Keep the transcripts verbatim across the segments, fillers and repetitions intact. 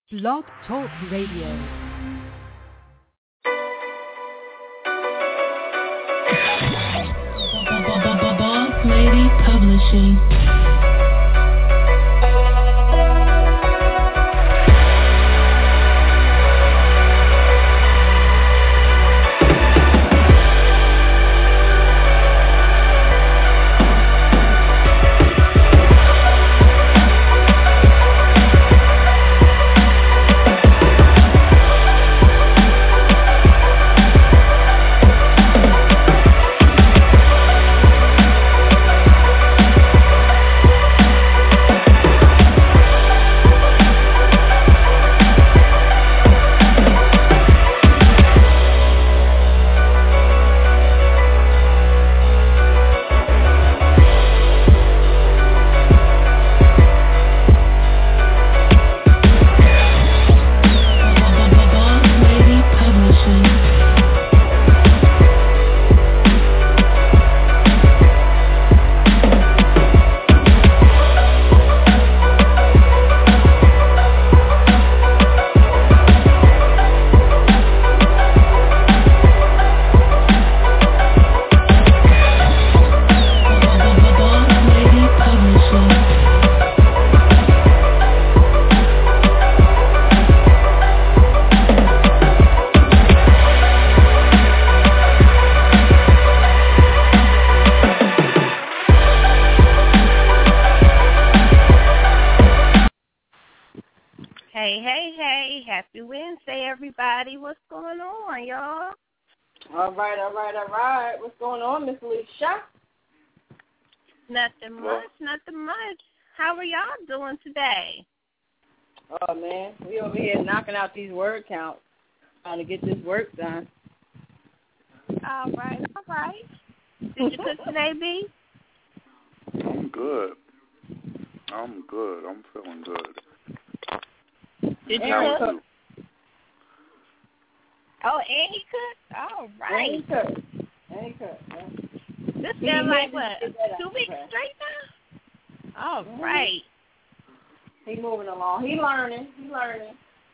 Blog Talk Radio. Boss Lady Publishing. Hey, hey, hey, happy Wednesday, everybody. What's going on, y'all? All right, all right, all right. What's going on, Miss Alicia? Nothing much, nothing much. How are y'all doing today? Oh, man, we over here knocking out these word counts, trying to get this work done. All right, all right. Did you cook today, B? I'm good. I'm good. I'm feeling good. Did you How cook? you? Oh, and he cooked? All right. And he cooked. And he cooked, yeah. This He been like, made what, me get that two out weeks there. straight now? All Mhm. right. He moving along. He learning. He learning.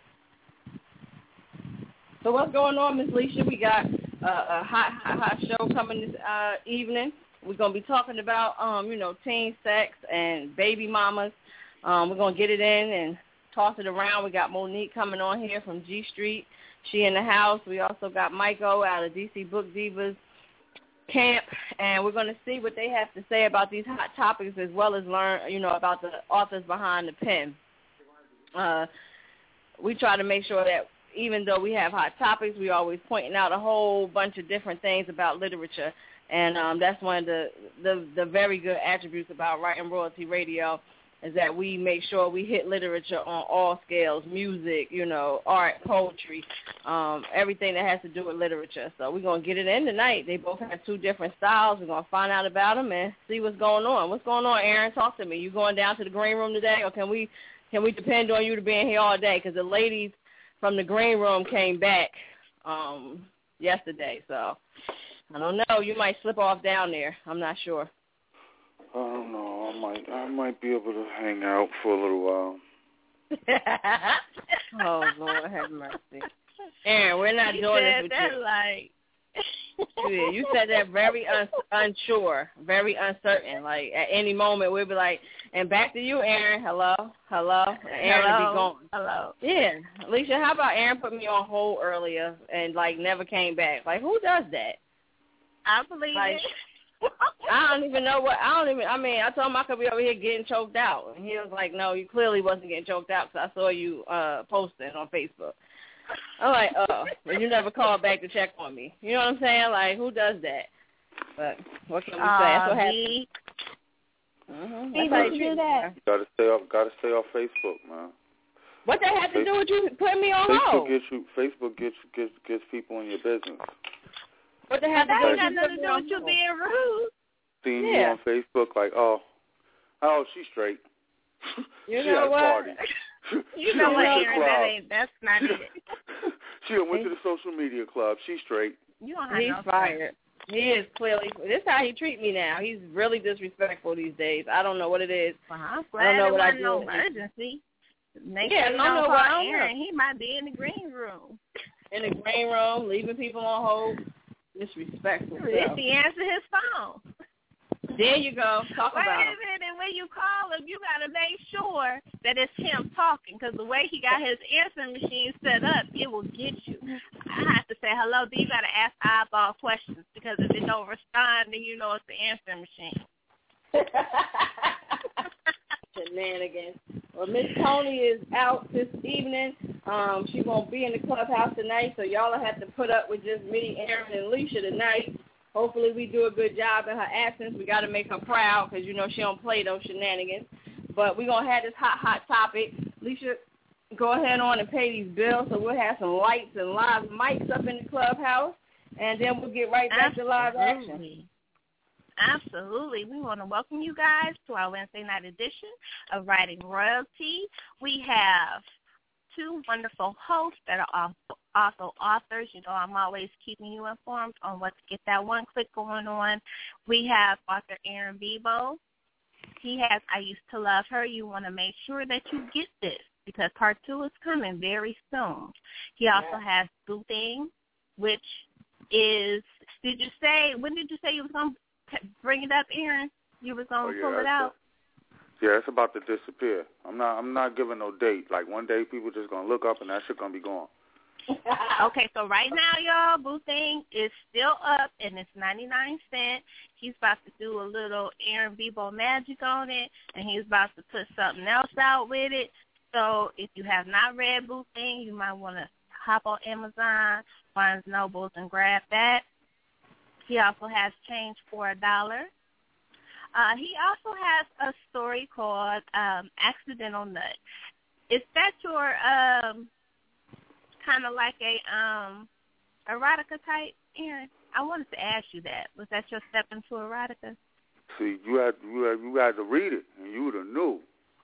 So what's going on, Miss Alicia? We got uh, a hot, hot, hot show coming this uh, evening. We're going to be talking about, um, you know, teen sex and baby mamas. Um, we're going to get it in and toss it around. We got Monique coming on here from G Street. She in the house. We also got Michael out of D C Book Divas camp, and we're going to see what they have to say about these hot topics as well as learn, you know, about the authors behind the pen. Uh, we try to make sure that even though we have hot topics, we always pointing out a whole bunch of different things about literature, and um, that's one of the, the, the very good attributes about Writing Royalty Radio, is that we make sure we hit literature on all scales, music, you know, art, poetry, um, everything that has to do with literature. So we're going to get it in tonight. They both have two different styles. We're going to find out about them and see what's going on. What's going on, Aaron? Talk to me. You going down to the green room today, or can we can we depend on you to be in here all day? Because the ladies from the green room came back um, yesterday. So I don't know. You might slip off down there. I'm not sure. I don't know. I might, I might be able to hang out for a little while. Oh, Lord have mercy. Aaron, we're not You doing this said with that you. like... Yeah, you said that very un- unsure, very uncertain. Like, at any moment, we'll be like, and back to you, Aaron. Hello? Hello? And Aaron will be Hello? gone. Hello. Yeah. Alicia, how about Aaron put me on hold earlier and, like, never came back? Like, who does that? I believe Like, it. I don't even know what, I don't even, I mean, I told him I could be over here getting choked out. And he was like, no, you clearly wasn't getting choked out because I saw you uh, posting on Facebook. I'm like, oh, but you never called back to check on me. You know what I'm saying? Like, who does that? But what can we say? That's what happened. Mm-hmm. That's how you do that. You gotta stay off. Gotta stay off Facebook, man. What that have to do with you putting me on Facebook hold? gets you. Facebook gets gets gets people in your business. What that have to That do ain't with got you nothing to putting me do on with you hold? being rude. Seeing Yeah. you on Facebook, like, oh, oh, she's straight. You she know at a what? party. You She know done what, went to the Aaron? club. That ain't, that's not it. She done went to the social media club. She's straight. You don't have He's no fired. He is clearly. This is how he treat me now. He's really disrespectful these days. I don't know what it is. Well, I'm I don't glad know it what I wasn't no did. emergency. Make yeah, sure you I don't know call why Aaron. He might be in the green room. In the green room, leaving people on hold. Disrespectful. If he answer his phone. There you go. Talk Wait about a minute. When you call him, you got to make sure that it's him talking, because the way he got his answering machine set up, it will get you. I have to say, hello, then you got to ask eyeball questions, because if it don't respond, then you know it's the answering machine. Shenanigans. Well, Miss Tony is out this evening. Um, she won't be in the clubhouse tonight, so y'all will have to put up with just me, Aaron, and Alicia tonight. Hopefully we do a good job in her absence. We got to make her proud, because, you know, she don't play those shenanigans. But we're going to have this hot, hot topic. Alicia, go ahead on and pay these bills, so we'll have some lights and live mics up in the clubhouse, and then we'll get right back Absolutely. to live action. Absolutely. We want to welcome you guys to our Wednesday night edition of Writing Royalty. We have two wonderful hosts that are also authors. You know, I'm always keeping you informed on what to get that one click going on. We have author Aaron Bebo. He has I Used to Love Her. You want to make sure that you get this, because part two is coming very soon. He also yeah. has Boo Thing, which is, did you say, when did you say you was going to bring it up, Aaron? You was going to oh, yeah, pull it out? A, yeah, it's about to disappear. I'm not I'm not giving no date. Like, one day people just going to look up and that shit going to be gone. Okay, so right now, y'all, Boo Thing is still up, and it's ninety-nine cents. He's about to do a little Aaron Bebo magic on it, and he's about to put something else out with it. So if you have not read Boo Thing, you might want to hop on Amazon, Barnes and Nobles, and grab that. He also has Change for a Dollar. Uh, he also has a story called um, Accidental Nut. Is that your um, kind of like a um, erotica type, Aaron? I wanted to ask you that. Was that your step into erotica? See, you had you had, you had to read it, and you would have knew.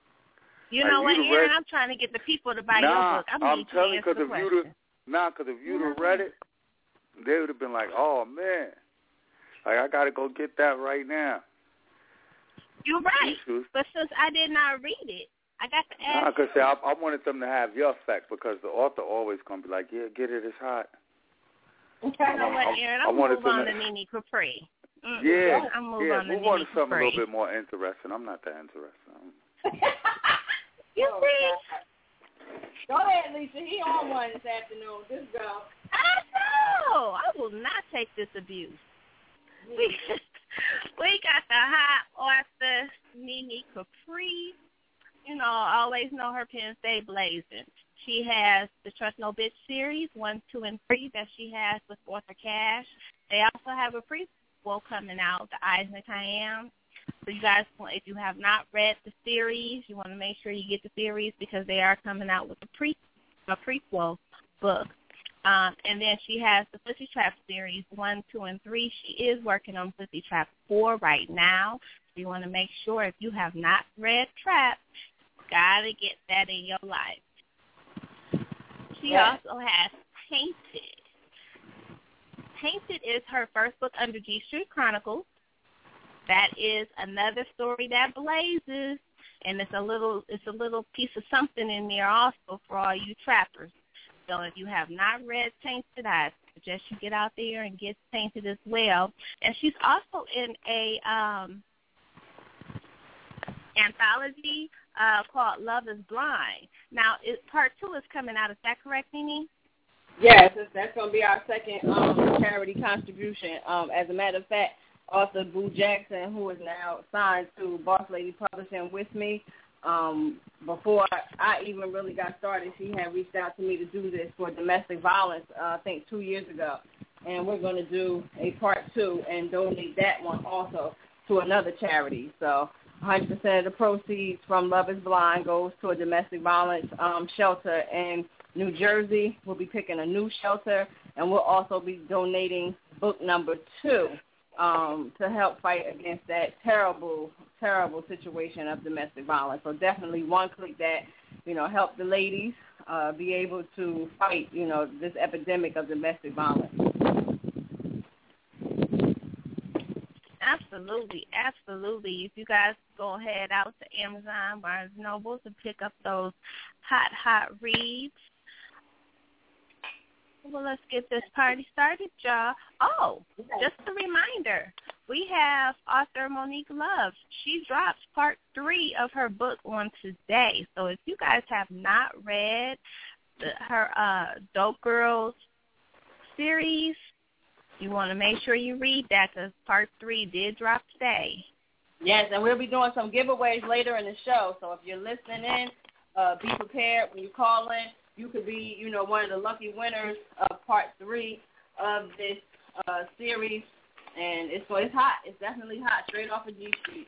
You like, know what, Aaron? Read... I'm trying to get the people to buy nah, your book. I'm, I'm telling you, because if you'd have, nah, because if you'd have mm-hmm. read it, they would have been like, oh, man. Like, I got to go get that right now. You're right. But since I did not read it, I got to ask. Nah, because I, I wanted them to have your effect, because the author always going to be like, yeah, get it, it's hot. You know what, Aaron? I'm going to move on to Nene Capri. Mm-hmm. Yeah, I'm move yeah, on move to on Nene to something Capri. a little bit more interesting. I'm not that interested. You oh, see? Go ahead, Lisa. He on one this afternoon. Just go. I know. I will not take this abuse. We, we got the hot author, Nene Capri. You know, I always know her pen stay blazing. She has the Trust No Bitch series, one, two, and three that she has with author Cash. They also have a prequel coming out, The Eyes That I Am. So you guys, if you have not read the series, you want to make sure you get the series, because they are coming out with a, pre, a prequel book. Um, and then she has the Pussy Trap series, one, two, and three. She is working on Pussy Trap four right now. So you want to make sure, if you have not read Trap, got to get that in your life. She yes. also has Tainted. Tainted is her first book under G Street Chronicles. That is another story that blazes, and it's a little it's a little piece of something in there also for all you trappers. So if you have not read Tainted, I suggest you get out there and get Tainted as well. And she's also in a um, anthology uh, called Love is Blind. Now, it, part two is coming out. Is that correct, Nene? Yes, that's going to be our second um, charity contribution. Um, as a matter of fact, author Boo Jackson, who is now signed to Boss Lady Publishing with me, um, before I even really got started, she had reached out to me to do this for domestic violence, uh, I think two years ago. And we're going to do a part two and donate that one also to another charity. So one hundred percent of the proceeds from Love is Blind goes to a domestic violence um, shelter in New Jersey. We'll be picking a new shelter, and we'll also be donating book number two um, to help fight against that terrible, terrible situation of domestic violence. So definitely one click that, you know, help the ladies uh, be able to fight, you know, this epidemic of domestic violence. Absolutely, absolutely. If you guys go ahead out to Amazon, Barnes and Noble to pick up those hot, hot reads. Well, let's get this party started, y'all. Oh, just a reminder, we have author Monique Love. She drops part three of her book on today. So if you guys have not read the, her uh, Dope Girls series, you want to make sure you read that because part three did drop today. Yes, and we'll be doing some giveaways later in the show. So if you're listening in, uh, be prepared when you call in. You could be, you know, one of the lucky winners of part three of this uh, series. And it's so it's hot. It's definitely hot, straight off of G Street.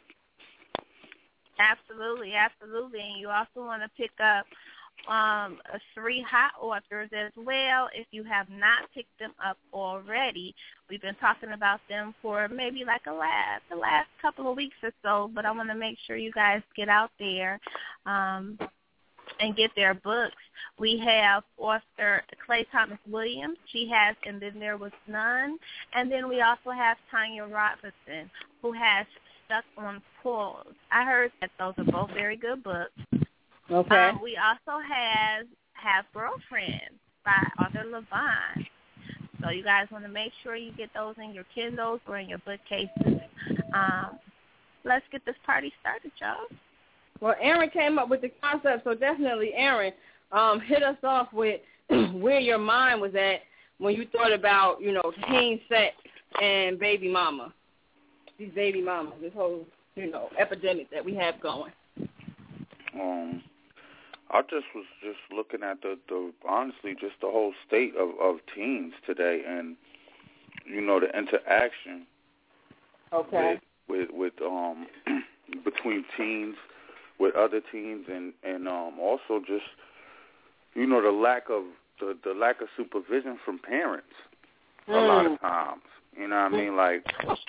Absolutely, absolutely. And you also want to pick up um, three hot authors as well if you have not picked them up already. We've been talking about them for maybe like a last, the last couple of weeks or so, but I want to make sure you guys get out there um, and get their books. We have author Clay Thomas Williams. She has And Then There Was None. And then we also have Tanya Robinson, who has Stuck on Pause. I heard that those are both very good books. Okay. Um, we also have Have Girlfriends by author Levon. So you guys want to make sure you get those in your Kindles or in your bookcases. Um, let's get this party started, y'all. Well, Aaron came up with the concept, so definitely, Aaron, um, hit us off with where your mind was at when you thought about, you know, teen sex and baby mama, these baby mamas, this whole, you know, epidemic that we have going. Um, I just was just looking at the, the honestly, just the whole state of, of teens today and, you know, the interaction Okay. with, with, with um, between teens, with other teens, and and um, also just, you know, the lack of the, the lack of supervision from parents mm. a lot of times. You know what I mean? Like,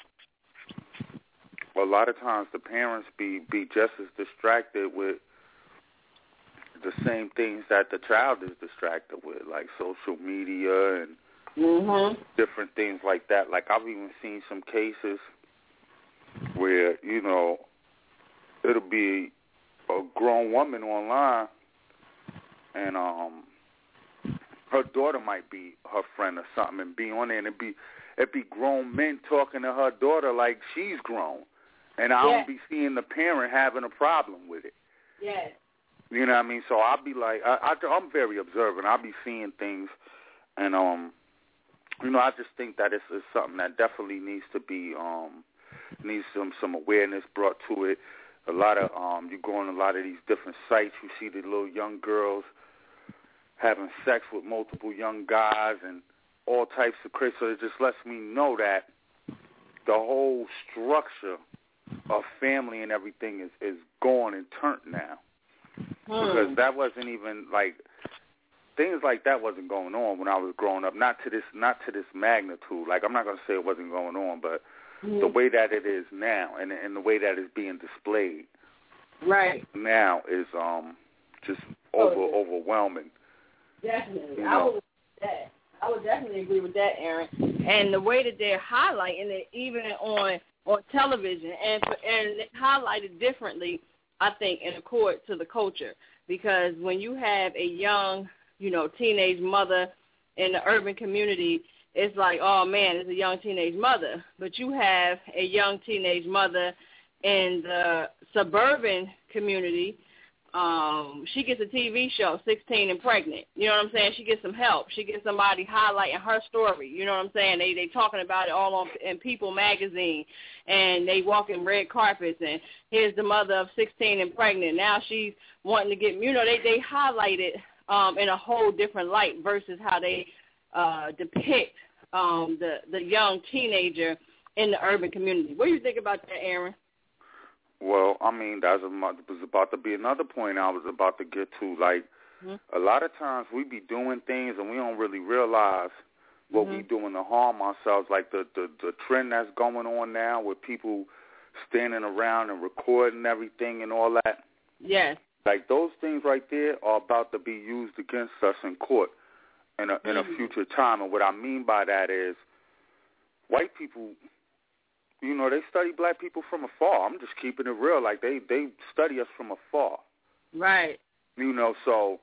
a lot of times the parents be, be just as distracted with the same things that the child is distracted with, like social media and mm-hmm. different things like that. Like, I've even seen some cases where, you know, it'll be a grown woman online, and um, her daughter might be her friend or something, and be on there, and it be it be grown men talking to her daughter like she's grown, and I yeah. don't be seeing the parent having a problem with it. Yes. You know what I mean? So I'll be like, I, I, I'm very observant. I'll be seeing things, and um, you know, I just think that it's, it's something that definitely needs to be um, needs some some awareness brought to it. A lot of, um, you go on a lot of these different sites, you see the little young girls having sex with multiple young guys and all types of crazy. So it just lets me know that the whole structure of family and everything is, is gone and turned now. Hmm. Because that wasn't even, like, things like that wasn't going on when I was growing up. Not to this, not to this magnitude. Like, I'm not going to say it wasn't going on, but the way that it is now and, and the way that it's being displayed right now is um just over oh, overwhelming. Definitely. You I know? would agree with that. I would definitely agree with that, Aaron. And the way that they're highlighting it, even on on television, and and highlighted differently, I think, in accord to the culture. Because when you have a young, you know, teenage mother in the urban community, it's like, oh, man, it's a young teenage mother. But you have a young teenage mother in the suburban community. Um, she gets a T V show, sixteen and Pregnant. You know what I'm saying? She gets some help. She gets somebody highlighting her story. You know what I'm saying? They they talking about it all on in People magazine, and they walk in red carpets, and here's the mother of sixteen and Pregnant. Now she's wanting to get, you know, they, they highlight it um, in a whole different light versus how they Uh, depict um, the the young teenager in the urban community. What do you think about that, Aaron? Well, I mean, that was about to be another point I was about to get to. Like, mm-hmm. a lot of times we be doing things and we don't really realize what mm-hmm. we doing to harm ourselves. Like the, the, the trend that's going on now with people standing around and recording everything and all that. Yes. Like, those things right there are about to be used against us in court. In a, in a future time. And what I mean by that is white people You know, they study black people from afar. I'm just keeping it real. Like, they, they study us from afar. Right. You know, so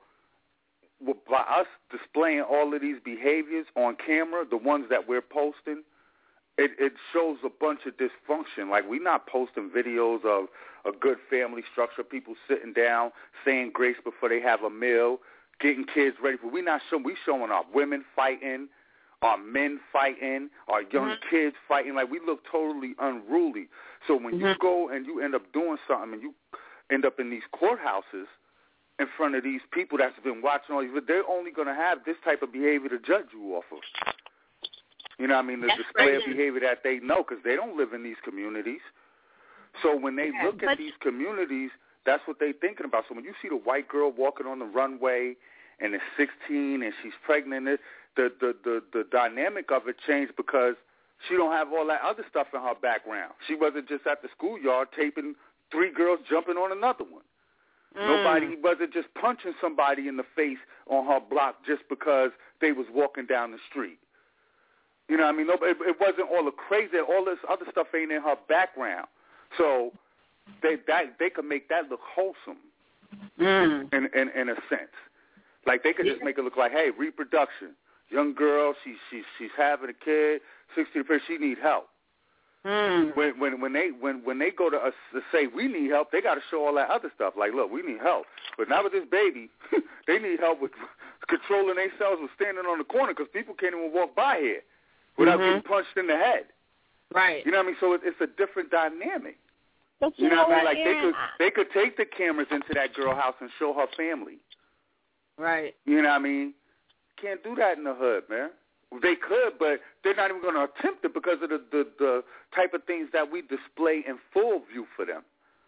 by us displaying all of these behaviors on camera, the ones that we're posting, it, it shows a bunch of dysfunction. Like, we're not posting videos of a good family structure, people sitting down, saying grace before they have a meal, getting kids ready for. We're not showing. We're showing our women fighting, our men fighting, our young mm-hmm. kids fighting. Like, we look totally unruly. So when mm-hmm. you go and you end up doing something and you end up in these courthouses in front of these people that's been watching all these, they're only going to have this type of behavior to judge you off of. You know what I mean? The that's display of behavior that they know, because they don't live in these communities. So when they yeah, look at these communities, that's what they're thinking about. So when you see the white girl walking on the runway and is sixteen and she's pregnant, it, the, the, the, the dynamic of it changed because she don't have all that other stuff in her background. She wasn't just at the schoolyard taping three girls jumping on another one. Mm. Nobody wasn't just punching somebody in the face on her block just because they was walking down the street. You know what I mean? Nobody, it wasn't all the crazy, all this other stuff ain't in her background. So they that they could make that look wholesome mm. in, in in a sense. Like, they could just make it look like, hey, reproduction. Young girl, she's she's she's having a kid, sixty to she need help. Mm. When when when they when when they go to us to say we need help, they got to show all that other stuff. Like, look, we need help, but not with this baby. They need help with controlling themselves with standing on the corner because people can't even walk by here without mm-hmm. getting punched in the head. Right. You know what I mean? So it, it's a different dynamic. But you, you know, know what I mean? What, like Aaron? they could they could take the cameras into that girl house and show her family. Right. You know what I mean? Can't do that in the hood, man. They could, but they're not even going to attempt it because of the, the, the type of things that we display in full view for them.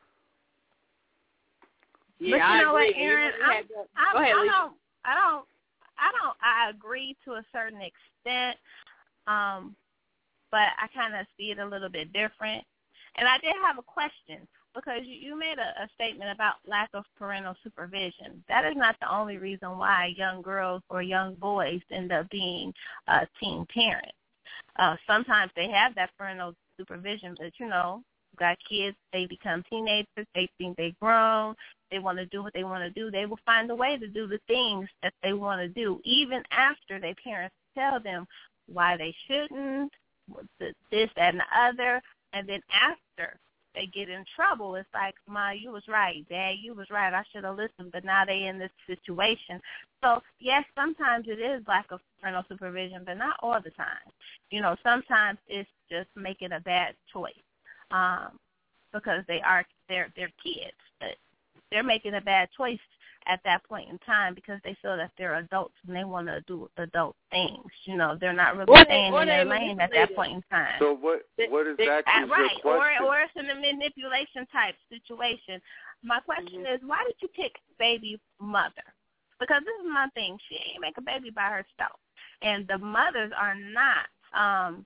Yeah, but you I know agree. What, Aaron? I, I, I, I don't, I don't, I don't. I agree to a certain extent, um, but I kind of see it a little bit different. And I did have a question because you, you made a, a statement about lack of parental supervision. That is not the only reason why young girls or young boys end up being uh, teen parents. Uh, sometimes they have that parental supervision, but, you know, got kids, they become teenagers, they think they've grown, they want to do what they want to do. They will find a way to do the things that they want to do, even after their parents tell them why they shouldn't, this, that, and the other. And then after they get in trouble, it's like, Ma, you was right. Dad, you was right. I should have listened. But now they in this situation. So, yes, sometimes it is lack of parental supervision, but not all the time. You know, sometimes it's just making a bad choice um, because they are they're, they're kids. But they're making a bad choice at that point in time because they feel that they're adults and they want to do adult things. You know, they're not really or staying they, in their lane at that point in time. So what what exactly is right. your Or, question? or it's in a manipulation type situation. My question mm-hmm. is, why did you pick baby mother? Because this is my thing. She ain't make a baby by herself. And the mothers are not um,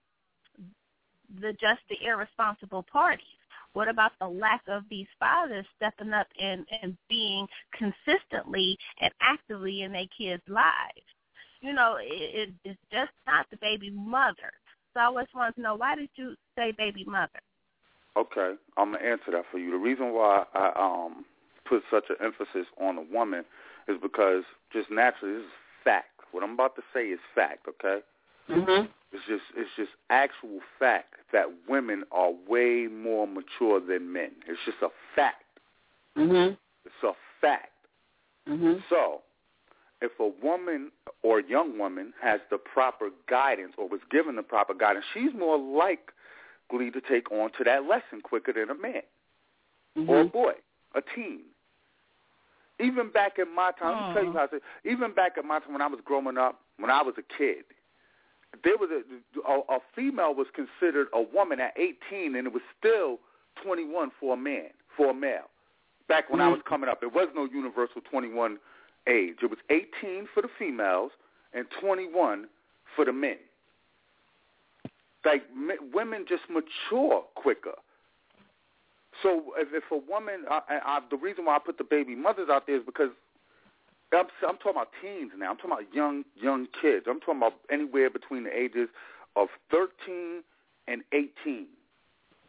the just the irresponsible parties. What about the lack of these fathers stepping up and, and being consistently and actively in their kids' lives? You know, it, it's just not the baby mother. So I always want to know, why did you say baby mother? Okay, I'm going to answer that for you. The reason why I um, put such an emphasis on a woman is because just naturally, this is fact. What I'm about to say is fact, okay? Mm-hmm. It's just it's just actual fact that women are way more mature than men. It's just a fact. Mm-hmm. It's a fact. Mm-hmm. So, if a woman or young woman has the proper guidance or was given the proper guidance, she's more likely to take on to that lesson quicker than a man mm-hmm. or a boy, a teen. Even back in my time, let me tell you how I said, even back in my time when I was growing up, when I was a kid, there was a, a, a female was considered a woman at eighteen, and it was still twenty-one for a man, for a male. Back when mm-hmm. I was coming up, there was no universal twenty-one age. It was eighteen for the females and twenty-one for the men. Like, m- women just mature quicker. So if, if a woman, I, I, the reason why I put the baby mothers out there is because I'm, I'm talking about teens now. I'm talking about young young kids. I'm talking about anywhere between the ages of thirteen and eighteen.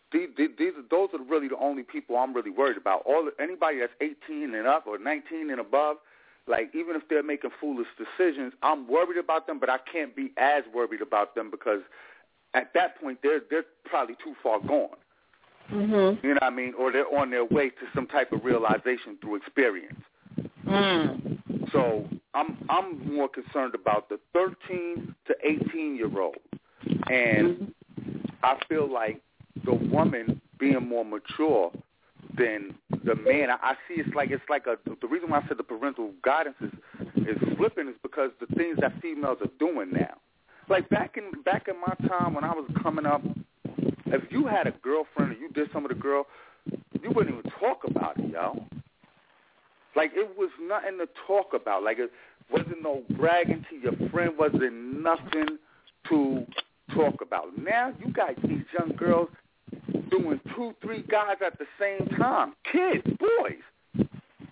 these, these are, those are really the only people I'm really worried about. All anybody that's eighteen and up or nineteen and above, like even if they're making foolish decisions, I'm worried about them, but I can't be as worried about them because at that point they're they're probably too far gone. Mm-hmm. You know what I mean? Or they're on their way to some type of realization through experience. Mm. So I'm I'm more concerned about the thirteen to eighteen year old, and I feel like the woman being more mature than the man. I, I see it's like it's like a the reason why I said the parental guidance is is flipping is because the things that females are doing now. Like back in back in my time when I was coming up, if you had a girlfriend or you did something with a girl, you wouldn't even talk about it, yo. Like, it was nothing to talk about. Like, it wasn't no bragging to your friend. Wasn't nothing to talk about. Now you got these young girls doing two, three guys at the same time. Kids, boys.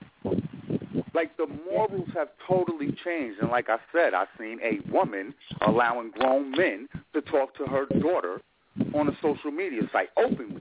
Like, the morals have totally changed. And like I said, I've seen a woman allowing grown men to talk to her daughter on a social media site openly.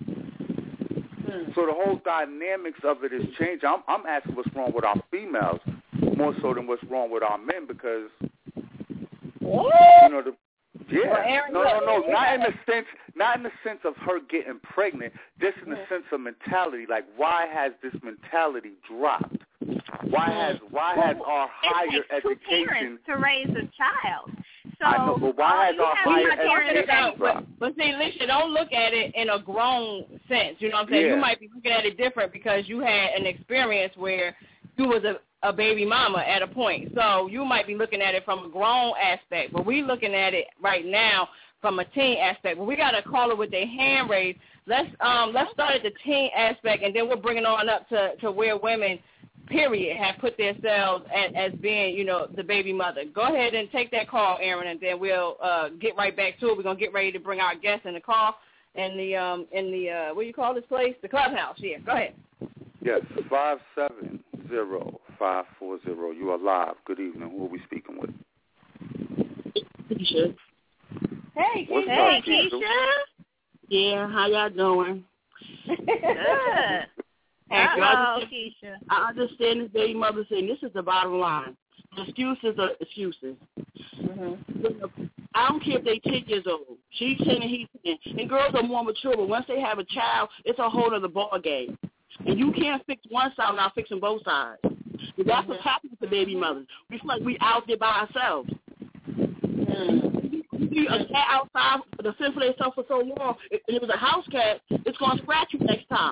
Hmm. So the whole dynamics of it has changed. I'm, I'm asking what's wrong with our females more so than what's wrong with our men because, what? you know, the, yeah, well, Aaron, no, no, no, not in the sense, not in the sense of her getting pregnant, just in the sense of mentality. Like, why has this mentality dropped? Why has why well, has our higher it takes two education parents to raise a child? So, I know, but why has our higher education dropped? But see, Alicia, don't look at it in a grown sense. You know what I'm saying? Yeah. You might be looking at it different because you had an experience where you was a, a baby mama at a point. So you might be looking at it from a grown aspect. But we looking at it right now from a teen aspect. But we got a caller with their hand raised. Let's um let's start at the teen aspect, and then we'll bring it on up to, to where women, period, have put themselves as, as being, you know, the baby mother. Go ahead and take that call, Aaron, and then we'll uh, get right back to it. We're gonna get ready to bring our guests in the call in the um in the uh, what do you call this place? The clubhouse. Yeah, go ahead. Yes, five seven zero five four zero. You are live. Good evening. Who are we speaking with? Keisha. Hey, What's Keisha. up, Keisha? Yeah, how y'all doing? Good. Hello, Keisha. I understand this baby mother saying this is the bottom line. Excuses are excuses. Mm-hmm. I don't care if they ten years old. She's ten and he's ten. And girls are more mature, but once they have a child, it's a whole other ball game. And you can't fix one side without fixing both sides. And that's what's happening to baby mothers. We feel like we out there by ourselves. Mm. You a cat outside the fence for themselves for so long, if it was a house cat, it's going to scratch you next time.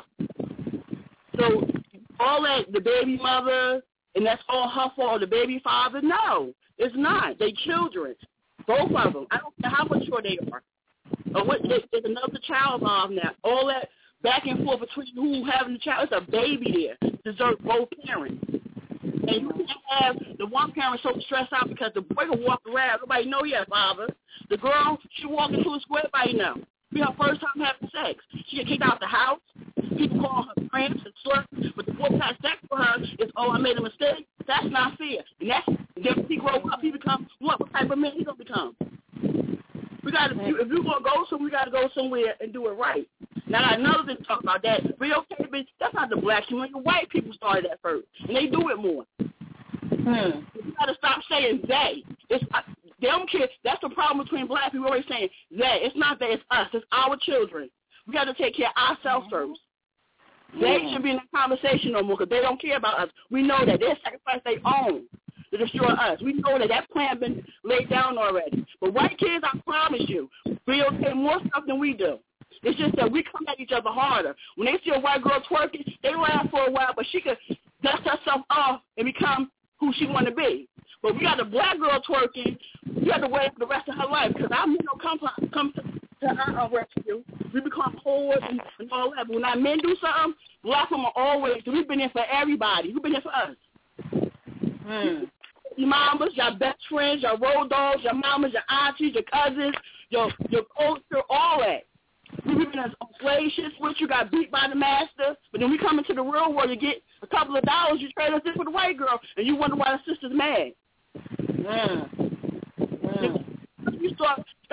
So all that, the baby mother, and that's all her fault, the baby father, no, it's not. They children, both of them. I don't care how mature they are. Or what, there's another child involved now. All that back and forth between who having the child, it's a baby there. Deserve both parents. And you can't have the one parent so stressed out because the boy can walk around. Nobody know yet, father. The girl, she walk into a square, everybody know. Be her first time having sex. She get kicked out the house. People call her cramps and slurs. But the boy has sex for her is, oh, I made a mistake. That's not fair. And that's, then he grow up, he become, what, what type of man he going to become? We got to, if we're going to go somewhere, we got to go somewhere and do it right. Now, I know they talk about that. But okay, bitch, that's not the black community. White people started that first. And they do it more. Hmm. You got to stop saying they. It's, they don't care. That's the problem between black people. We're always saying they. It's not they. It's us. It's our children. We got to take care of ourselves first. They should be in the conversation no more because they don't care about us. We know that. They sacrifice their own to destroy us. We know that that plan been laid down already. But white kids, I promise you, we'll take more stuff than we do. It's just that we come at each other harder. When they see a white girl twerking, they laugh for a while, but she could dust herself off and become who she want to be. But we got a black girl twerking, you have to wait for the rest of her life because our men don't come, come to, to our rescue. We become whores and, and all that. But when our men do something, black women are always, we've been there for everybody. We've been there for us. Hmm. Your mamas, your best friends, your road dogs, your mamas, your aunties, your cousins, your your culture, all that. We've been on slave ships with you, got beat by the master, but then we come into the real world, you get a couple of dollars, you trade us in for the white girl, and you wonder why the sister's mad. Mm. Mm. You start, stop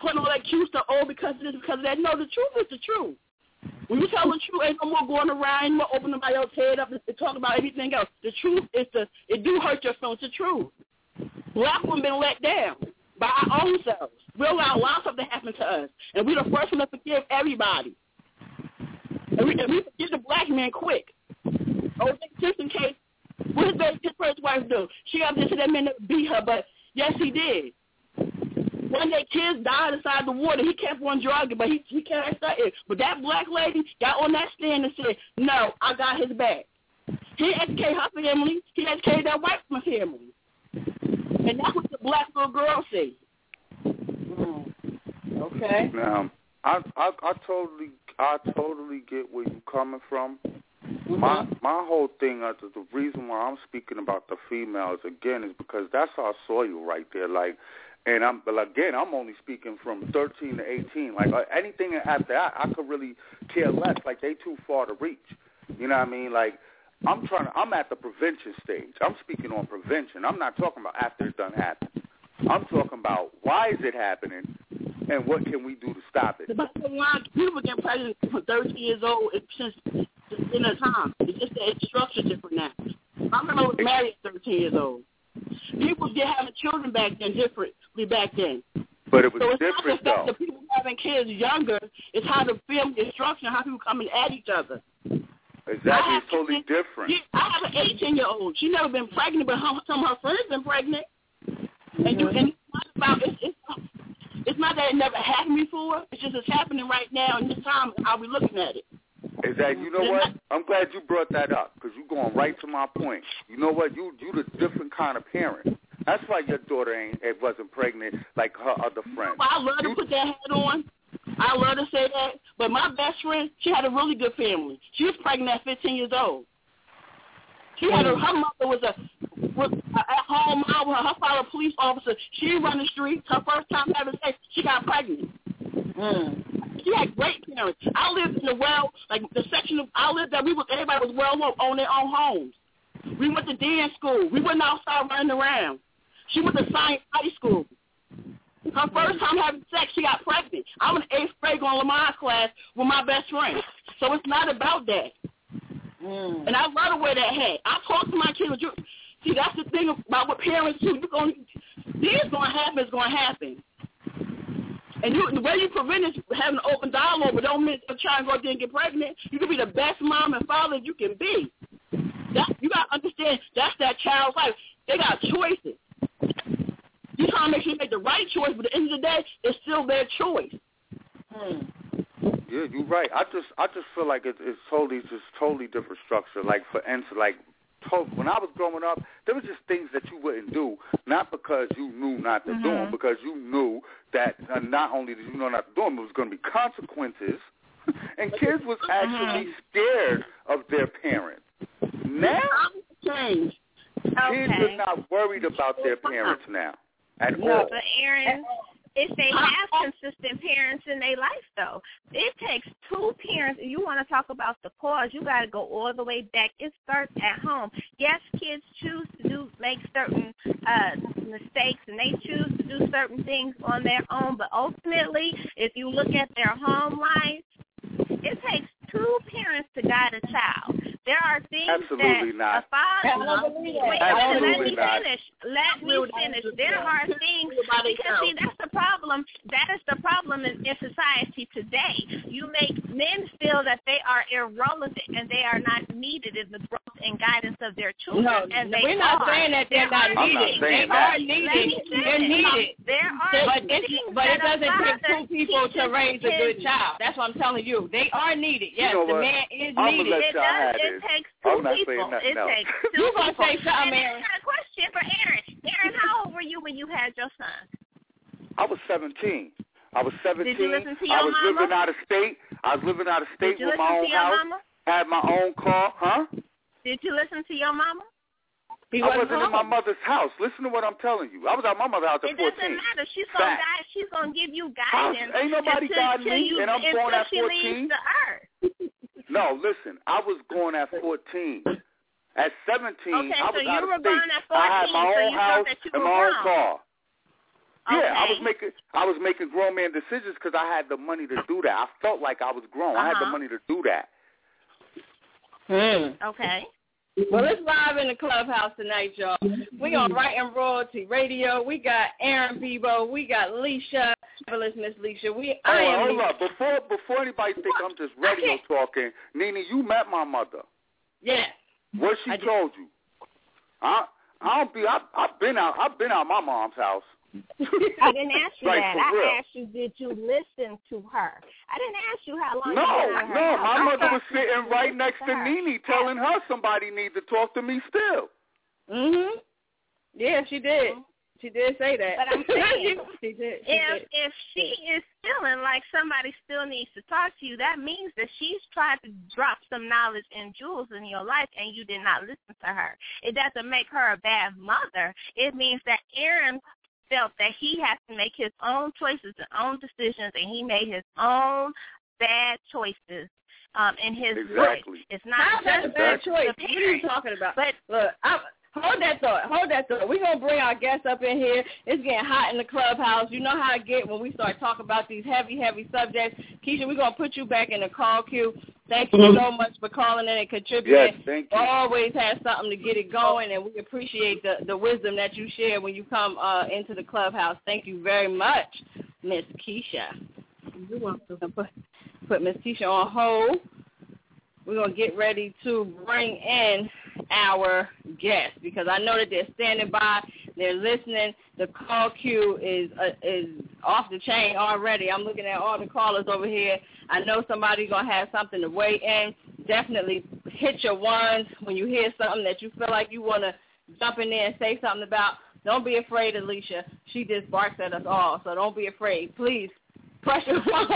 putting all that cute stuff, oh, because of this, because of that. No, the truth is the truth. When you tell the truth, ain't no more going around, ain't no more opening somebody else's head up and, and talking about everything else. The truth is the, it do hurt your feelings, the truth. Black women been let down by our own selves. We allow a lot of stuff to happen to us, and we're the first one to forgive everybody. And we, and we forgive the black man quick. Oh, just in case, what did his first wife do? She got to say that man never beat her, but yes, he did. One day, kids died inside the water. He kept on drugging, but he he can't start it. But that black lady got on that stand and said, "No, I got his back." He educated her family. He educated that white family, and that's what the black little girl said. Mm. Okay. Now, I, I I totally I totally get where you're coming from. Mm-hmm. My my whole thing, uh, the, the reason why I'm speaking about the females again is because that's our soil right there. Like, and I'm but again, I'm only speaking from thirteen to eighteen. Like uh, anything after that, I could really care less. Like they too far to reach. You know what I mean? Like I'm trying to. I'm at the prevention stage. I'm speaking on prevention. I'm not talking about after it's done happened. I'm talking about why is it happening, and what can we do to stop it? But people get pregnant for thirteen years old since in a time. It's just that it's structured different now. My grandma was married at thirteen years old. People did having children back then differently back then. But it was so it's different, not though. The people having kids younger, it's how the family is structured, how people coming at each other. Exactly, it's totally different. I have an eighteen-year-old. She's never been pregnant, but some of her friends been pregnant. And you, and it's not about it's, it's it's not that it never happened before. It's just it's happening right now in this time. How we looking at it? Exactly. You know what? I'm glad you brought that up because you're going right to my point. You know what? You you the different kind of parent. That's why your daughter ain't it wasn't pregnant like her other friends. Well, I love to put that hat on. I love to say that. But my best friend, she had a really good family. She was pregnant at fifteen years old. She had a, her mother was a was a at home mom. Her father a police officer. She run the streets. Her first time having sex, she got pregnant. Mm. She had great parents. I lived in the well, like the section of I lived there. We was everybody was well off on their own homes. We went to dance school. We went outside running around. She went to science high school. Her first time having sex, she got pregnant. I was in eighth grade going to Lamar's class with my best friend. So it's not about that. Mm. And I love to wear that hat. I talk to my kids. You, see, that's the thing about what parents do. You're going, this going to happen is going to happen. And you, the way you prevent is having an open dialogue, but don't mean to try and go out there and get pregnant. You can be the best mom and father you can be. That, you got to understand that's that child's life. They got choices. You trying to make sure you make the right choice, but at the end of the day, it's still their choice. Hmm. Yeah, you're right. I just, I just feel like it's, it's totally, just totally different structure. Like for instance, like to, when I was growing up, there was just things that you wouldn't do, not because you knew not to mm-hmm. do them, because you knew that uh, not only did you know not to do them, there was going to be consequences, and kids was actually mm-hmm. scared of their parents. Now, change. Kids okay. are not worried about their parents now at no, all. But Aaron, if they have consistent parents in their life, though, it takes two parents. You want to talk about the cause, you got to go all the way back. It starts at home. Yes, kids choose to do make certain uh, mistakes, and they choose to do certain things on their own. But ultimately, if you look at their home life, it takes two parents to guide a child. There are things Absolutely that not. a father. Wait, wait, let me not. finish. Let me finish. There are things because see that's the problem. That is the problem in, in society today. You make men feel that they are irrelevant and they are not needed in the growth and guidance of their children. No, and they we're not are. saying that they're not I'm needed. not saying they that. are needed. They're needed. There are But, things it's, but it that doesn't take two people to raise a good his, child. That's what I'm telling you. They are needed. Yes, you know the what? man is I'm needed. Let It y'all does. have It this. takes I'm two not people. saying It else. takes two You gonna people. say something, and Aaron? I got a question for Aaron. Aaron, how old were you when you had your son? I was seventeen. I was seventeen. Did you listen to your I was mama? living out of state. I was living out of state Did you with listen my own to your house. mama? Had my own car, huh? Did you listen to your mama? He I wasn't wasn't in my mother's house. Listen to what I'm telling you. I was at my mother's house at It fourteen. doesn't matter. She's gonna Fact. guide. She's gonna give you House, guidance. ain't nobody until, guiding until me, you, and I'm until born at she fourteen. leaves the earth. No, listen. I was going at fourteen. At seventeen, Okay, I was so out you of were state. born at I had fourteen, my so own you house thought that you and were my own grown. car. Yeah, Okay. I was making I was making grown man decisions because I had the money to do that. I felt like I was grown. Uh-huh. I had the money to do that. Hmm. Okay. Well, it's live in the clubhouse tonight, y'all. We on Right and Royalty Radio. We got Aaron Bebo. We got Leisha. Fabulous Miss Leisha. We I oh, am hold Leisha. up. Before before anybody think I'm just radio talking, Nene, you met my mother. Yeah. What she I did. told you? I I don't be. I I've been out. I've been out my mom's house. I didn't ask you Like, that. for I real. asked you, did you listen to her? I didn't ask you how long No, you been out of her no. house. My I mother asked was you, sitting did right you next listen to her? Nene, telling her somebody needs to talk to me still. Mhm. Yeah, she did. She did say that. But I'm saying, she did. She if did. if she is feeling like somebody still needs to talk to you, that means that she's tried to drop some knowledge and jewels in your life, and you did not listen to her. It doesn't make her a bad mother. It means that Aaron felt that he has to make his own choices and own decisions, and he made his own bad choices um, in his Exactly. life. It's not How's that just a bad the choice? What are you parent. talking about? But Look, I'm, hold that thought. Hold that thought. We're going to bring our guests up in here. It's getting hot in the clubhouse. You know how I get when we start talking about these heavy, heavy subjects. Keisha, we're going to put you back in the call queue. Thank you so much for calling in and contributing. Yes, thank you. Always have something to get it going, and we appreciate the, the wisdom that you share when you come uh, into the clubhouse. Thank you very much, Miss Keisha. You're welcome. Put, put Miss Keisha on hold. We're going to get ready to bring in our guests because I know that they're standing by, they're listening. The call queue is uh, is off the chain already. I'm looking at all the callers over here. I know somebody's going to have something to weigh in. Definitely hit your ones when you hear something that you feel like you want to jump in there and say something about. Don't be afraid, Alicia. She just barks at us all, so don't be afraid. Please press your ones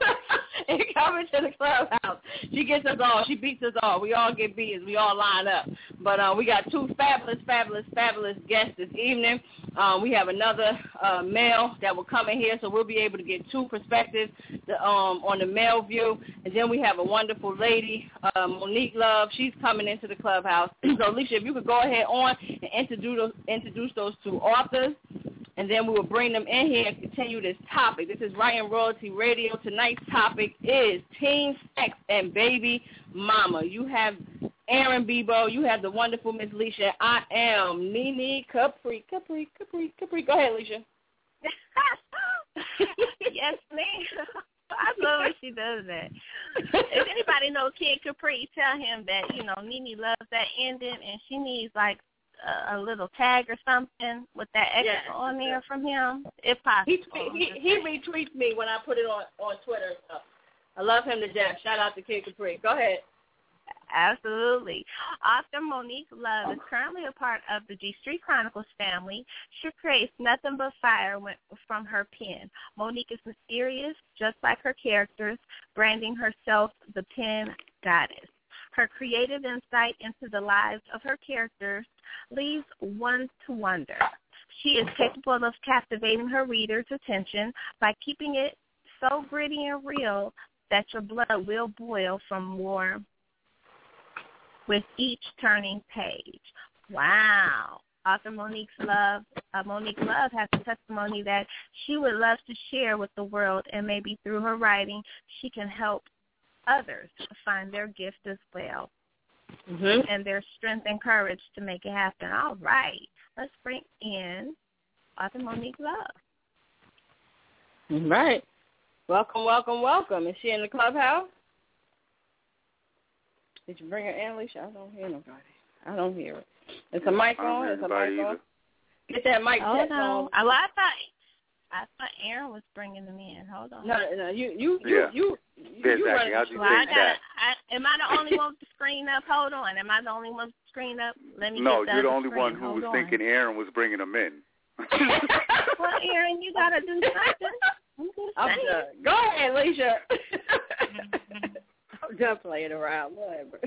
and come into the clubhouse. She gets us all. She beats us all. We all get beat as we all line up. But uh, we got two fabulous, fabulous, fabulous guests this evening. Um, we have another uh, male that will come in here, so we'll be able to get two perspectives the, um, on the male view. And then we have a wonderful lady, uh, Monique Love. She's coming into the clubhouse. So, Alicia, if you could go ahead on and introduce those, introduce those two authors, and then we will bring them in here and continue this topic. This is Right and Royalty Radio. Tonight's topic is teen sex and baby mama. You have Aaron Bebo. You have the wonderful Miss Leisha. I am Nene Capri. Capri, Capri, Capri. Go ahead, Leisha. Yes, ma'am. I love when she does that. If anybody knows Kid Capri, tell him that, you know, Nene loves that ending and she needs, like, a, a little tag or something with that extra Yeah. on there from him, if possible. He, he, he retweets me when I put it on, on Twitter and stuff. I love him to death. Shout out to Kid Capri. Go ahead. Absolutely. Author Monique Love is currently a part of the G Street Chronicles family. She creates nothing but fire when, from her pen. Monique is mysterious, just like her characters, branding herself the pen goddess. Her creative insight into the lives of her characters leaves one to wonder. She is capable of captivating her readers' attention by keeping it so gritty and real that your blood will boil from more with each turning page. Wow. Author Monique's Love, uh, Monique Love has a testimony that she would love to share with the world, and maybe through her writing she can help others find their gift as well, mm-hmm. and their strength and courage to make it happen. All right. Let's bring in author Monique Love. All right. Welcome, welcome, welcome. Is she in the clubhouse? Did you bring her in, Alicia? I don't hear nobody. I don't hear it. Is a mic on? Is a mic on? Get that mic check on. I, well, I thought I thought Aaron was bringing them in. Hold on. No, no, you, you, you, yeah. you. you you exactly. How'd you well, I take gotta, that? I, am I the only one with the screen up? Hold on. Am I the only one with the screen up? Let me. No, get the you're the other only screen. one who Hold was on. thinking Aaron was bringing them in. Well, Aaron, you gotta do something. I'm just I'm saying. done. Go ahead, Alicia. I'm done playing around. Whatever.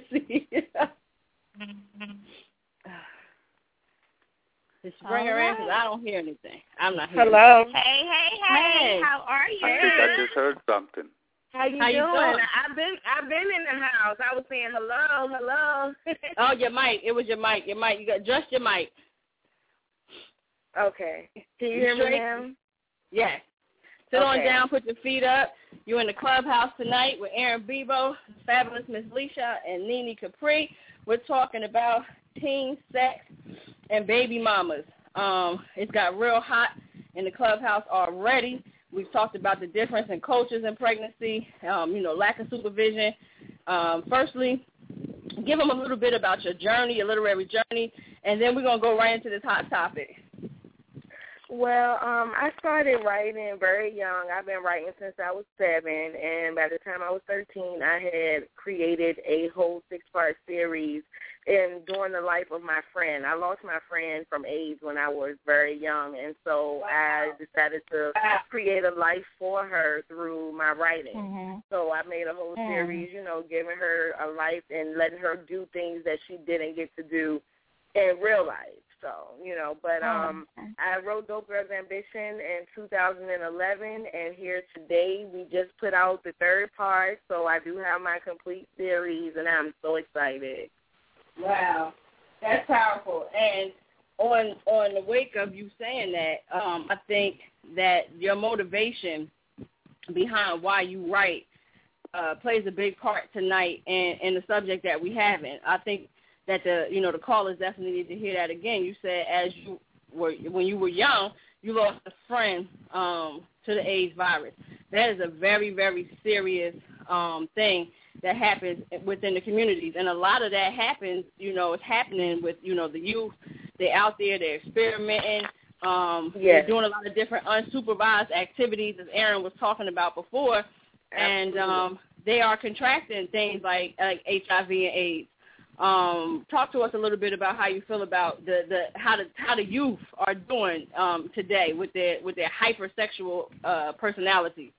Just bring her in because I don't hear anything. I'm not hearing. Hello. Hey, hey, hey, Hey. how are you? I think I just heard something. How you How you doing? doing? I've been I've been in the house. I was saying hello, hello. Oh, your mic. It was your mic. Your mic. You got just your mic. Okay. Can you You hear me straight? now? Yes. Sit okay. on down, put your feet up. You're in the clubhouse tonight with Aaron Bebo, fabulous Miss Leisha, and Nene Capri. We're talking about teen sex and baby mamas. Um, it's got real hot in the clubhouse already. We've talked about the difference in cultures in pregnancy, um, you know, lack of supervision. Um, firstly, give them a little bit about your journey, your literary journey, and then we're going to go right into this hot topic. Well, um, I started writing very young. I've been writing since I was seven, and by the time I was thirteen, I had created a whole six-part series in during the life of my friend. I lost my friend from AIDS when I was very young, and so wow. I decided to create a life for her through my writing. Mm-hmm. So I made a whole mm-hmm. series, you know, giving her a life and letting her do things that she didn't get to do in real life. So, you know, but um, oh, okay. I wrote Dope Girls Ambition in two thousand eleven, and here today we just put out the third part, so I do have my complete series, and I'm so excited. Wow, that's powerful. And on on the wake of you saying that, um, I think that your motivation behind why you write uh, plays a big part tonight in, in the subject that we having. I think that the you know the callers definitely need to hear that again. You said as you were when you were young, you lost a friend um, to the AIDS virus. That is a very very serious um, thing that happens within the communities, and a lot of that happens. You know, it's happening with you know the youth. They're out there, they're experimenting. Um, yes. They're doing a lot of different unsupervised activities, as Aaron was talking about before, and um, they are contracting things like like H I V and AIDS. Um, talk to us a little bit about how you feel about the, the how the how the youth are doing um, today with their with their hypersexual uh, personalities.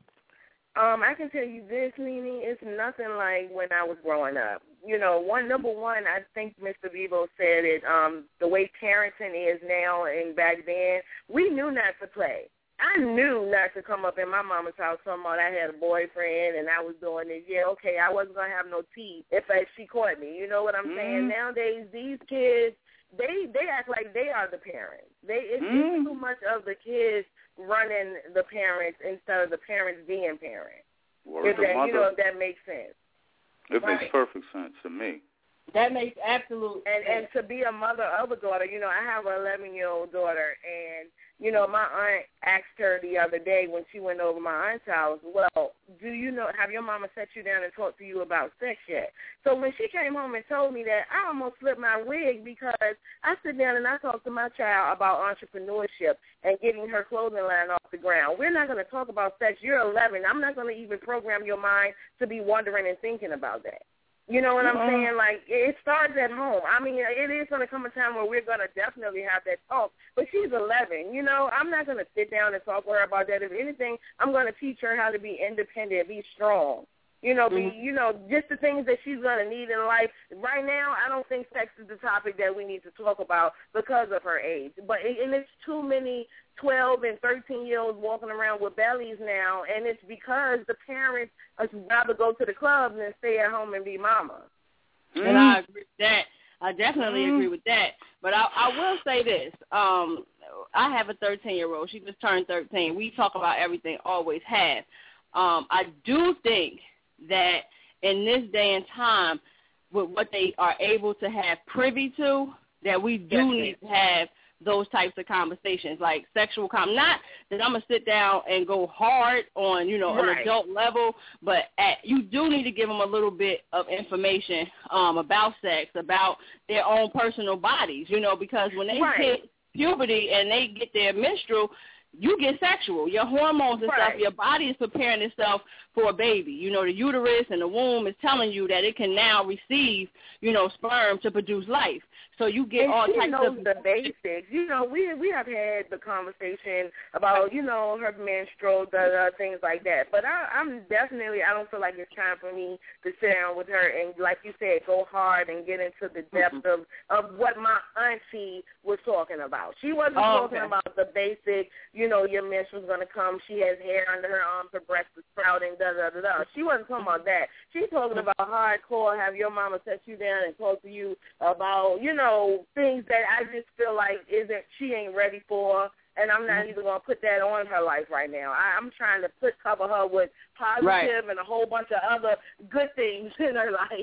Um, I can tell you this, Nene, it's nothing like when I was growing up. You know, one number one, I think Mister Bebo said it. Um, the way parenting is now and back then, we knew not to play. I knew not to come up in my mama's house talking about I had a boyfriend and I was doing this. Yeah, okay, I wasn't going to have no tea if I, she caught me. You know what I'm mm. saying? Nowadays, these kids, they they act like they are the parents. They It's mm. too much of the kids running the parents instead of the parents being parents. Well, if that, mother, you know, if that makes sense. It right. makes perfect sense to me. That makes absolute and sense. And to be a mother of a daughter, you know, I have an eleven-year-old daughter, and you know, my aunt asked her the other day when she went over my aunt's house, well, do you know, have your mama sat you down and talked to you about sex yet? So when she came home and told me that, I almost slipped my wig because I sit down and I talk to my child about entrepreneurship and getting her clothing line off the ground. We're not going to talk about sex. You're eleven. I'm not going to even program your mind to be wondering and thinking about that. You know what I'm mm-hmm. saying? Like, it starts at home. I mean, it is going to come a time where we're going to definitely have that talk. But she's eleven. You know, I'm not going to sit down and talk with her about that. If anything, I'm going to teach her how to be independent, be strong. You know, be, you know, just the things that she's going to need in life. Right now, I don't think sex is the topic that we need to talk about because of her age. But it, and it's too many twelve and thirteen-year-olds walking around with bellies now, and it's because the parents would rather go to the clubs than stay at home and be mama. Mm. And I agree with that. I definitely mm. agree with that. But I, I will say this. Um, I have a thirteen-year-old. She just turned thirteen. We talk about everything, always have. Um, I do think that in this day and time, with what they are able to have privy to, that we do yes, need to have those types of conversations, like sexual com. Not that I'm going to sit down and go hard on, you know, right. an adult level, but at, you do need to give them a little bit of information um, about sex, about their own personal bodies, you know, because when they right. hit puberty and they get their menstrual, you get sexual. Your hormones and right. stuff, your body is preparing itself for a baby. You know, the uterus and the womb is telling you that it can now receive, you know, sperm to produce life. So you get and all she types knows of the basics. You know, we we have had the conversation about, you know, her menstrual, da, da, things like that. But I, I'm definitely, I don't feel like it's time for me to sit down with her and, like you said, go hard and get into the depth mm-hmm. of, of what my auntie was talking about. She wasn't oh, talking okay. about the basic, you know, your menstrual's going to come, she has hair under her arms, her breast is sprouting, da, da, da, da. She wasn't talking about that. She's talking about hardcore, have your mama set you down and talk to you about, you know, things that I just feel like isn't she ain't ready for and I'm not even going to put that on her life right now. I, I'm trying to put cover her with positive right. and a whole bunch of other good things in her life.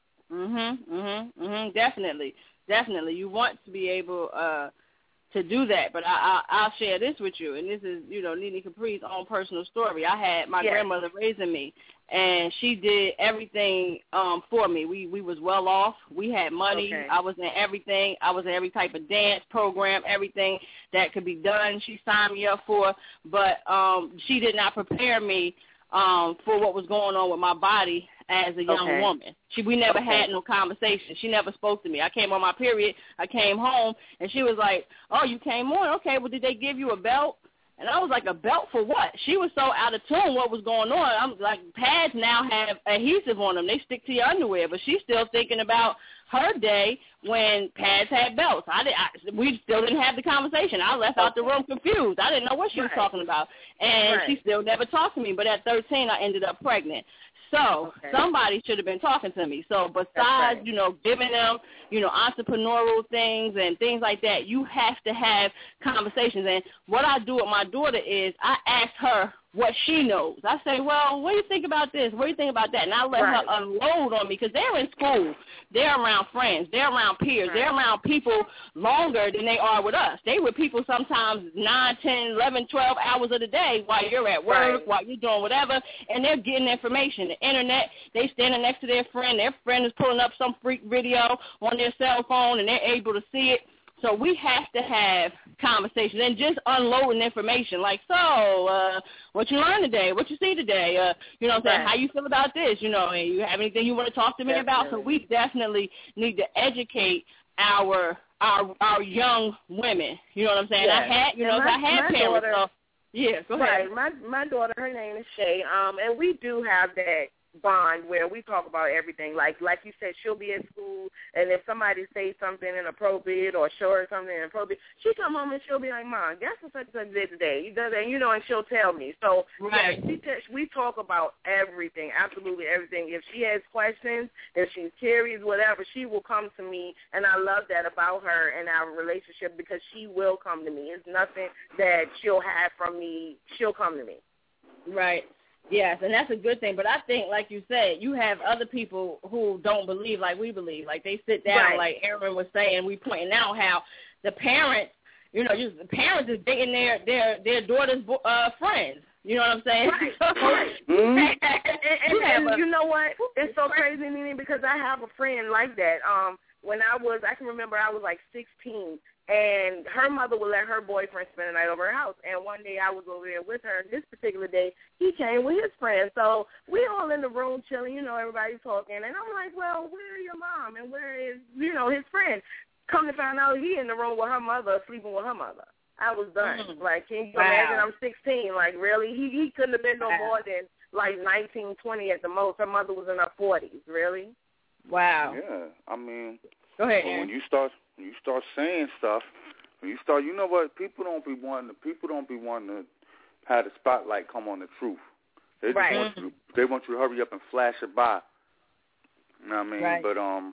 Mhm, mhm, mhm. Definitely, definitely. You want to be able uh, to do that, but I, I, I'll share this with you, and this is, you know, Nene Capri's own personal story. I had my yes. grandmother raising me, and she did everything um, for me. We we was well off. We had money. Okay. I was in everything. I was in every type of dance program, everything that could be done. She signed me up for, but um, she did not prepare me um, for what was going on with my body as a young okay. woman. She we never okay. had no conversation. She never spoke to me. I came on my period. I came home, and she was like, "Oh, you came on? Okay, well, did they give you a belt?" And I was like, "A belt for what?" She was so out of tune what was going on. I'm like, pads now have adhesive on them. They stick to your underwear, but she's still thinking about her day when pads had belts. I did. I, we still didn't have the conversation. I left out the room confused. I didn't know what she was right. talking about, and right. she still never talked to me. But at thirteen, I ended up pregnant. So okay. somebody should have been talking to me. So besides, right. you know, giving them, you know, entrepreneurial things and things like that, you have to have conversations. And what I do with my daughter is I ask her what she knows. I say, well, what do you think about this? What do you think about that? And I let right. her unload on me because they're in school. They're around friends. They're around peers. Right. They're around people longer than they are with us. They with people sometimes nine, ten, eleven, twelve hours of the day while you're at work, right. while you're doing whatever, and they're getting information. The internet, they standing next to their friend. Their friend is pulling up some freak video on their cell phone, and they're able to see it. So we have to have conversations and just unloading information like, so, uh, what you learned today? What you see today? Uh, you know what I'm saying? Right. How you feel about this? You know, and you have anything you want to talk to me Definitely. about? So we definitely need to educate our our our young women. You know what I'm saying? Yes. I had, you know, my, I had my parents. Daughter, so, yeah, go ahead. Right. My, my daughter, her name is Shay, um, and we do have that bond where we talk about everything. Like like you said, she'll be at school, and if somebody says something inappropriate or show her something inappropriate, she come home and she'll be like, "Mom, guess what such and such did today?" You know, and you know, and she'll tell me. So Right. yeah, she t- we talk about everything, absolutely everything. If she has questions, if she's curious, whatever, she will come to me, and I love that about her and our relationship because she will come to me. It's nothing that she'll have from me. She'll come to me. Right. Yes, and that's a good thing. But I think, like you said, you have other people who don't believe like we believe. Like they sit down, Right. like Aaron was saying, we pointing out how the parents, you know, just the parents is dating their their their daughter's uh, friends. You know what I'm saying? Right. So, Right. mm-hmm. and, and, you, and, a, you know what? It's so crazy, Nene, because I have a friend like that. Um, when I was, I can remember I was like sixteen, and her mother would let her boyfriend spend the night over her house. And one day I was over there with her, and this particular day he came with his friend. So we all in the room chilling, you know, everybody's talking. And I'm like, well, where is your mom? And where is, you know, his friend? Come to find out he in the room with her mother, sleeping with her mother. I was done. Mm-hmm. Like, can you wow. imagine? I'm sixteen. Like, really? He he couldn't have been no wow. more than, like, nineteen, twenty at the most. Her mother was in her forties. Really? Wow. Yeah, I mean, Go ahead, when Aaron. you start when you start saying stuff, when you start, you know what? People don't be wanting. People don't be wanting to have the spotlight come on the truth. They just Right. want you. They want you to hurry up and flash it by. You know what I mean? Right. But um,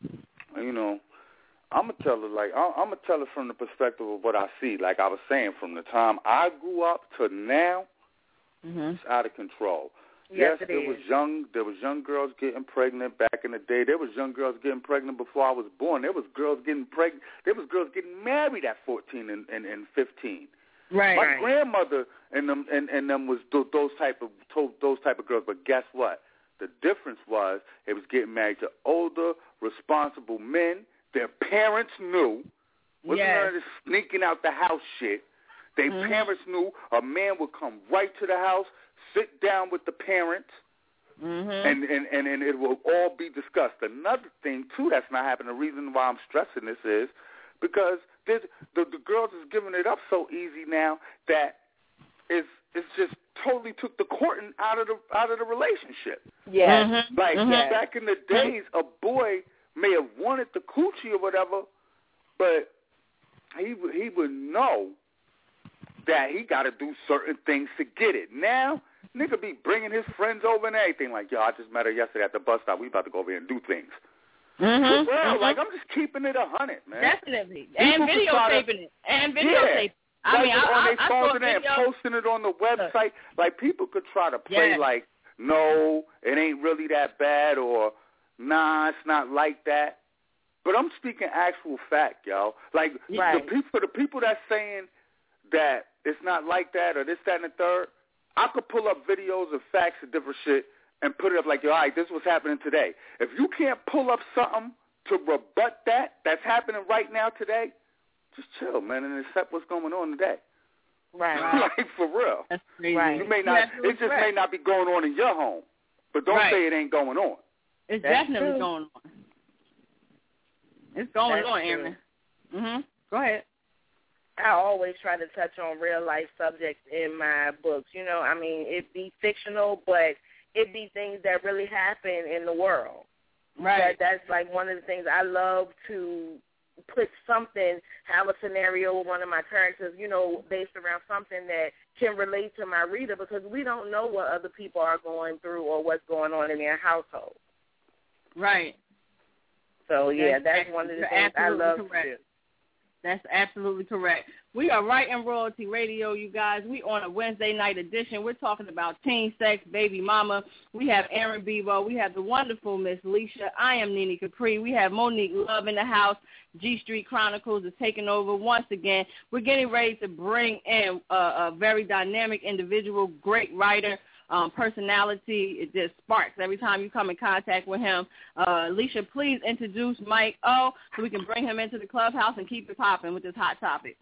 you know, I'm gonna tell it like I'm gonna tell it from the perspective of what I see. Like I was saying, from the time I grew up to now, Mm-hmm. it's out of control. Yes, it there is. was young. There was young girls getting pregnant back in the day. There was young girls getting pregnant before I was born. There was girls getting pregnant. There was girls getting married at fourteen and, and, and fifteen. Right. My Right. grandmother and them and, and them was th- those type of those type of girls. But guess what? The difference was it was getting married to older, responsible men. Their parents knew. Wasn't Yes. none of this sneaking out the house shit. Their Mm-hmm. parents knew a man would come right to the house, sit down with the parents, Mm-hmm. and, and, and, and it will all be discussed. Another thing, too, that's not happening, the reason why I'm stressing this is because the, the girls is giving it up so easy now that it's, it's just totally took the courting out of the out of the relationship. Yes. Mm-hmm. Like, Mhm. back in the days, a boy may have wanted the coochie or whatever, but he he would know that he got to do certain things to get it. Now, nigga be bringing his friends over and everything. Like, yo, I just met her yesterday at the bus stop. We about to go over here and do things. Mm-hmm. Well, Mm-hmm. like, I'm just keeping it a hundred, man. Definitely. People And can try to- videotaping it. And videotaping. I like mean, I, on I, their I phones saw and, and videos. posting it on the website. Like people could try to play Yeah. like, no, it ain't really that bad, or nah, it's not like that. But I'm speaking actual fact, yo. Like Right. the people, the people that's saying that it's not like that or this, that, and the third, I could pull up videos of facts and different shit and put it up like, yo, all right, this is what's happening today. If you can't pull up something to rebut that that's happening right now today, just chill, man, and accept what's going on today. Right. Like, for real. That's crazy. Right. You may not, Yeah, it just right. may not be going on in your home, but don't Right. say it ain't going on. It's That's definitely true. going on. It's going That's on, true. Aaron. Mhm. Go ahead. I always try to touch on real life subjects in my books. You know, I mean, it be fictional, but it be things that really happen in the world. Right. That that's like one of the things I love to put something, have a scenario with one of my characters, you know, based around something that can relate to my reader, because we don't know what other people are going through or what's going on in their household. Right. So yeah, That's that's one of the you're things I absolutely love correct. to do. That's absolutely correct. We are right in Royalty Radio, you guys. We on a Wednesday night edition. We're talking about teen sex, baby mama. We have Aaron Bebo. We have the wonderful Miss Leisha. I am Nene Capri. We have Monique Love in the house. G Street Chronicles is taking over once again. We're getting ready to bring in a, a very dynamic individual, great writer, um, personality. It just sparks every time you come in contact with him. Uh, Leisha, please introduce Mike O so we can bring him into the clubhouse and keep it popping with this hot topic.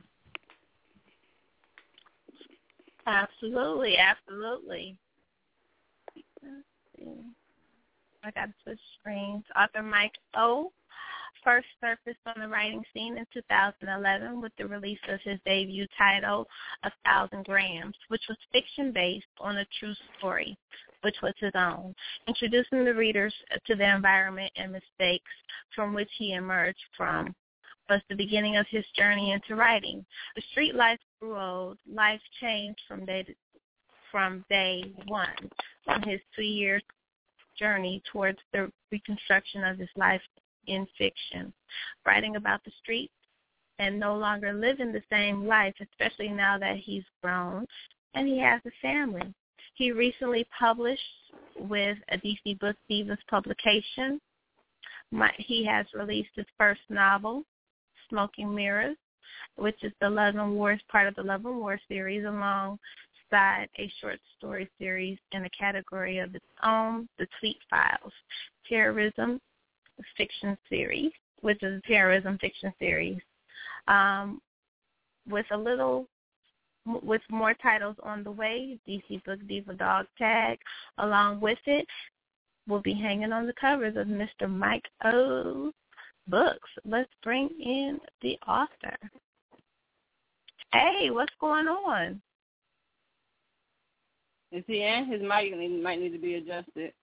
Absolutely, absolutely. Let's see. I got to switch screens. Author Mike O first surfaced on the writing scene in two thousand eleven with the release of his debut title, A Thousand Grams, which was fiction-based on a true story, which was his own, introducing the readers to the environment and mistakes from which he emerged from. Was the beginning of his journey into writing. The street life grew old. Life changed from day to, from day one on his two-year journey towards the reconstruction of his life in fiction, writing about the streets and no longer living the same life, especially now that he's grown and he has a family. He recently published with a D C Book Divas publication. My, he has released his first novel, Smoking Mirrors, which is the Love and War, part of the Love and War series, alongside a short story series in a category of its own, The Tweet Files, terrorism fiction series, which is a terrorism fiction series, um, with a little, with more titles on the way. D C Book Diva dog tag, along with it, will be hanging on the covers of Mister Mike O. books. Let's bring in the author. Hey, what's going on? Is he in? His mic might need to be adjusted.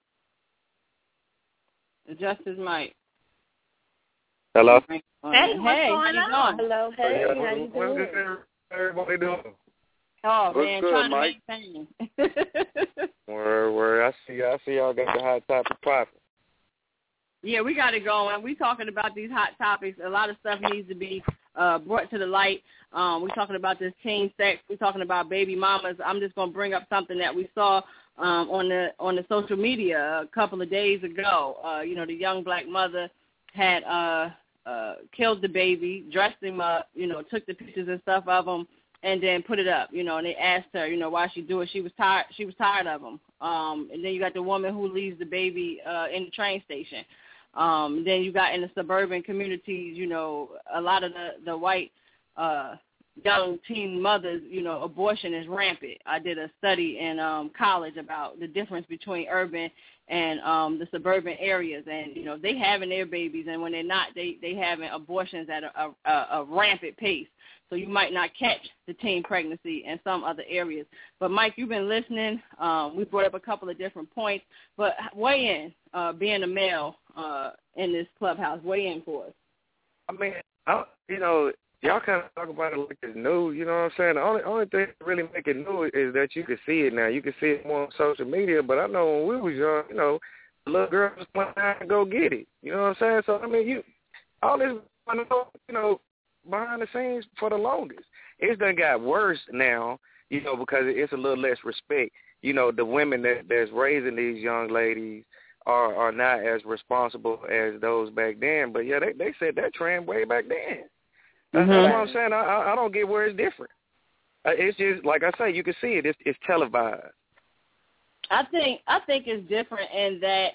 Adjust his mic. Hello. Hey, what's hey, going how you on? doing? Hello, hey, Yeah, how you what's doing? good, everybody doing? Oh, What's man, good, trying Mike? to maintain. Where, where I see, I see y'all got the hot topic popping. Yeah, we got it going. We're talking about these hot topics. A lot of stuff needs to be uh, brought to the light. Um, we're talking about this teen sex. We're talking about baby mamas. I'm just going to bring up something that we saw um, on the on the social media a couple of days ago. Uh, you know, the young black mother had uh, uh, killed the baby, dressed him up, you know, took the pictures and stuff of him, and then put it up. You know, and they asked her, you know, why she do it. She was tired. She was tired of him. Um, and then you got the woman who leaves the baby uh, in the train station. Um, then you got in the suburban communities, you know, a lot of the, the white uh, young teen mothers, you know, abortion is rampant. I did a study in um, college about the difference between urban and um, the suburban areas. And, you know, they having their babies, and when they're not, they, they having abortions at a, a, a rampant pace. So you might not catch the teen pregnancy in some other areas. But, Mike, you've been listening. Um, we brought up a couple of different points. But weigh in, uh, being a male uh, in this clubhouse. Weigh in for us. I mean, I, you know, y'all kind of talk about it like it's new. You know what I'm saying? The only only thing that really make it new is that you can see it now. You can see it more on social media. But I know when we was young, you know, the little girls just went out and go get it. You know what I'm saying? So, I mean, you all this, you know, behind the scenes for the longest. it's done got worse now, you know, because it's a little less respect. You know, the women that that's raising these young ladies are are not as responsible as those back then. But yeah, they they said that trend way back then. That's, Mm-hmm. that's what I'm saying. I, I I don't get where it's different. Uh, It's just like I say, you can see it. It's, it's televised. I think I think it's different in that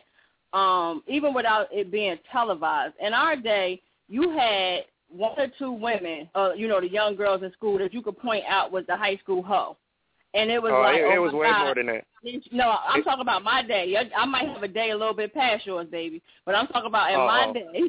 um, even without it being televised, in our day, you had one or two women, uh, you know, the young girls in school that you could point out was the high school hoe. And it was Oh, like, it, oh it was my way God. more than that. No, I'm It- talking about my day. I, I might have a day a little bit past yours, baby. But I'm talking about in my Uh-oh. day.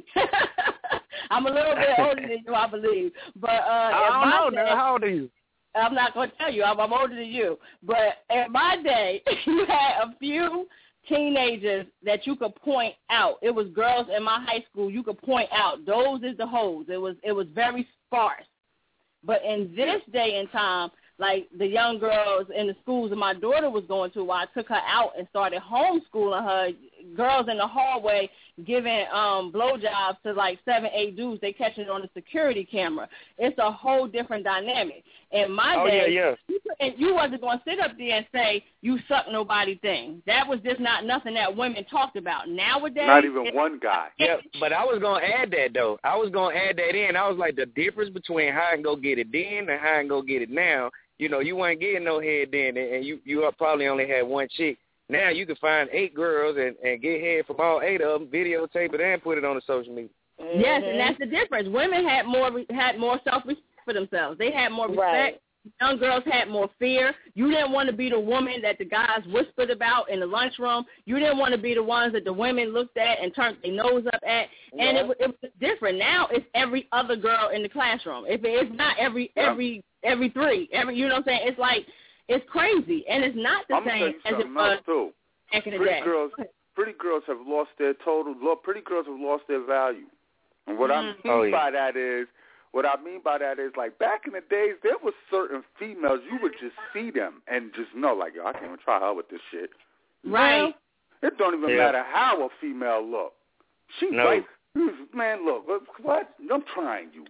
I'm a little bit older than you, I believe. But uh, I in don't my know. day, Now, how old are you? I'm not going to tell you. I'm, I'm older than you. But in my day, you had a few teenagers that you could point out. It was girls in my high school you could point out. Those is the hoes. It was it was very sparse. But in this day and time, like the young girls in the schools that my daughter was going to, while I took her out and started homeschooling her, girls in the hallway giving um, blowjobs to like seven, eight dudes. They catching it on the security camera. It's a whole different dynamic. In my Oh, day, yeah, yeah. you, and you wasn't going to sit up there and say you suck nobody thing. That was just not nothing that women talked about. Nowadays, Not even one guy. Yeah, but I was gonna add that though. I was gonna add that in. I was like, the difference between how I can go get it then and how I can go get it now. You know, you weren't getting no head then, and you you probably only had one chick. Now you can find eight girls and, and get head from all eight of them, videotape it, and put it on the social media. Yes, and that's the difference. Women had more had more self-respect for themselves. They had more respect. Right. Young girls had more fear. You didn't want to be the woman that the guys whispered about in the lunchroom. You didn't want to be the ones that the women looked at and turned their nose up at. And it, was- it was different. Now it's every other girl in the classroom. If it's not every Yeah. every every three, every you know what I'm saying? It's like it's crazy, and it's not the I'm gonna tell same you as it something was else too. back in the Pretty day. girls, pretty girls have lost their total. lo- Pretty girls have lost their value. And what I mean Oh, yeah. by that is, what I mean by that is, like back in the days, there were certain females you would just see them and just know, like, yo, I can't even try her with this shit. Right. It don't even Yeah. matter how a female look. She No. like, man, look, what? what? I'm trying you.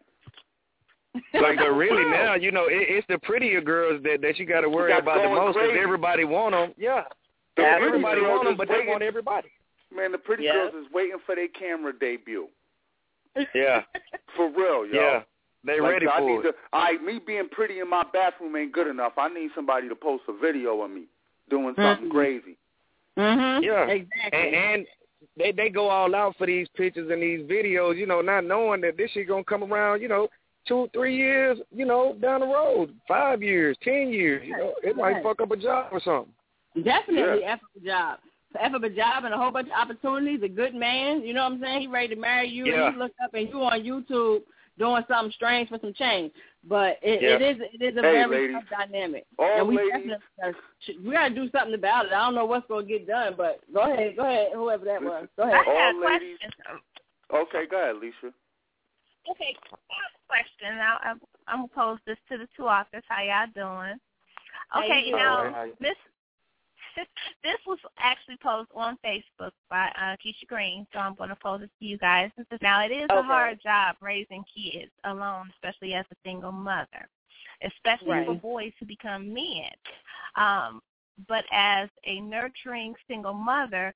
But, but really now, you know, it, it's the prettier girls that, that you got to worry That's about the going most because crazy. everybody want them. Yeah. The Yeah, pretty everybody girls want them, is but they waiting- want everybody. Man, the pretty Yeah. girls is waiting for their camera debut. Yeah. For real, yo. Yeah. They Like, ready I for need it. to, I, me being pretty in my bathroom ain't good enough. I need somebody to post a video of me doing something Mhm. crazy. Mhm. Yeah. Exactly. And, and they they go all out for these pictures and these videos, you know, not knowing that this shit gonna come around, you know, two, three years, you know, down the road, five years, ten years, you know, it might Right. fuck up a job or something. Definitely Yeah. F up a job. F up a job and a whole bunch of opportunities, a good man, you know what I'm saying? He ready to marry you Yeah. and you look up and you on YouTube doing something strange for some change. But it, Yeah. it is it is a Hey, very ladies. tough dynamic. All and we ladies. definitely gotta, we got to do something about it. I don't know what's going to get done, but go ahead, go ahead, whoever that was. Go I ahead. All had a ladies- question. Okay, go ahead, Alicia. Okay, I have a question. Now, I'm, I'm going to pose this to the two authors. How y'all doing? Okay, you doing? now, this this was actually posted on Facebook by uh, Keisha Green, so I'm going to pose it to you guys. Now, it is a Okay. hard job raising kids alone, especially as a single mother, especially Right. for boys who become men. Um, but as a nurturing single mother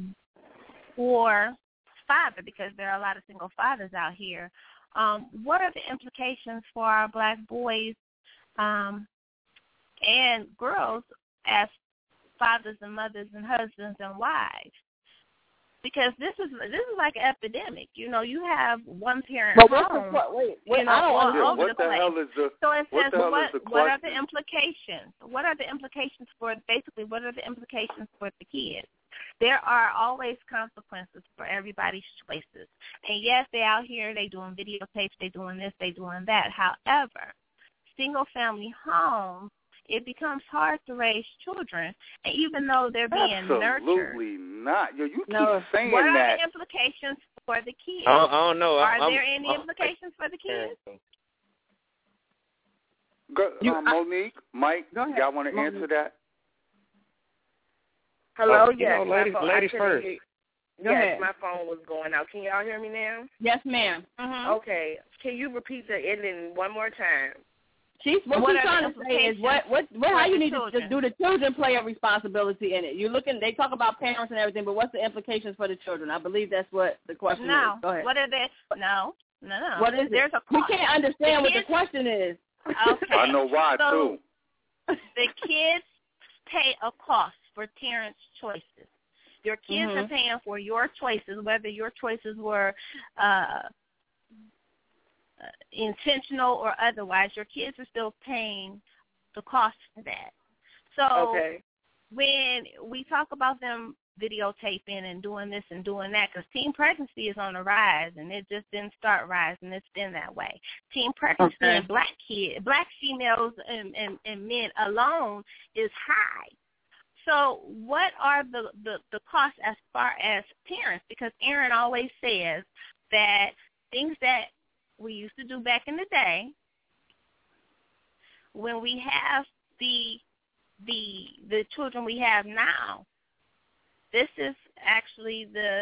or father, because there are a lot of single fathers out here, um, what are the implications for our black boys um, and girls as fathers and mothers and husbands and wives? Because this is this is like an epidemic. You know, you have one parent But what's home, the wait, you wait, know, I don't all understand. over what the the place. hell is the So it what says, the hell what, is the what are the question? implications? What are the implications for, basically, what are the implications for the kids? There are always consequences for everybody's choices. And yes, they're out here, they doing videotapes, they doing this, they doing that. However, single-family homes, it becomes hard to raise children. And even though they're being nurtured, Absolutely not. Yo, you keep No. saying what are that. the implications for the kids? I don't, I don't know. Are I'm, there any I'm, implications for the kids? Go, You- uh, I- Monique, Mike, Go ahead, y'all want to Monique. answer that? Hello, Oh, you yes. know, my ladies- phone, I ladies couldn't first. hear- Go yes, ahead. my phone was going out. Can y'all hear me now? Yes, ma'am. Mm-hmm. Okay. Can you repeat the ending one more time? She's what, what she's trying to say is what what, what how you need children? to do the children play a responsibility in it. You're looking. They talk about parents and everything, but what's the implications for the children? I believe that's what the question no. is. Go ahead. What are they? No, no, no. What is There's it? a cost. We can't understand the what kids, the question is. Okay. I know why so, too. The kids pay a cost for parents' choices. Your kids mm-hmm. are paying for your choices, whether your choices were uh, intentional or otherwise. Your kids are still paying the cost for that. So okay. when we talk about them videotaping and doing this and doing that, because teen pregnancy is on the rise, and it just didn't start rising. It's been that way. Teen pregnancy okay. in black kids, black females and, and, and men alone is high. So what are the, the, the costs as far as parents? Because Aaron always says that things that we used to do back in the day, when we have the the the children we have now, this is actually the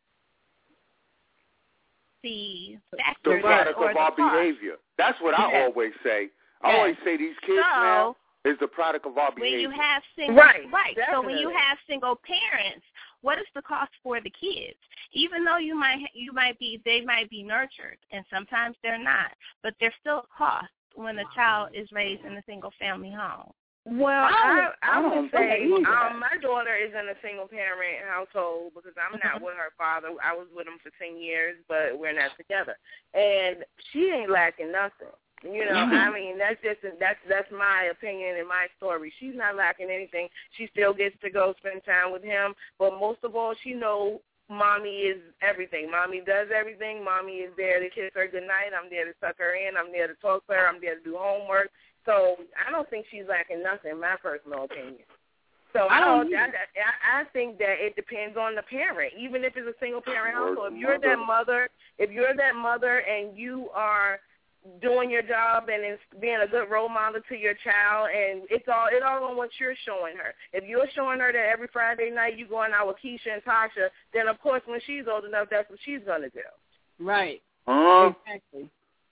the factor the product or of the our cost. behavior. That's what I Yeah. always say. I Yeah. always say these kids So, now is the product of our When behavior. you have single, Right, right. So when you definitely. have single parents, what is the cost for the kids? Even though you might you might be they might be nurtured, and sometimes they're not, but there's still a cost when a child is raised in a single family home. Well, I, I, I would don't say think um, my daughter is in a single-parent household because I'm not Mm-hmm. with her father. I was with him for ten years, but we're not together. And she ain't lacking nothing. You know, I mean, that's just that's that's my opinion and my story. She's not lacking anything. She still gets to go spend time with him, but most of all, she knows Mommy is everything. Mommy does everything. Mommy is there to kiss her goodnight. I'm there to suck her in. I'm there to talk to her. I'm there to do homework. So I don't think she's lacking nothing, in my personal opinion. So I don't. I, I, I think that it depends on the parent, even if it's a single parent household. If you're that mother, if you're that mother, and you are doing your job and it's being a good role model to your child, and it's all it all on what you're showing her. If you're showing her that every Friday night you going out with Keisha and Tasha, then of course when she's old enough, that's what she's gonna do. Right. Uh, Exactly.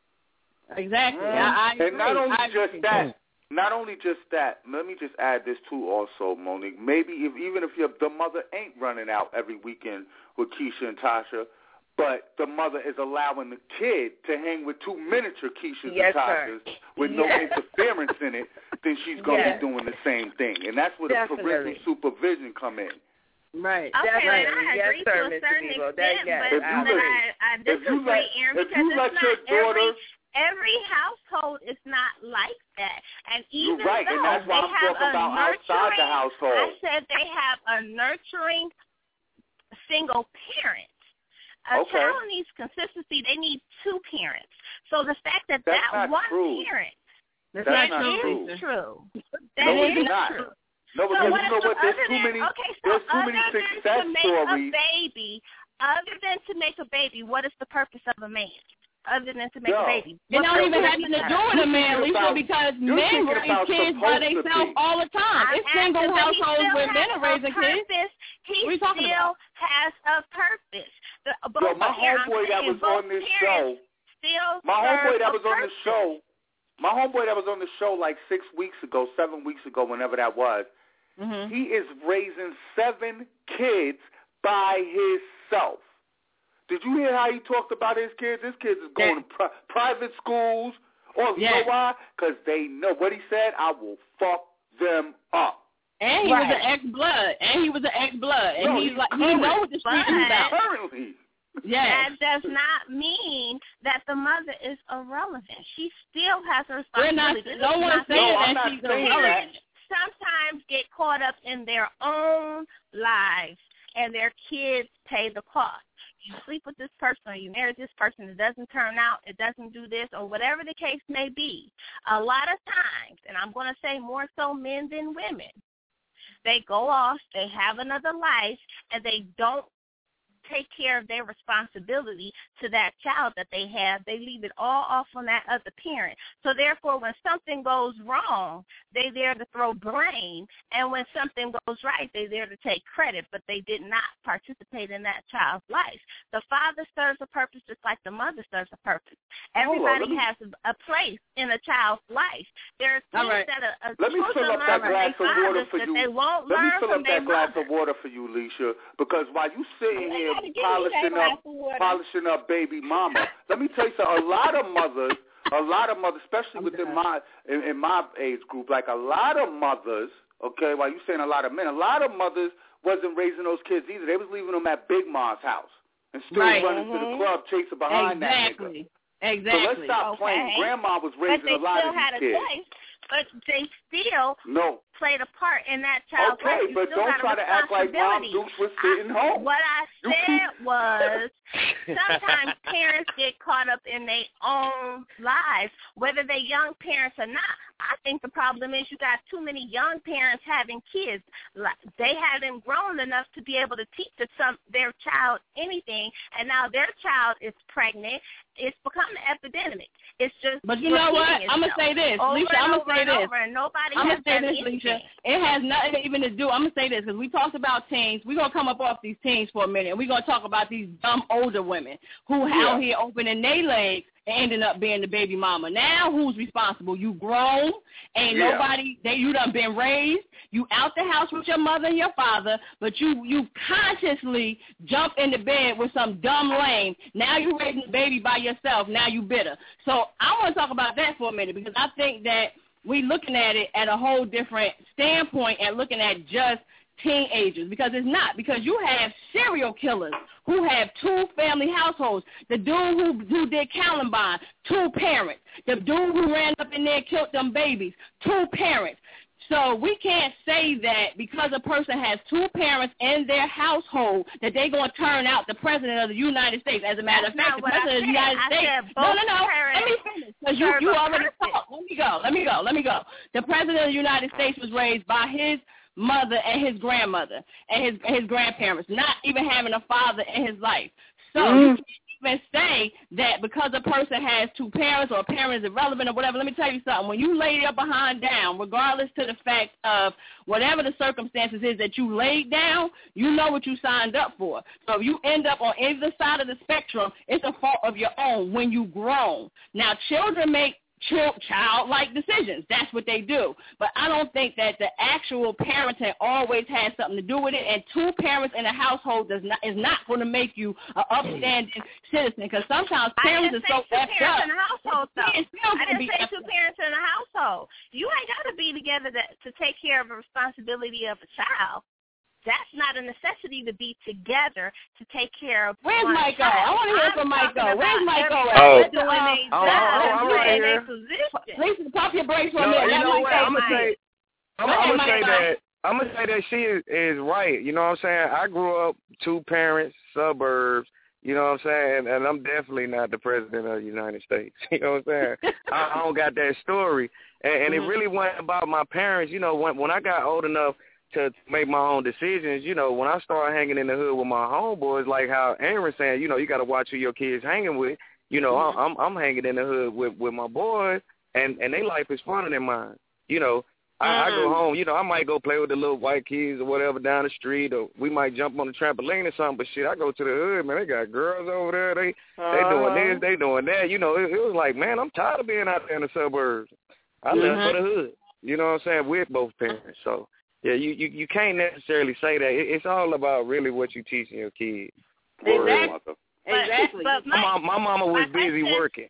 Exactly. uh, I, I agree. and not only I just agree. that, not only just that. Let me just add this too, also, Monique. Maybe if even if your the mother ain't running out every weekend with Keisha and Tasha, but the mother is allowing the kid to hang with two miniature Keishas Yes, and Tashas sir. with no Yes. interference in it, then she's going to Yes. be doing the same thing. And that's where Definitely. the parental supervision come in. Right. Okay, Definitely. and I Yes, agree sir, to a Mister certain Devo. extent, That- yes, but, If you but let- I, I if you disagree, let- Aaron, if because you it's let not your every daughter- every household is not like that. And even You're right, though and that's why they I'm have talking a about outside nurturing, the household. I said they have a nurturing single parent. A Okay. child needs consistency. They need two parents. So the fact that That's that not one true. parent, That's, That's that not is true. true. That No, is it's not. true. No, So because what you is know the, what? There's other too than, many. okay, so There's too other many than success to make stories. a baby, other than to make a baby, what is the purpose of a man? Other than to make No. a baby. It What's don't the even purpose have to of do that? with a man, You're Lisa, about- because you're men thinking raise about kids by supposed to themselves be. all the time. I'm It's single asking, but he households still where men has are raising a kids. purpose. He What are you talking still about? has a purpose. The, both Yo, my of here, I'm homeboy that saying was both on this parents show, still my serve homeboy that a was on the purpose. show, my homeboy that was on the show like six weeks ago, seven weeks ago, whenever that was, Mm-hmm. he is raising seven kids by himself. Did you hear how he talked about his kids? His kids is going Yeah. to pri- private schools. Or you Yeah. know why? Because they know what he said. I will fuck them up. And he Right. was an ex-blood. And he was an ex-blood. And No, he's he's like, he current. knows what the street is about. Currently. Yes. That does not mean that the mother is irrelevant. She still has her We're not, responsibility. no one's Not- saying No, I'm that not she's saying irrelevant. Sometimes get caught up in their own lives, and their kids pay the cost. You sleep with this person, or you marry this person, it doesn't turn out, it doesn't do this, or whatever the case may be. A lot of times, and I'm going to say more so men than women, they go off, they have another life, and they don't take care of their responsibility to that child that they have. They leave it all off on that other parent. So therefore, when something goes wrong, they're there to throw blame. And when something goes right, they're there to take credit, but they did not participate in that child's life. The father serves a purpose just like the mother serves a purpose. Everybody me, has a, a place in a child's life. There are things right. that a, a Let me fill up that glass of water for you. They won't Let learn me fill from up that glass mother. of water for you, Leisha, because while you sitting here polishing up, water. polishing up baby mama, let me tell you something. A lot of mothers, a lot of mothers, especially I'm within done. my in, in my age group, like a lot of mothers. Okay, while you saying a lot of men, a lot of mothers wasn't raising those kids either. They was leaving them at Big Ma's house and still right. running mm-hmm. to the club chasing behind exactly. that nigga. Exactly. So let's stop okay. playing. Grandma was raising a lot of these But they still had a kids. choice. But they still no. played a part in that child's okay, life. You but still don't got try a to act like Mom responsibility. Dukes was sitting I, home. What I You said keep... was sometimes parents get caught up in their own lives, whether they're young parents or not. I think the problem is you got too many young parents having kids. They haven't grown enough to be able to teach some, their child anything, and now their child is pregnant. It's become an epidemic. It's just. But you know what? I'm gonna say this, Leisha. I'm gonna say this. And nobody I'm has gonna say done this, anything. Leisha. It has nothing even to do. I'm gonna say this because we talked about teens. We're gonna come up off these teens for a minute, and we're gonna talk about these dumb older women who Yeah. out here opening their legs and ending up being the baby mama. Now who's responsible? You grown. Ain't Yeah. nobody. They you done been raised. You out the house with your mother and your father, but you you consciously jump into bed with some dumb lame. Now you raising the baby by yourself. Now you bitter. So I want to talk about that for a minute because I think that we looking at it at a whole different standpoint and looking at just teenagers because it's not because you have serial killers who have two family households. The dude who who did Columbine, two parents. The dude who ran up in there and killed them babies, two parents. So we can't say that because a person has two parents in their household that they're going to turn out the president of the United States. As a matter of fact, the president of the United States. No, no, no. Let me finish because you, you already talked. Let me go. Let me go. Let me go. The president of the United States was raised by his mother and his grandmother and his his grandparents, not even having a father in his life. So mm. you can't even say that because a person has two parents or a parent is irrelevant or whatever. Let me tell you something. When you lay your behind down, regardless to the fact of whatever the circumstances is that you laid down, you know what you signed up for. So if you end up on either side of the spectrum, it's a fault of your own when you grown. Now, children make childlike decisions. That's what they do. But I don't think that the actual parenting always has something to do with it. And two parents in a household does not is not going to make you an upstanding citizen. Because sometimes parents are so effed two up. parents in a household, though. I didn't say two up. parents in a household. You ain't got to be together to, to take care of the responsibility of a child. That's not a necessity to be together to take care of. Where's one Michael? child. I want to hear from Michael. Where's Michael at? Oh. Doing their Oh, job oh, and I'm doing right their here. position. Lisa, pop your brakes for No, me. you Let know me what? say I'm gonna mine. say, I'm, Go I'm ahead, gonna say Michael. that. I'm gonna say that she is, is right. You know what I'm saying? I grew up two parents, suburbs. You know what I'm saying? And I'm definitely not the president of the United States. You know what I'm saying? I, I don't got that story. And, and Mm-hmm. it really wasn't about my parents. You know, when when I got old enough to make my own decisions, you know, when I started hanging in the hood with my homeboys, like how Aaron's saying, you know, you got to watch who your kids hanging with. You know, mm-hmm. I'm I'm hanging in the hood with, with my boys, and, and their life is funner than mine. You know, I, mm-hmm. I go home, you know, I might go play with the little white kids or whatever down the street, or we might jump on the trampoline or something, but shit, I go to the hood, man, they got girls over there, they uh-huh. they doing this, they doing that. You know, it, it was like, man, I'm tired of being out there in the suburbs. I mm-hmm. left for the hood. You know what I'm saying, with both parents, so. Yeah, you, you, you can't necessarily say that. It, it's all about really what you're teaching your kids. Exactly. Exactly. But, but my, my, my mama was my busy question, working.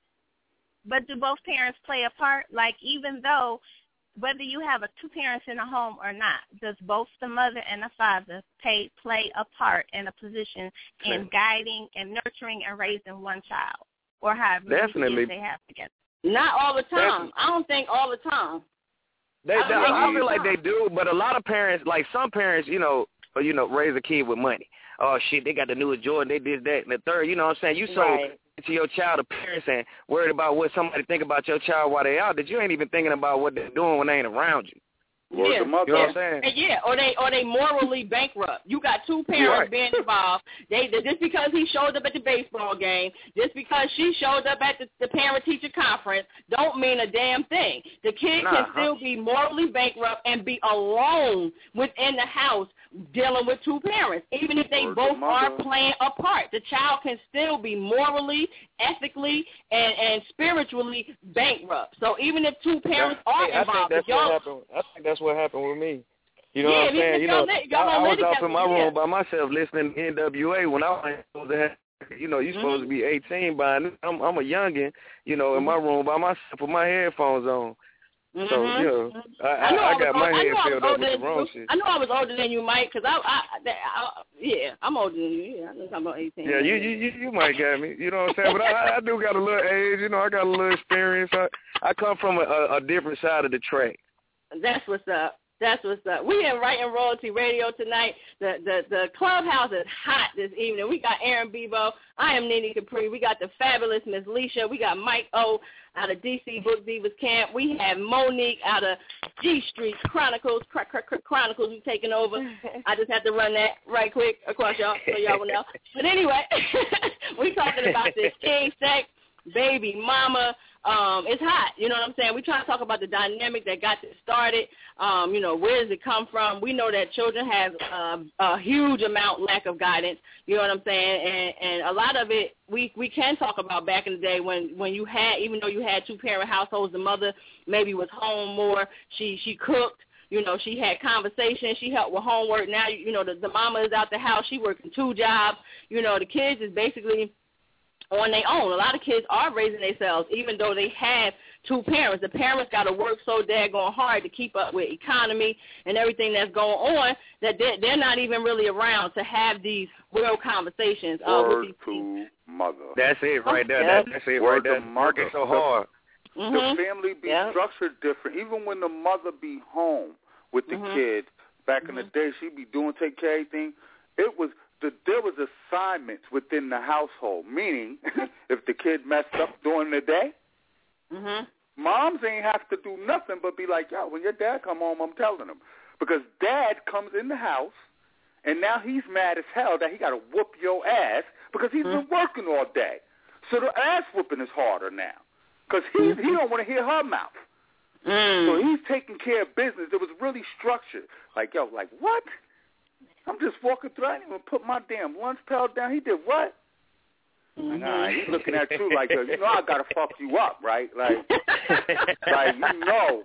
But do both parents play a part? Like, even though, whether you have a two parents in a home or not, does both the mother and the father pay, play a part in a position in Sure. guiding and nurturing and raising one child? Or however many Definitely. years they have together? Not all the time. Definitely. I don't think all the time. They, they, I feel like they do, but a lot of parents, like some parents, you know, you know, raise a kid with money. Oh shit, they got the newest Jordan, they did that, and the third. You know what I'm saying? You so Right. to your child appearance and worried about what somebody think about your child while they out that you ain't even thinking about what they're doing when they ain't around you. Word yeah, to mother. You know what I'm saying? And yeah, or they or they morally bankrupt. You got two parents Right. being involved. They just because he showed up at the baseball game, just because she showed up at the, the parent-teacher conference, don't mean a damn thing. The kid Nah, can huh? still be morally bankrupt and be alone within the house dealing with two parents, even if they Word to both are mother. playing a part. The child can still be morally, ethically, and, and spiritually bankrupt. So even if two parents Hey, are I think involved, that's if y'all what happened. I think that's what happened with me. You know Yeah, what I'm because saying? You y'all know, li- y'all I, I don't was live off together, in my yeah. room by myself listening to N W A when I was supposed to have. You know, you're supposed to be eighteen by now. I'm, I'm a youngin', you know, in my room by myself with my headphones on. Mm-hmm. So, you know, I, I, I, know I, I, was got my old, I head know I was filled up older with the than wrong you. shit. I know I was older than you, Mike, because I, I, I, I, yeah, I'm older than you. Yeah, I know I'm about eighteen. Yeah, you, you you you might got me. You know what I'm saying? But I, I do got a little age. You know, I got a little experience. I, I come from a, a, a different side of the track. That's what's up. That's what's up. We in Right and Royalty Radio tonight. The the the clubhouse is hot this evening. We got Aaron Bebo. I am Nene Capri. We got the fabulous Miss Leisha. We got Mike O out of D C Book Divas Camp. We have Monique out of G Street Chronicles. Cr- cr- cr- Chronicles we taking over. I just have to run that right quick across y'all so y'all will know. But anyway, we talking about this king sex, baby mama. Um, it's hot, you know what I'm saying? We're trying to talk about the dynamic that got this started. Um, you know, where does it come from? We know that children have uh, a huge amount lack of guidance, you know what I'm saying? And, and a lot of it we, we can talk about back in the day when, when you had, even though you had two-parent households, the mother maybe was home more, she, she cooked. You know, she had conversations. She helped with homework. Now, you know, the, the mama is out the house. She working two jobs. You know, the kids is basically on their own. A lot of kids are raising themselves, even though they have two parents. The parents got to work so daggone hard to keep up with economy and everything that's going on that they're, they're not even really around to have these real conversations. Uh, Word with these to mother. That's it right there. Yeah. That, that's it Word right to there. mother. Working so hard. Mm-hmm. The family be Yeah. structured different. Even when the mother be home with the Mhm. kids, back in the Mhm. day, she be doing, take care of everything. It was the, there was assignments within the household, meaning if the kid messed up during the day, Mhm. moms ain't have to do nothing but be like, yo, when your dad come home, I'm telling him. Because dad comes in the house, and now he's mad as hell that he got to whoop your ass because he's Mm-hmm. been working all day. So the ass whooping is harder now because he, he don't want to hear her mouth. Mm. So he's taking care of business. It was really structured. Like, yo, like, what? I'm just walking through. I didn't even put my damn lunch pail down. He did what? Like, all right, he's looking at you like, yo, you know I got to fuck you up, right? Like, like, you know,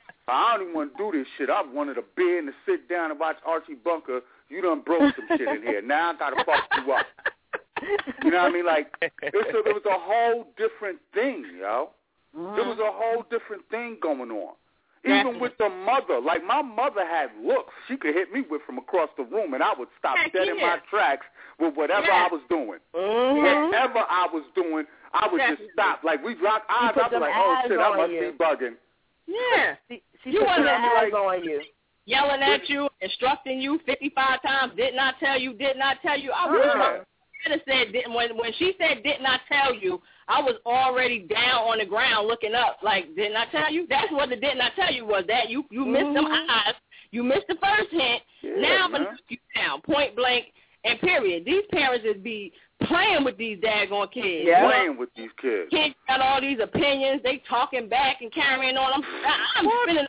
I don't even want to do this shit. I wanted a beer and to sit down and watch Archie Bunker. You done broke some shit in here. Now I got to fuck you up. You know what I mean? Like, it's a, it was a whole different thing, yo. Mhm. There was a whole different thing going on. Even with the mother. Like, my mother had looks she could hit me with from across the room, and I would stop Heck dead in yeah. my tracks with whatever Yeah. I was doing. Mhm. Whatever I was doing, I would Yeah. just stop. Like, we locked eyes. put I'd be them like, oh, eyes shit, I on must you. be bugging. Yeah. She, she You put wasn't her eyes like- on you. Yelling at you, instructing you fifty-five times, did not tell you, did not tell you. I wish Uh-huh. my should have said, didn't, when, when she said did not tell you, I was already down on the ground looking up, like, didn't I tell you? That's what the did not tell you was, that you, you missed them eyes, you missed the first hint, Yeah, now I'm man. going to knock you down, point blank, and period. These parents is be playing with these daggone kids. Yeah. You know, Playing with these kids. kids got all these opinions. They talking back and carrying on. I'm, I'm spending.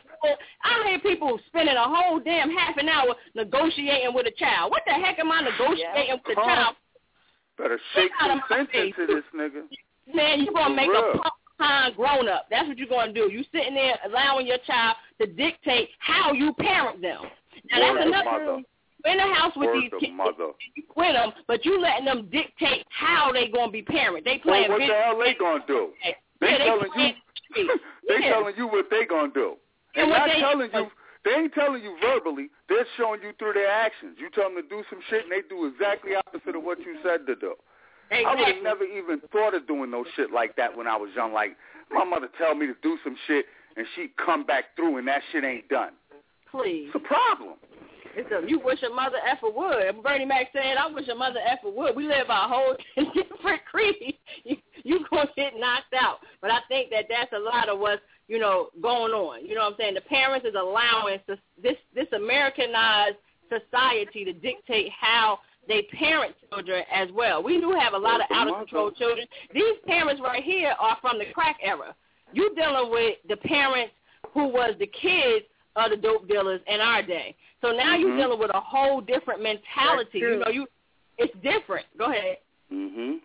I hear people spending a whole damn half an hour negotiating with a child. What the heck am I negotiating with a Huh? child? Better shake Get out some of my sense face. into this nigga. Man, you gonna For make real. a punk time grown up. That's what you're gonna do. You sitting there allowing your child to dictate how you parent them. Now Word that's to another. mother. You're in the house with Word these to kids. mother. You with them, but you letting them dictate how they gonna be parent. They Well, playing. what the video hell they games. gonna do? Yeah, They they telling playing you. street. They Yeah. telling you what they gonna do. And And what not they- telling you. They ain't telling you verbally. They're showing you through their actions. You tell them to do some shit, and they do exactly opposite of what you said to do. I would Exactly. have never even thought of doing no shit like that when I was young. Like, my mother tell me to do some shit, and she'd come back through, and that shit ain't done. Please. It's a problem. It's a, you wish a mother effer would. Bernie Mac said, I wish a mother effer would. We live by a whole different creed. You, you going to get knocked out. But I think that that's a lot of what's you know, going on. You know what I'm saying? The parents is allowing this this, this Americanized society to dictate how they parent children as well. We do have a lot of out-of-control children. These parents right here are from the crack era. You're dealing with the parents who was the kids of the dope dealers in our day. So now mm-hmm. you're dealing with a whole different mentality. You know, you it's different. Go ahead. Mhm.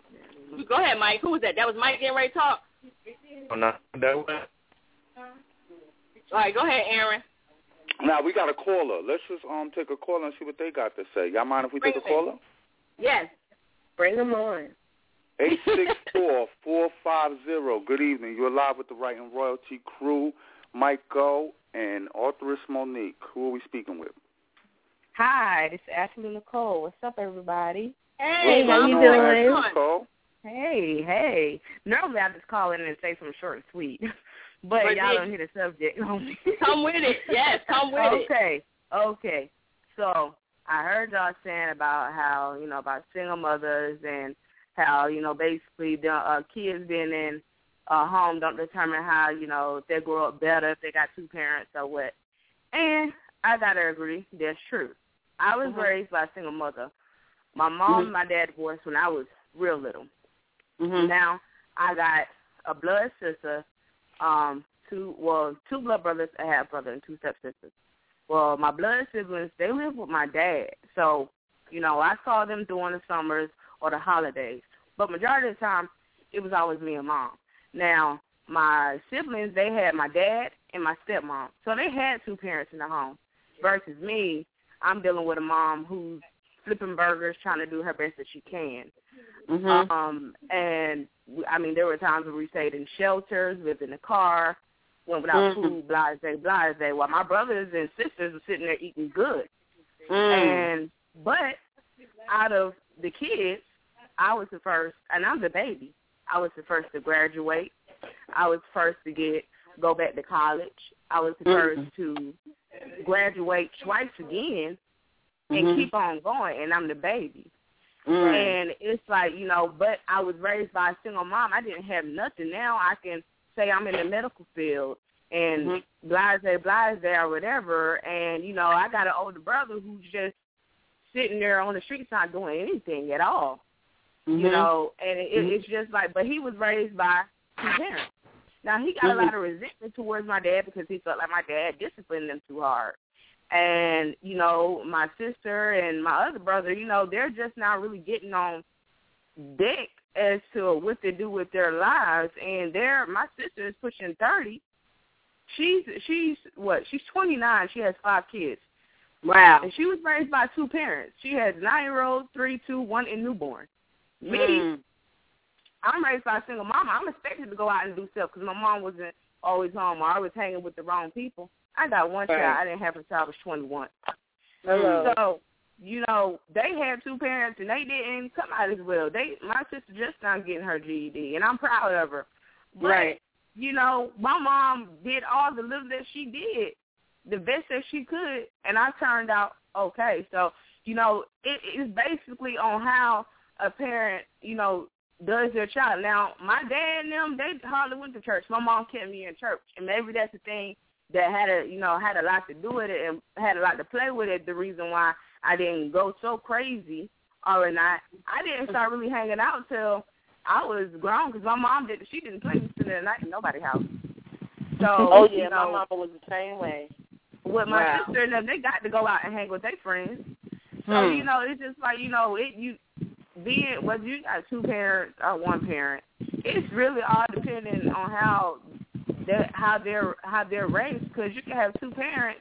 Go ahead, Mike. Who was that? That was Mike getting ready to talk? Oh, no, that was... All right, go ahead, Aaron. Now, we got a caller. Let's just um take a caller and see what they got to say. Y'all mind if we Bring take a caller? Yes. Bring them on. eight six four, four five zero. Good evening. You're live with the Right and Royalty crew, Mike Go and authoress Monique. Who are we speaking with? Hi, this is Ashley Nicole. What's up, everybody? Hey, how you doing? Nicole? Hey, hey. Normally I just call in and say something short and sweet, but, but y'all they, don't hear the subject. Come with it. Yes, come with okay. it. Okay, okay. So I heard y'all saying about how, you know, about single mothers and how, you know, basically the uh, kids being in a home don't determine how, you know, if they grow up better, if they got two parents or what. And I got to agree, that's true. I was mm-hmm. raised by a single mother. My mom mm-hmm. and my dad divorced when I was real little. Mm-hmm. Now I got a blood sister, um, two well, two blood brothers, a half brother, and two stepsisters. Well, my blood siblings, they live with my dad, so you know I saw them during the summers or the holidays. But majority of the time, it was always me and mom. Now my siblings, they had my dad and my stepmom, so they had two parents in the home. Versus me, I'm dealing with a mom who's flipping burgers, trying to do her best that she can. Mm-hmm. Um, and, I mean, there were times when we stayed in shelters, lived in the car, went without mm-hmm. food, blase, blase, while my brothers and sisters were sitting there eating good. Mm. And But out of the kids, I was the first, and I'm the baby. I was the first to graduate. I was first to get go back to college. I was the mm-hmm. first to graduate twice again and mm-hmm. keep on going, and I'm the baby. Mm. And it's like, you know, but I was raised by a single mom. I didn't have nothing. Now I can say I'm in the medical field and mm-hmm. blase, blase or whatever, and, you know, I got an older brother who's just sitting there on the streets not doing anything at all, mm-hmm. you know, and it, mm-hmm. it's just like, but he was raised by his parents. Now, he got mm-hmm. a lot of resentment towards my dad because he felt like my dad disciplined them too hard. And, you know, my sister and my other brother, you know, they're just not really getting on deck as to what to do with their lives. And they're, my sister is pushing thirty. She's, she's what, she's twenty-nine. She has five kids. Wow. And she was raised by two parents. She has a nine-year-old, three, two, one, and newborn. Mm. Me, I'm raised by a single mama. I'm expected to go out and do stuff because my mom wasn't always home or I was hanging with the wrong people. I got one right. child. I didn't have her until I was twenty-one. Hello. So, you know, they had two parents, and they didn't come out as well. They, my sister just not getting her G E D, and I'm proud of her. But, right. you know, my mom did all the little that she did, the best that she could, and I turned out okay. So, you know, it is basically on how a parent, you know, does their child. Now, my dad and them, they hardly went to church. My mom kept me in church, and maybe that's the thing that had a, you know, had a lot to do with it and had a lot to play with it, the reason why I didn't go so crazy or not. I didn't start really hanging out until I was grown because my mom did. She didn't play me spending the night in nobody's house. So, oh, yeah, you know, my mama was the same way. With my wow. sister and them, they got to go out and hang with their friends. So, Hmm. you know, it's just like, you know, it you being, whether you got two parents or one parent, it's really all depending on how That how they're how they're raised, because you can have two parents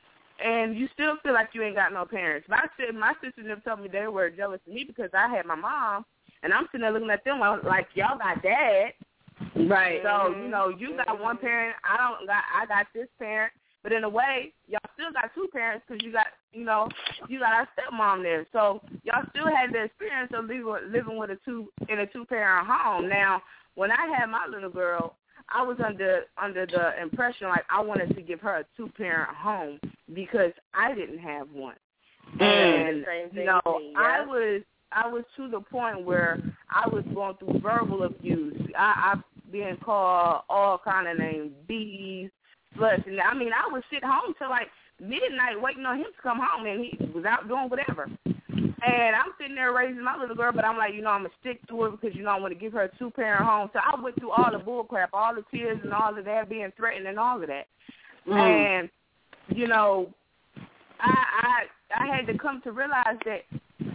and you still feel like you ain't got no parents. My sister, my sister never told me they were jealous of me because I had my mom, and I'm sitting there looking at them like y'all got dad, right? So you know you got one parent, I don't got I got this parent, but in a way y'all still got two parents because you got you know you got our stepmom there. So y'all still had the experience of living, living with a two in a two parent home. Now when I had my little girl, I was under under the impression like I wanted to give her a two parent home because I didn't have one, mm. and you know me, yeah. I was I was to the point where I was going through verbal abuse. I, I being called all kind of names, bees, sluts. And I mean, I would sit home till like midnight waiting on him to come home, and he was out doing whatever. And I'm sitting there raising my little girl, but I'm like, you know, I'm going to stick to it because, you know, I want to give her a two-parent home. So I went through all the bull crap, all the tears and all of that, being threatened and all of that. Mm. And, you know, I, I I had to come to realize that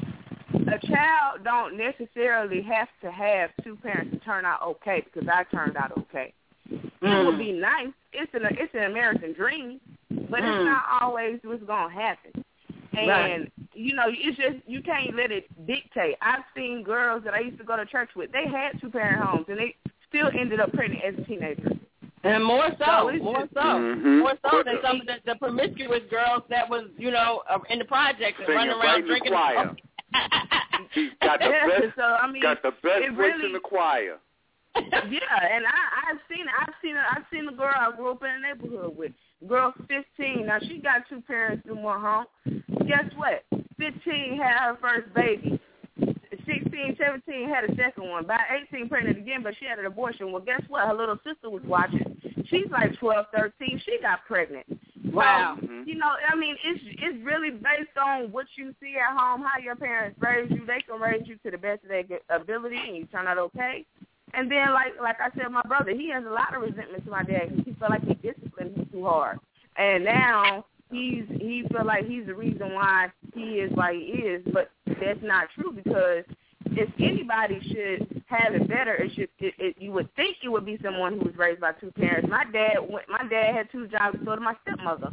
a child don't necessarily have to have two parents to turn out okay, because I turned out okay. Mm. It would be nice. It's an, it's an American dream, but mm. it's not always what's going to happen. And, right. you know, it's just, you can't let it dictate. I've seen girls that I used to go to church with, they had two-parent homes, and they still ended up pregnant as a teenager. And more so, so more just, so, mm-hmm. more so than some of the, the promiscuous girls that was, you know, uh, in the projects and running around right drinking. choir. She's got the best, so, I mean, got the best voice really, in the choir. Yeah, and I, I've seen, I've seen, I've seen a girl I grew up in a neighborhood with. Girl, fifteen. Now she got two parents in one home. Guess what? fifteen had her first baby. sixteen, seventeen had a second one. By eighteen, pregnant again, but she had an abortion. Well, guess what? Her little sister was watching. She's like twelve, thirteen. She got pregnant. Wow. So, you know, I mean, it's it's really based on what you see at home, how your parents raise you. They can raise you to the best of their ability, and you turn out okay. And then, like like I said, my brother, he has a lot of resentment to my dad because he felt like he disciplined him too hard. And now he's he feel like he's the reason why he is like he is. But that's not true, because if anybody should have it better, it should it, it, you would think it would be someone who was raised by two parents. My dad went, my dad had two jobs, so did my stepmother.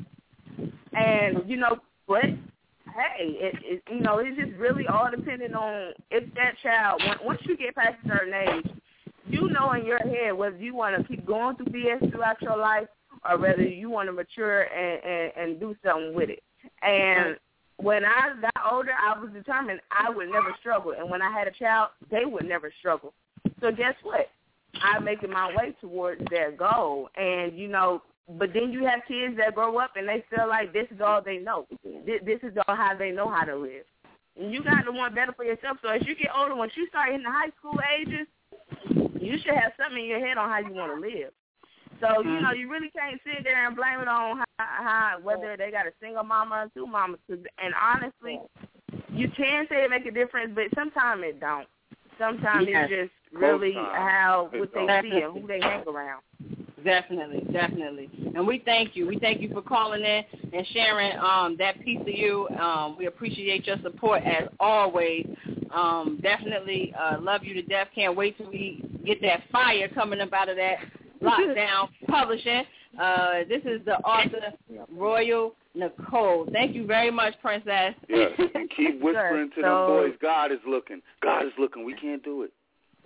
And you know what? Hey, it, it you know it's just really all depending on if that child, once you get past a certain age, you know in your head whether you want to keep going through B S throughout your life or whether you want to mature and, and, and do something with it. And when I got older, I was determined I would never struggle. And when I had a child, they would never struggle. So guess what? I'm making my way towards their goal. And, you know, but then you have kids that grow up and they feel like this is all they know. This, this is all how they know how to live. And you got to want better for yourself. So as you get older, once you start hitting the high school ages, you should have something in your head on how you want to live. So, you know, you really can't sit there and blame it on how, how whether they got a single mama or two mamas. And honestly, you can say it make a difference, but sometimes it don't. Sometimes yes. it's just really how what they see and who they hang around. Definitely, definitely. And we thank you. We thank you for calling in and sharing um, that piece of you. Um, we appreciate your support as always. Um, definitely uh, love you to death. Can't wait till we get that fire coming up out of that Lockdown Publishing. Uh, this is the author, Royal Nicole. Thank you very much, Princess. Yes, and keep whispering to them boys, God is looking. God is looking. We can't do it.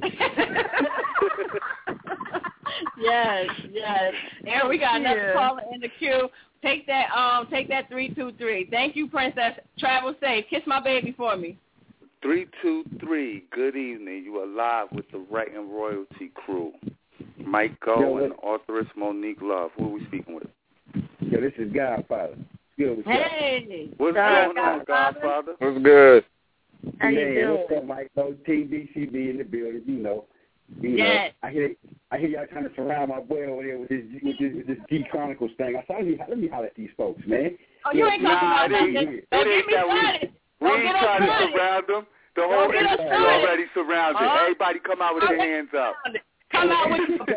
yes, yes. And we got another yeah. caller in the queue. Take that, um, take that three two three. Thank you, Princess. Travel safe. Kiss my baby for me. Three two three. Good evening. You are live with the Right and Royalty crew. Mike Go Yo, and authoress Monique Love. Who are we speaking with? Yo, this is Godfather. Good with hey. What's Hey, going on, Godfather? What's good? How you Man, doing? what's up, Mike? No T B C B in the building, you know. You yes. know, I hear I hear y'all trying to surround my boy over there with this with this, with this G Chronicles thing. I saw let me let me holler at these folks, man. Oh, you ain't talking nah, about nothing. Don't get me started. Don't get us trying to started. surround them. The Don't whole get us industry started. already surrounded. Uh-huh. Everybody come out with their hands up. Come out with your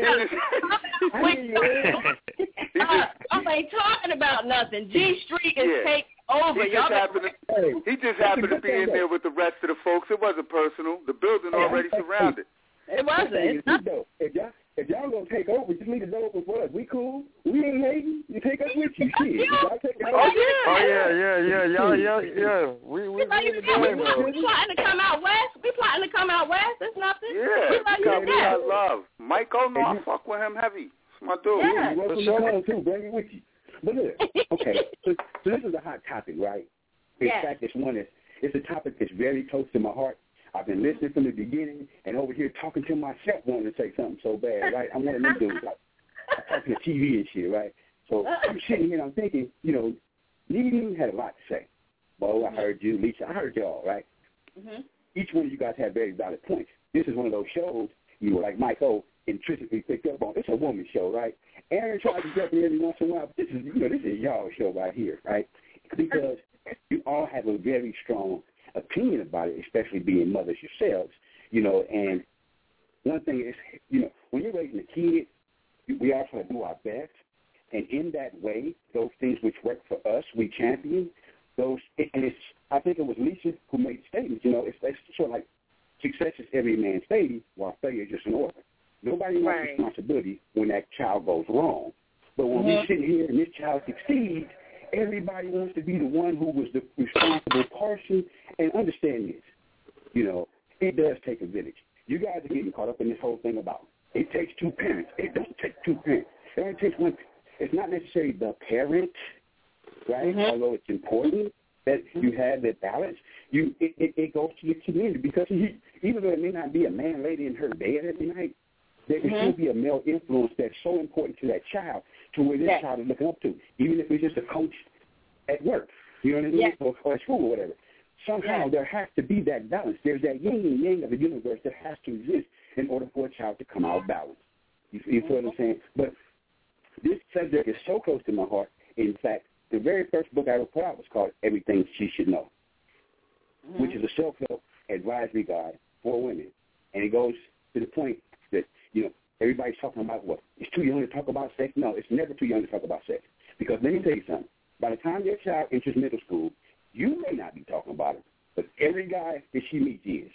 uh, I ain't talking about nothing. G Street is yeah. taking over. He Y'all just, happened to, hey, he just happened to be in there with the rest of the folks. It wasn't personal. The building hey, already hey, surrounded. It wasn't. Hey, It's not. though. If y'all if y'all gonna take over, just leave the door open for us. We cool. We ain't hating. You take us with you. Shit. Y'all take us Oh, with you. yeah. Oh, yeah, yeah, yeah. Y'all, yeah, yeah. We, we, Like, we in the we, game, we, though. we plotting to come out west. We plotting to come out west. It's nothing. Yeah, We like we got, you we yeah. got love. Mike, oh, no, I fuck with him heavy. It's my dude. Yeah. You welcome sure. along too. Bring it with you. But look, okay. So, so this is a hot topic, right? In Yes. fact, it's one that's it's a topic that's very close to my heart. I've been listening from the beginning and over here talking to myself, wanting to say something so bad, right? I'm one of them dudes, like talking to T V and shit, right? So I'm sitting here and I'm thinking, you know, Nene had a lot to say. Bo, I heard you, Lisa, I heard y'all, right? Mm-hmm. Each one of you guys had very valid points. This is one of those shows, you know, like Mike O, intrinsically picked up on. It's a woman's show, right? Aaron tries to jump in every once in a while, but this is, you know, this is y'all show right here, right? Because you all have a very strong opinion about it, especially being mothers yourselves, you know, and one thing is, you know, when you're raising a kid, we all try to do our best, and in that way, those things which work for us, we champion those, and it's, I think it was Lisa who made the statement, you know, it's, it's sort of like success is every man's baby, while failure is just an order. Nobody wants right. responsibility when that child goes wrong. But when mm-hmm. we sit here and this child succeeds, everybody wants to be the one who was the responsible person. And understand this, you know, it does take a village. You guys are getting caught up in this whole thing about it takes two parents. It doesn't take two parents. It only takes one. It's not necessarily the parent, right? Mm-hmm. Although it's important that you have that balance. You it, it, it goes to the community because he, even though it may not be a man lady in her bed every night, there can mm-hmm. still be a male influence that's so important to that child to where this yes. child is looking up to, even if it's just a coach at work, you know what I mean, yes. or, or at school or whatever. Somehow yes. there has to be that balance. There's that yin and yang of the universe that has to exist in order for a child to come out balanced. You, you feel what I'm saying? But this subject is so close to my heart. In fact, the very first book I ever put out was called Everything She Should Know, mm-hmm. which is a self-help advisory guide for women. And it goes to the point that, you know, everybody's talking about what? It's too young to talk about sex? No, it's never too young to talk about sex. Because let me tell you something. By the time your child enters middle school, you may not be talking about it, but every guy that she meets is.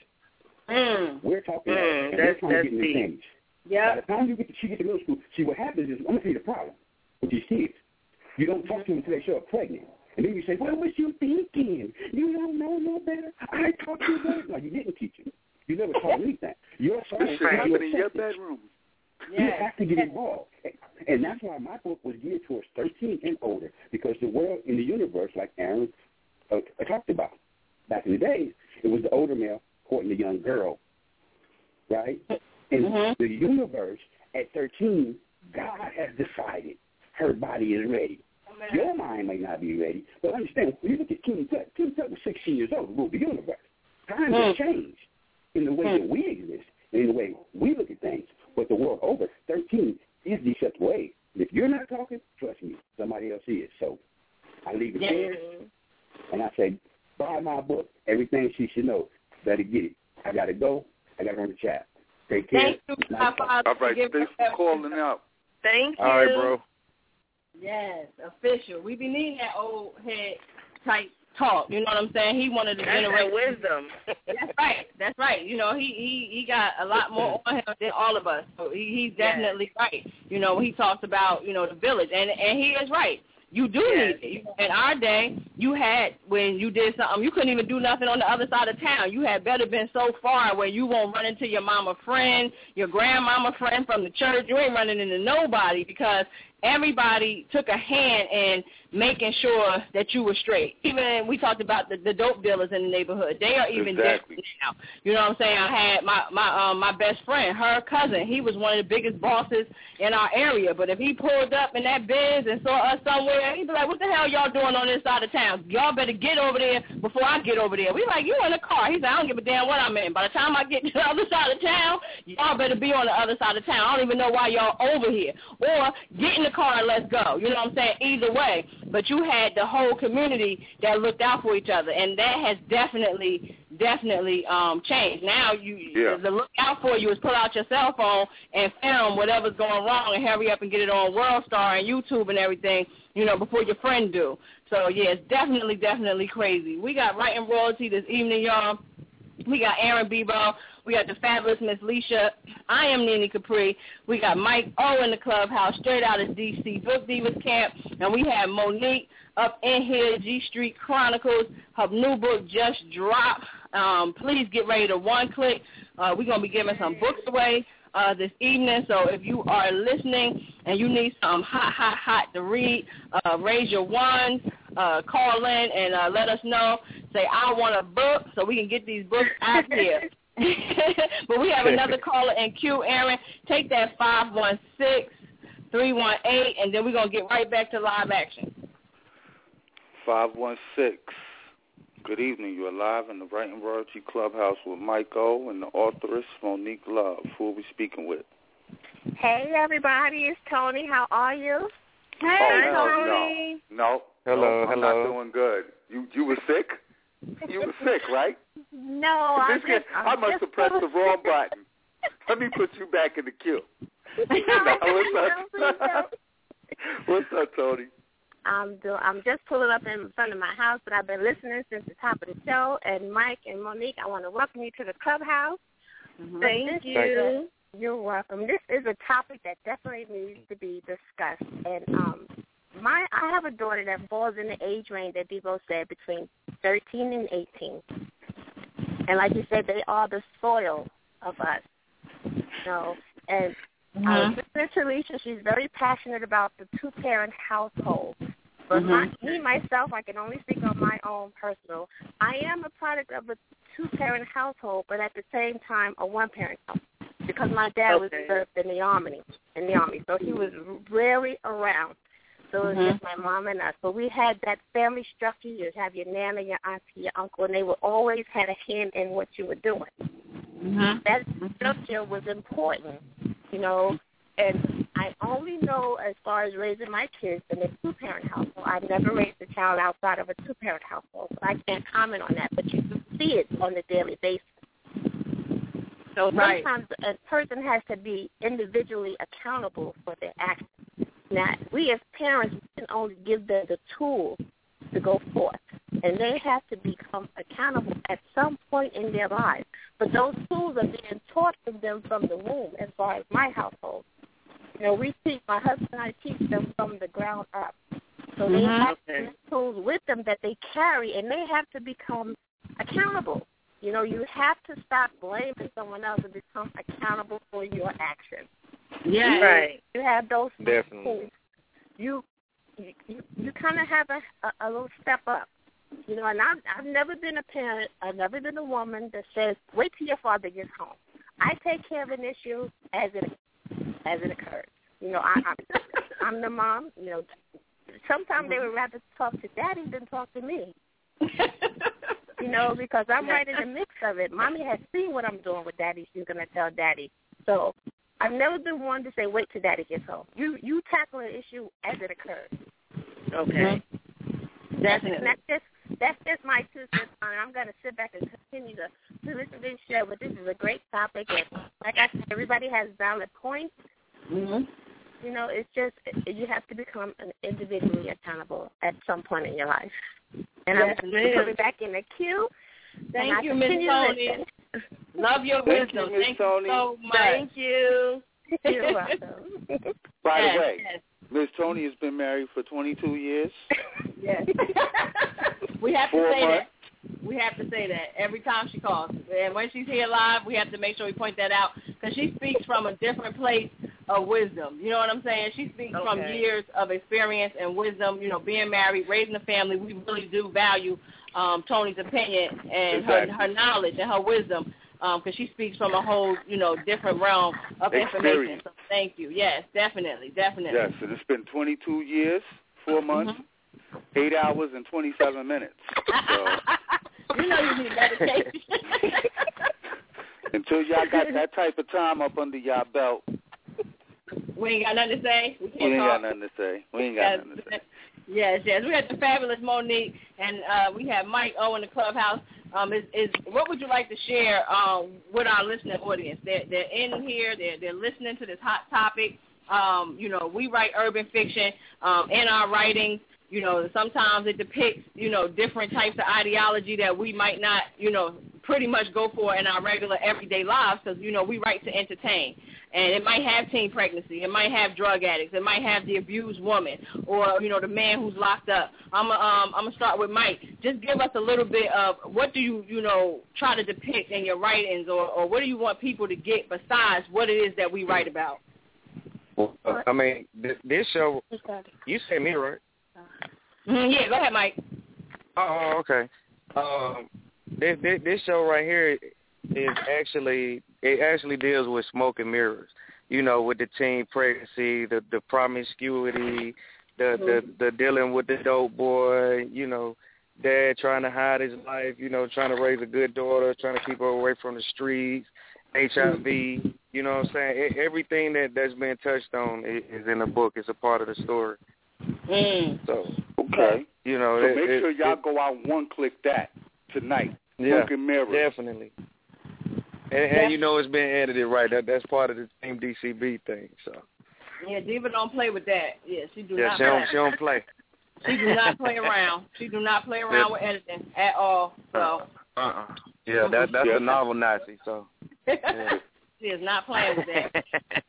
Mm. We're talking mm, about it, and that's, we're trying to get in the sandwich. Yep. By the time you get to, she gets to middle school, see what happens is, I'm going to tell you the problem with these kids. You don't talk to them until they show up pregnant. And then you say, what was you thinking? You don't know no better. I taught you that. No, you didn't teach them. You never taught anything. Your son this should happen in your bedroom. You yes. have to get involved. And that's why my book was geared towards thirteen and older, because the world in the universe, like Aaron uh, talked about, back in the days, it was the older male courting the young girl, right? And mm-hmm. the universe at thirteen, God has decided her body is ready. Oh, your mind may not be ready, but understand, when you look at King Tut, King Tut was sixteen years old, ruled the universe. Times mm. have changed in the way mm. that we exist and in the way we look at things. But the world over, thirteen is the acceptable age. If you're not talking, trust me, somebody else is. So I leave it yeah. there, and I say, buy my book, Everything She Should Know. Better get it. I got to go. I got to run the chat. Take care. Thank you, nice All right, thanks for calling out. Thank you. All right, bro. Yes, official. We be needing that old head type talk. You know what I'm saying? He wanted to generate wisdom. That's right. That's right. You know, he he he got a lot more on him than all of us. So he, he's definitely yes. right. You know, he talks about, you know, the village, and and he is right. You do yes. need it. In our day, you had, when you did something, you couldn't even do nothing on the other side of town. You had better been so far where you won't run into your mama friend, your grandmama friend from the church. You ain't running into nobody because everybody took a hand in making sure that you were straight. Even we talked about the, the dope dealers in the neighborhood. They are even exactly. dead now. You know what I'm saying? I had my my um, my best friend, her cousin. He was one of the biggest bosses in our area. But if he pulled up in that Benz and saw us somewhere, he'd be like, "What the hell y'all doing on this side of town? Y'all better get over there before I get over there." We like, "You in the car?" He said, "I don't give a damn what I'm in. By the time I get to the other side of town, y'all better be on the other side of town. I don't even know why y'all over here. Or get in the car and let's go." You know what I'm saying? Either way. But you had the whole community that looked out for each other, and that has definitely, definitely um, changed. Now you, yeah. the look out for you is pull out your cell phone and film whatever's going wrong and hurry up and get it on World Star and YouTube and everything, you know, before your friend do. So, yeah, it's definitely, definitely crazy. We got Writing Royalty this evening, y'all. We got Aaron Bebo. We got the fabulous Miss Leisha. I am Nene Capri. We got Mike O in the clubhouse, straight out of D C Book Divas Camp. And we have Monique up in here, G Street Chronicles. Her new book just dropped. Um, please get ready to one-click. Uh, we're going to be giving some books away uh, this evening. So if you are listening and you need some hot, hot, hot to read, uh, raise your ones, uh, call in and uh, let us know. Say, I want a book so we can get these books out here. But we have another caller in queue, Aaron. Take that five one six, three one eight, and then we're going to get right back to live action. five one six. Good evening. You're live in the Writing Royalty Clubhouse with Mike O and the authoress Monique Love. Who are we speaking with? Hey, everybody. It's Tony. How are you? Hey, oh, Tony. No, no. Hello, no, I'm hello. not doing good. You you were sick? You were sick, right? No, I This just... kid, I must have pressed the wrong button. Let me put you back in the queue. No, what's no, up? What's up, Tony? I'm, do, I'm just pulling up in front of my house, but I've been listening since the top of the show. And Mike and Monique, I want to welcome you to the clubhouse. Mm-hmm. Thank you. You're welcome. This is a topic that definitely needs to be discussed. And um, my I have a daughter that falls in the age range that Debo said between thirteen and eighteen. And like you said, they are the soil of us. You know, and Mm-hmm. I was listening to Alicia. She's very passionate about the two-parent household. But Mm-hmm. my, me, myself, I can only speak on my own personal. I am a product of a two-parent household, but at the same time, a one-parent household. Because my dad Okay. was served in the army, in the army, so he was rarely around. So it was Mm-hmm. just my mom and us. But we had that family structure. You'd have your nana, your auntie, your uncle, and they would always had a hand in what you were doing. Mm-hmm. That structure was important, you know. And I only know as far as raising my kids in a two-parent household. I never raised a child outside of a two-parent household, so I can't comment on that. But you can see it on a daily basis. So Right. sometimes a person has to be individually accountable for their actions. Now, we as parents can only give them the tools to go forth, and they have to become accountable at some point in their lives. But those tools are being taught to them from the womb as far as my household. You know, we teach, my husband and I teach them from the ground up. So they Mm-hmm. have Okay. these tools with them that they carry, and they have to become accountable. You know, you have to stop blaming someone else and become accountable for your actions. Yeah. Right. You have those Definitely. tools. You you you, you kind of have a, a a little step up. You know, and I've, I've never been a parent, I've never been a woman that says, wait till your father gets home. I take care of an issue as it as it occurs. You know, I, I'm, I'm the mom. You know, sometimes they would rather talk to daddy than talk to me. You know, because I'm right in the mix of it. Mommy has seen what I'm doing with daddy. She's going to tell daddy. So I've never been one to say, wait till daddy gets home. You you tackle an issue as it occurs. Okay. Definitely. And that's just that's just my two cents on it. I'm going to sit back and continue to, to listen to this show, but this is a great topic. And like I said, everybody has valid points. Mm-hmm. You know, it's just you have to become an individually accountable at some point in your life. And Yes, I'm going to put it back in the queue. Thank you, Miz continue to Tony. listen. Love your Thank wisdom. you, Miz Thank Tony. you so much. Thank you. You're welcome. By Yes, the way, yes. Miz Tony has been married for twenty-two years. Yes. We have to Four say months. that. We have to say that every time she calls. And when she's here live, we have to make sure we point that out because she speaks from a different place of wisdom. You know what I'm saying? She speaks Okay. from years of experience and wisdom, you know, being married, raising a family. We really do value um, Tony's opinion and Exactly. her, her knowledge and her wisdom because um, she speaks from a whole, you know, different realm of information. Experience. So thank you. Yes, definitely, definitely. Yes, and it's been twenty-two years, four months, Mm-hmm. eight hours, and twenty-seven minutes. So You know you need medication. until y'all got that type of time up under y'all belt, We ain't got nothing to say. We can't we ain't talk. got nothing to say. We ain't got Yes, nothing to say. yes, yes. We got the fabulous Monique, and uh, we have Mike O in the clubhouse. Um, is, is what would you like to share um, with our listening audience? They're, they're in here. They're they're listening to this hot topic. Um, you know, we write urban fiction um, in our writings. You know, sometimes it depicts, you know, different types of ideology that we might not, you know, pretty much go for in our regular everyday lives because, you know, we write to entertain. And it might have teen pregnancy. It might have drug addicts. It might have the abused woman or, you know, the man who's locked up. I'm going um, I'm to start with Mike. Just give us a little bit of what do you, you know, try to depict in your writings or, or what do you want people to get besides what it is that we write about? Well, uh, I mean, this, this show, you said me, right? Mm-hmm, yeah, go ahead, Mike. Oh, okay. Um, this, this this show right here is actually it actually deals with smoke and mirrors. You know, with the teen pregnancy, the the promiscuity, the mm-hmm. the the dealing with the dope boy. You know, dad trying to hide his life. You know, trying to raise a good daughter, trying to keep her away from the streets. H I V. You know what I'm saying? E- everything that, that's been touched on is, is in the book. It's a part of the story. Mm. So, okay. You know, so it, make it, sure y'all it, go out and one-click that tonight. Yeah, Smoke and Mirrors. definitely. And, and you know it's been edited right. That That's part of the Team D C B thing. So. Yeah, Diva don't play with that. Yeah, she do yeah, not she play. don't, she don't play. She do not play around. She do not play around Yeah. with editing at all. So. Uh-uh. Yeah, that that's yeah. a novel Nazi. So. Yeah. She is not playing with that.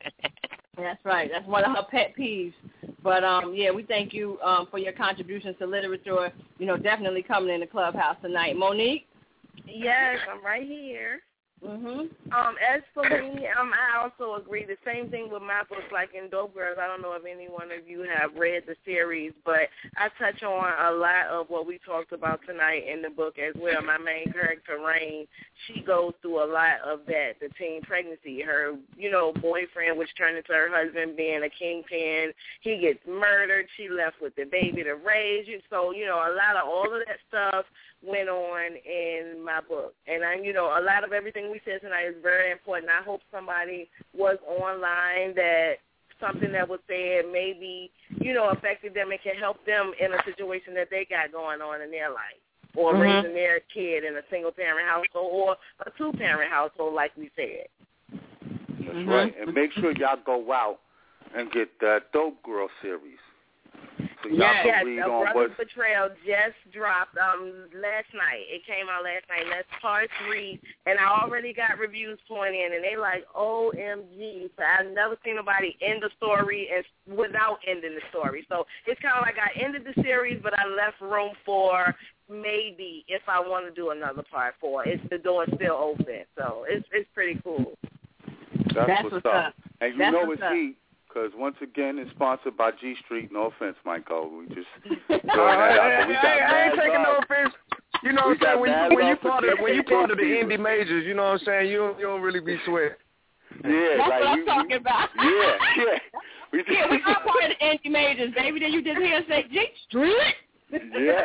That's right. That's one of her pet peeves. But um, yeah, we thank you um for your contributions to literature. You know, definitely coming in the clubhouse tonight. Monique. Yes, I'm right here. Mhm. Um, as for me, um, I also agree. The same thing with my books, like in Dope Girls. I don't know if any one of you have read the series, but I touch on a lot of what we talked about tonight in the book as well. My main character, Rain, she goes through a lot of that, the teen pregnancy. Her, you know, boyfriend, which turned into her husband, being a kingpin. He gets murdered. She left with the baby to raise. So, you know, a lot of all of that stuff went on in my book. And, I, you know, a lot of everything we said tonight is very important. I hope somebody was online that something that was said maybe, you know, affected them and can help them in a situation that they got going on in their life, or mm-hmm. raising their kid in a single-parent household or a two-parent household, like we said. That's mm-hmm. right. And make sure y'all go out and get that Dope Girl series. So y'all yes, can yes, read A on Brother's what... Betrayal just dropped um last night. It came out last night. That's part three, and I already got reviews pouring in, and they like, O M G. So I've never seen nobody end the story and without ending the story. So it's kind of like I ended the series, but I left room for maybe if I want to do another part four. It's the door still open, so it's it's pretty cool. That's, That's what's, what's up. up. And you That's know what's it's up. heat. Because, once again, it's sponsored by G Street. No offense, Michael. We just Uh, I, I, I ain't taking no offense. You know what I'm saying? When you, when you part of when you part of the indie majors, you know what I'm saying? You don't, you don't really be sweating. Yeah, That's like what I'm we, talking we, about. Yeah, yeah. We just, yeah, we are part of the indie majors, baby. Then you just hear us say G Street. Yeah.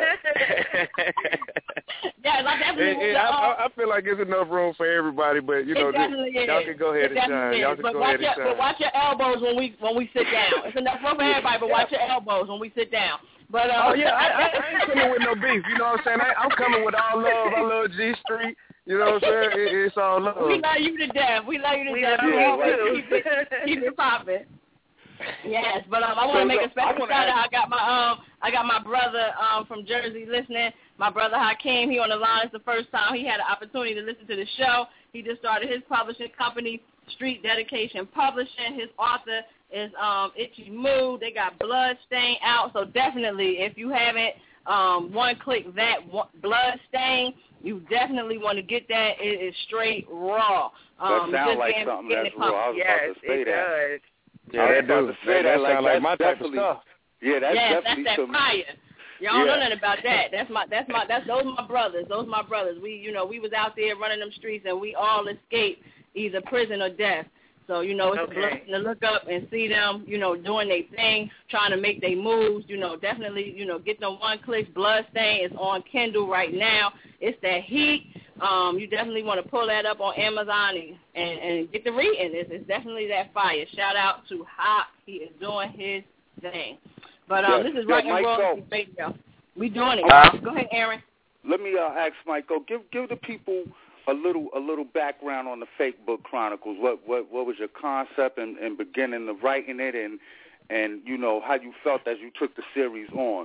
yeah, like that. It, it, I, I feel like there's enough room for everybody, but you know, this, y'all can go ahead it and shine. Y'all can but go watch ahead your, and shine. But watch your elbows when we when we sit down. It's enough room for everybody, but watch your elbows when we sit down. But uh, oh yeah, I, I, I ain't coming with no beef. You know what I'm saying? I, I'm coming with all love. I love G Street. You know what I'm saying? It, it's all love. We love you to death. We love you to we death. Love yeah, you right. keep it, keep it popping. Yes, but um, I want to So, make a look, special I shout out. I got my um, I got my brother um from Jersey listening. My brother Hakeem, he on the line. It's the first time he had an opportunity to listen to the show. He just started his publishing company, Street Dedication Publishing. His author is um Itchy Moo. They got Bloodstain out, so definitely if you haven't um one click that one, Bloodstain, you definitely want to get that. It is straight raw. Um, that sounds like getting, something getting that's it real. I pumped. was yes, about to say it that. does. Yeah, I was that about do. to say That, that like, sound like my type of definitely- stuff. Yeah, that's yes, definitely that's that some. fire. Y'all don't Yeah. know nothing about that. That's my, that's my, that's those are my brothers. Those are my brothers. We, you know, we was out there running them streets, and we all escaped either prison or death. So, you know, it's Okay. a blessing to look up and see them, you know, doing their thing, trying to make their moves. You know, definitely, you know, get them one clicks. Bloodstain is on Kindle right now. It's that heat. Um, you definitely want to pull that up on Amazon and, and, and get the reading. It's, it's definitely that fire. Shout out to Hop. He is doing his thing. But um, Yes. this is Yo, right in Michael. Royalty Radio. We doing it. Uh, Go ahead, Aaron. Let me uh, ask Michael. Give give the people a little a little background on the Fake Book Chronicles. What what what was your concept and, and beginning of writing it, and and you know how you felt as you took the series on.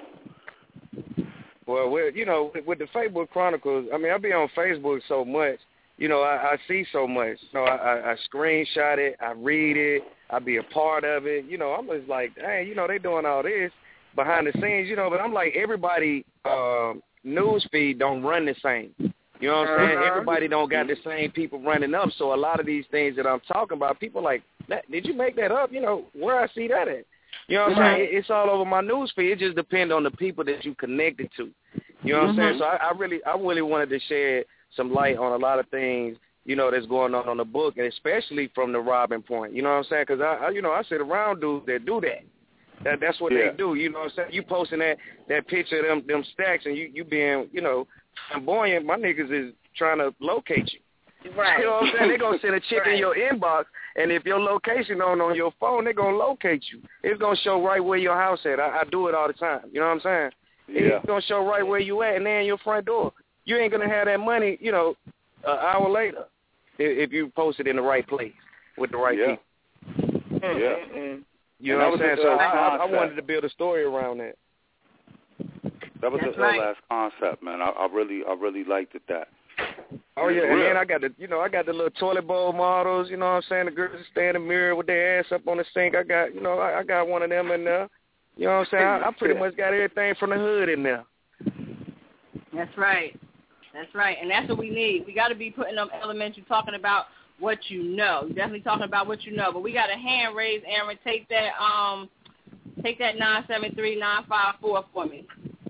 Well, with, you know, with, with the Fake Book Chronicles, I mean, I be on Facebook so much. You know, I, I see so much. You know, I, I, I screenshot it, I read it, I be a part of it. You know, I'm just like, dang, you know, they doing all this behind the scenes. You know, but I'm like, everybody um, news feed don't run the same. You know what I'm saying? Uh-huh. Everybody don't got the same people running up. So a lot of these things that I'm talking about, people like, did you make that up? You know, where I see that at? You know what I'm Right. saying? It, it's all over my news feed. It just depends on the people that you connected to. You know what Mm-hmm. I'm saying? So I, I really, I really wanted to shed some light on a lot of things, you know, that's going on on the book, and especially from the robbing point. You know what I'm saying? Because I, I, you know, I sit around dudes that do that. That that's what Yeah. they do. You know what I'm saying? You posting that that picture of them them stacks, and you you being, you know, flamboyant. My niggas is trying to locate you. Right. You know what I'm saying? They're going to send a chick right. in your inbox, and if your location on on your phone, they're going to locate you. It's going to show right where your house at. I, I do it all the time. You know what I'm saying? Yeah. It's going to show right where you at, and then your front door. You ain't going to have that money, you know, an hour later if, if you post it in the right place with the right yeah. people. Yeah. Mm-hmm. You know what I'm saying? So I, I, I wanted to build a story around that. That was That's a right. last concept, man. I, I really, I really liked it. That. Oh yeah, and then I got the, you know, I got the little toilet bowl models. You know what I'm saying? The girls that stand in the mirror with their ass up on the sink. I got, you know, I, I got one of them in there. You know what I'm saying? I, I pretty much got everything from the hood in there. That's right. That's right, and that's what we need. We got to be putting them elements. You're talking about what you know. You're definitely talking about what you know. But we got a hand raised, Aaron. Take that, um, take that nine seven three nine five four for me.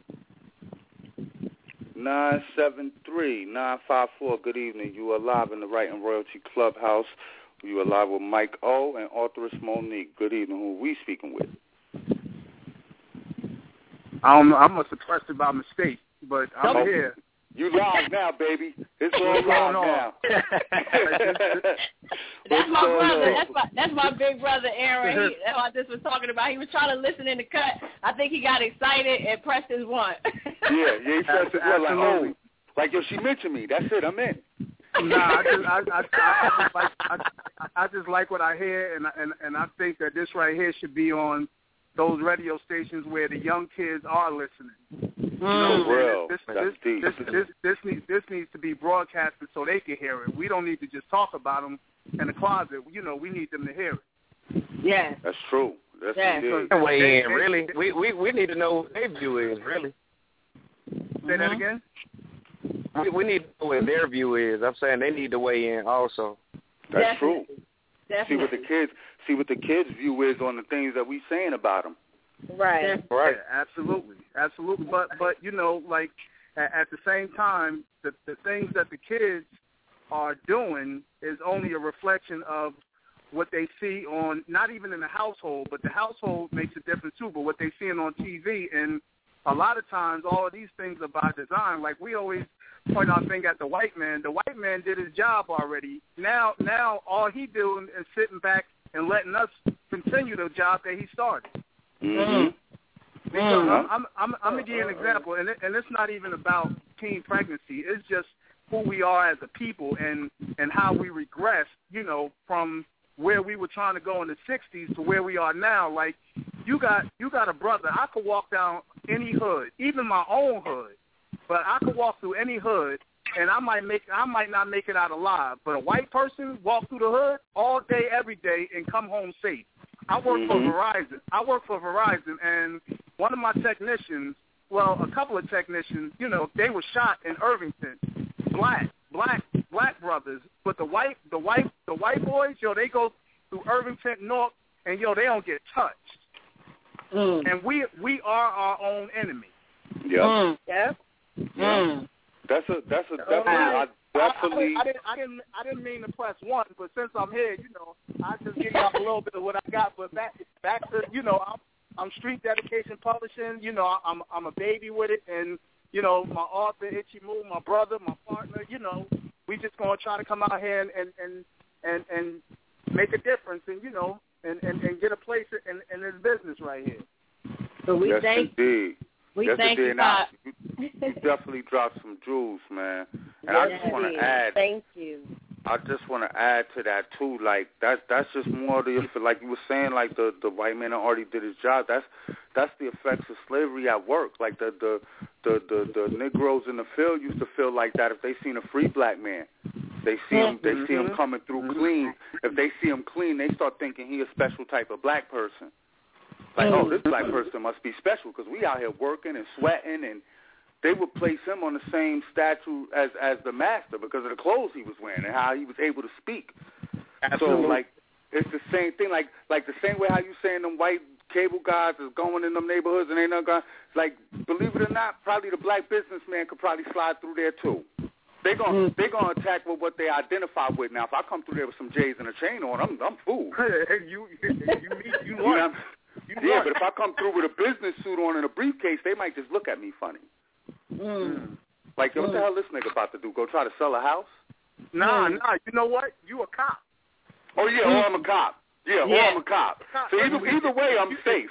Nine seven three nine five four. Good evening. You are live in the Right and Royalty Clubhouse. You are live with Mike O and authoress Monique. Good evening. Who are we speaking with? Um, I must have pressed it by mistake, but I'm oh, here. You live now, baby. It's all live now. That's my brother. That's my that's my big brother, Aaron. He, that's what I just was talking about. He was trying to listen in the cut. I think he got excited and pressed his one. yeah, yeah, he pressed his one. Like, oh, like, yo, she mentioned me. That's it. I'm in. Nah, I just, I, I, I, I, just like, I, I just like what I hear, and and and I think that this right here should be on those radio stations where the young kids are listening. You know, real. This, That's this, deep. this, this, this, needs, this needs to be broadcasted so they can hear it. We don't need to just talk about them in the closet. You know, we need them to hear it. Yeah. That's true. That's yeah. indeed. So weigh in, really. We, we we need to know what their view is, really. Say mm-hmm. that again? We, we need to know what their view is. I'm saying they need to weigh in also. That's Definitely. true. Definitely. See what the kids see what the kids' view is on the things that we saying about them. Right. Right. Yeah, absolutely, absolutely. But but you know, like at, at the same time, the the things that the kids are doing is only a reflection of what they see on, not even in the household, but the household makes a difference too. But what they seeing on T V, and a lot of times, all of these things are by design. Like we always point our finger at the white man. The white man did his job already. Now, now all he doing is sitting back and letting us continue the job that he started. Mm-hmm. Because I'm, I'm, I'm, I'm going to give you an example, and, it, and it's not even about teen pregnancy. It's just who we are as a people and, and how we regress, you know, from where we were trying to go in the sixties to where we are now. Like, you got you got a brother. I could walk down any hood, even my own hood, but I could walk through any hood, and I might make I might not make it out alive. But a white person walk through the hood all day, every day, and come home safe. I work mm-hmm. for Verizon. I work for Verizon, and one of my technicians, well, a couple of technicians, you know, they were shot in Irvington. Black, black, black brothers. But the white, the white, the white boys, yo, they go through Irvington North, and yo, they don't get touched. Mm. And we we are our own enemy. Yep. Mm. Yep. Yeah. Mm. That's a that's a definitely I definitely I, I, I, didn't, I didn't I didn't mean to press one, but since I'm here, you know, I just give y'all a little bit of what I got. But back back to you know, I'm I'm Street Dedication Publishing. You know, I'm I'm a baby with it, and you know, my author Itchy Moo, my brother, my partner. You know, we just gonna try to come out here and and and and, and make a difference, and you know, and, and, and get a place in, in this business right here. So we yes, thank indeed. we yes, thank indeed. you, Now, Pop. you, you definitely dropped some jewels, man. And Yes, I just want to add. Thank you. I just want to add to that too. Like that, that's just more the like you were saying. Like the the white man already did his job. That's that's the effects of slavery at work. Like the the the the, the Negroes in the field used to feel like that if they seen a free black man. They see him. They see him coming through clean. If they see him clean, they start thinking he a special type of black person. Like, oh, this black person must be special because we out here working and sweating, and they would place him on the same statue as as the master because of the clothes he was wearing and how he was able to speak. Absolutely. So, like, it's the same thing. Like, like the same way how you saying them white cable guys is going in them neighborhoods and ain't no guy. Like, believe it or not, probably the black businessman could probably slide through there too. They gonna mm. they gonna attack with what they identify with. Now, if I come through there with some J's and a chain on, I'm I'm fooled. Hey, you you you, you, you know, you yeah, but if I come through with a business suit on and a briefcase, they might just look at me funny. Mm. Like, yo, what mm. the hell this nigga about to do? Go try to sell a house? Nah, Hmm. nah. You know what? You a cop. Oh yeah, or I'm a cop. Yeah, Yeah. or I'm a cop. So either either way, I'm safe.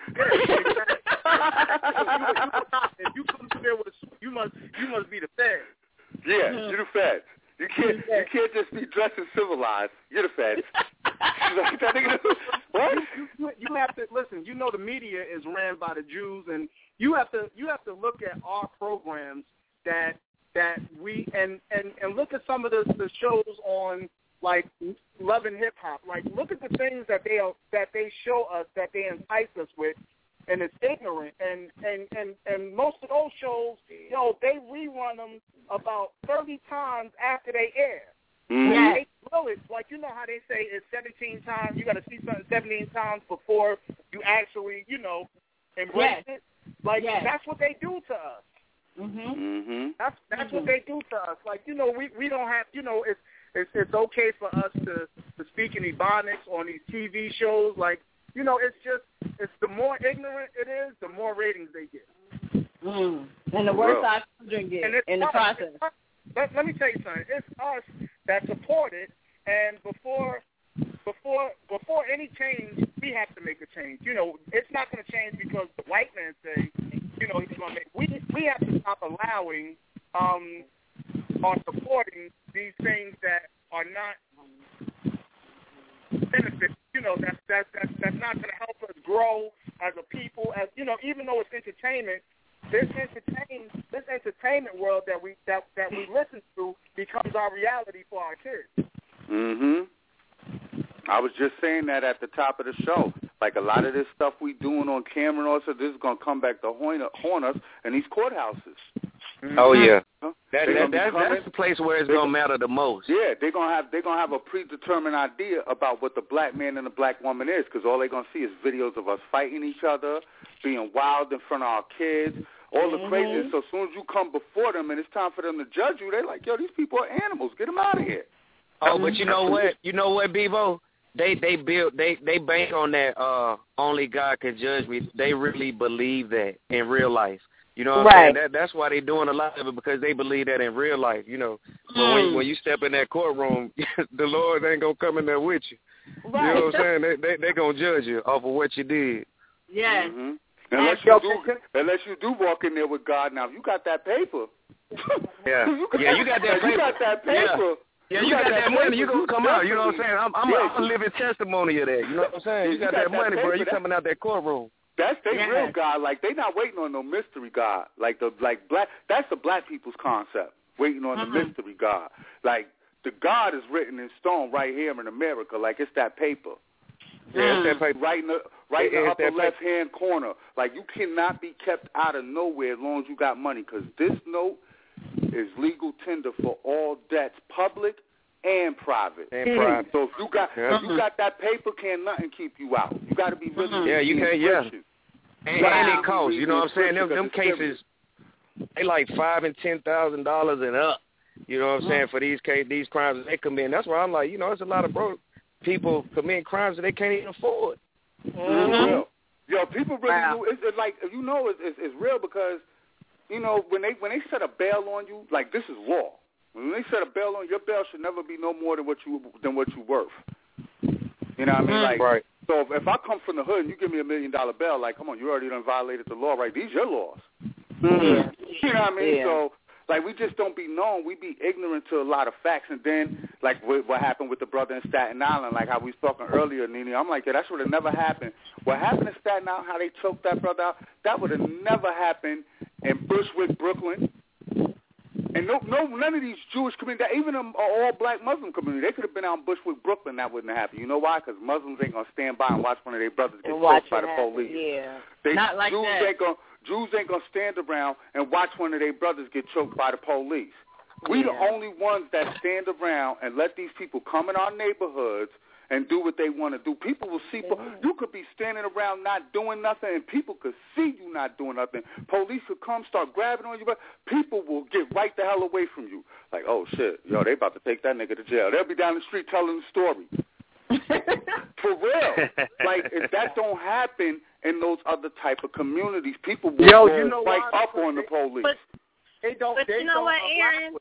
If you come to there with, a, you must you must be the Fed. Yeah, you're the Fed. You can't you can't just be dressed and civilized. You're the Fed. Like, that nigga, what? You, you, you have to listen. You know the media is ran by the Jews, and you have to you have to look at our programs that that we and and and look at some of the the shows on like Love and Hip Hop. Like look at the things that they are, that they show us, that they entice us with, and it's ignorant. And and and and most of those shows, you know, they rerun them about thirty times after they air. Mm-hmm. Yeah. They drill it, like you know how they say it's seventeen times. You got to see something seventeen times before you actually, you know, embrace Yes. it. Like Yes. that's what they do to us. Mhm. Mhm. That's that's Mm-hmm. what they do to us. Like you know, we we don't have, you know, it's it's it's okay for us to to speak in Ebonics on these T V shows. Like you know, it's just it's the more ignorant it is, the more ratings they get. Mm. And the worse Well. our children get And it's in the us- process. it's us- Let, let me tell you something. It's us that support it, and before before before any change, we have to make a change. You know, it's not going to change because the white man say, you know, he's going to make. We we have to stop allowing um or supporting these things that are not benefit. You know, that's that's that's, that's not going to help us grow as a people. As you know, even though it's entertainment. This entertain this entertainment world that we that, that we listen to becomes our reality for our kids. Mhm. I was just saying that at the top of the show. Like a lot of this stuff we doing on camera and also this is gonna come back to haunt haunt us in these courthouses. Oh yeah, Huh? that, They that, gonna be that coming- that's the place where it's they- gonna matter the most. Yeah, they're gonna have they're gonna have a predetermined idea about what the black man and the black woman is, because all they're gonna see is videos of us fighting each other, being wild in front of our kids, all the Mhm. craziness. So as soon as you come before them and it's time for them to judge you, they're like, yo, these people are animals. Get them out of here. Oh, but you know what? You know what, Bevo? They they build they they bank on that. Uh, only God can judge me. They really believe that in real life. You know what Right. I'm saying? That that's why they're doing a lot of it, because they believe that in real life. You know, but Mm. when when you step in that courtroom, the Lord ain't gonna come in there with you. Right. You know what I'm saying? They they they gonna judge you off of what you did. Yes. Mhm. Unless you do, unless you do walk in there with God. Now, if you got that paper, Yeah, yeah, you got that You paper. got that Yeah. paper. Yeah, you, got, that money, paper, you gonna come out. You know what I'm saying? I'm, I'm, Yeah, a, I'm a living testimony of that. You know what I'm saying? You, You got, got that that money, bro. paper, You that- coming out that courtroom. That's they Yes. real God. Like they not waiting on no mystery God. Like the like black. That's the black people's concept. Waiting on Mhm. the mystery God. Like the God is written in stone right here in America. Like it's that paper. Yeah, it's that paper. Right in the right in the It's upper that paper. left hand corner. Like you cannot be kept out of nowhere as long as you got money, because this note is legal tender for all debts, public and private. And private. So if you got Yeah. if you got that paper, can't nothing keep you out. You got to be really Yeah, you being can't- yeah. Christian. And, Wow. and it costs. You know what I'm saying? Them, them Because it's cases, they like five and ten thousand dollars and up. You know what I'm saying? For these case, these crimes that they commit. And that's why I'm like, you know, there's a lot of broke people committing crimes that they can't even afford. Real, real. Yo, people really Wow. do. It's, it's like you know, it's, it's, it's real because you know when they when they set a bail on you, like this is law. When they set a bail on you, your bail should never be no more than what you than what you worth. You know what I mean? Like, Right. so if, if I come from the hood and you give me a million dollar bail, like, come on, you already done violated the law, right? These your laws. Yeah. You know what I mean? Yeah. So, like, we just don't be known. We be ignorant to a lot of facts. And then, like, what, what happened with the brother in Staten Island, like how we was talking earlier, Nene, I'm like, yeah, that would have never happened. What happened in Staten Island, how they choked that brother out, that would have never happened in Bushwick, Brooklyn. And no, no, none of these Jewish communities, even an all-black Muslim community, they could have been out in Bushwick, Brooklyn. That wouldn't have happened. You know why? Because Muslims ain't gonna stand by and watch one of their brothers get And watch choked by it the happen, police. yeah. They, Not like Jews that. ain't gonna Jews ain't gonna stand around and watch one of their brothers get choked by the police. We the Yeah. only ones that stand around and let these people come in our neighborhoods and do what they want to do. People will see. You could be standing around not doing nothing, and people could see you not doing nothing. Police could come, start grabbing on you, but people will get right the hell away from you. Like, oh, shit, yo, they about to take that nigga to jail. They'll be down the street telling the story. For real. Like, if that don't happen in those other type of communities, people will Yo, go you know right why? up on the police. But, They don't. but they you know don't what, allow Aaron? it.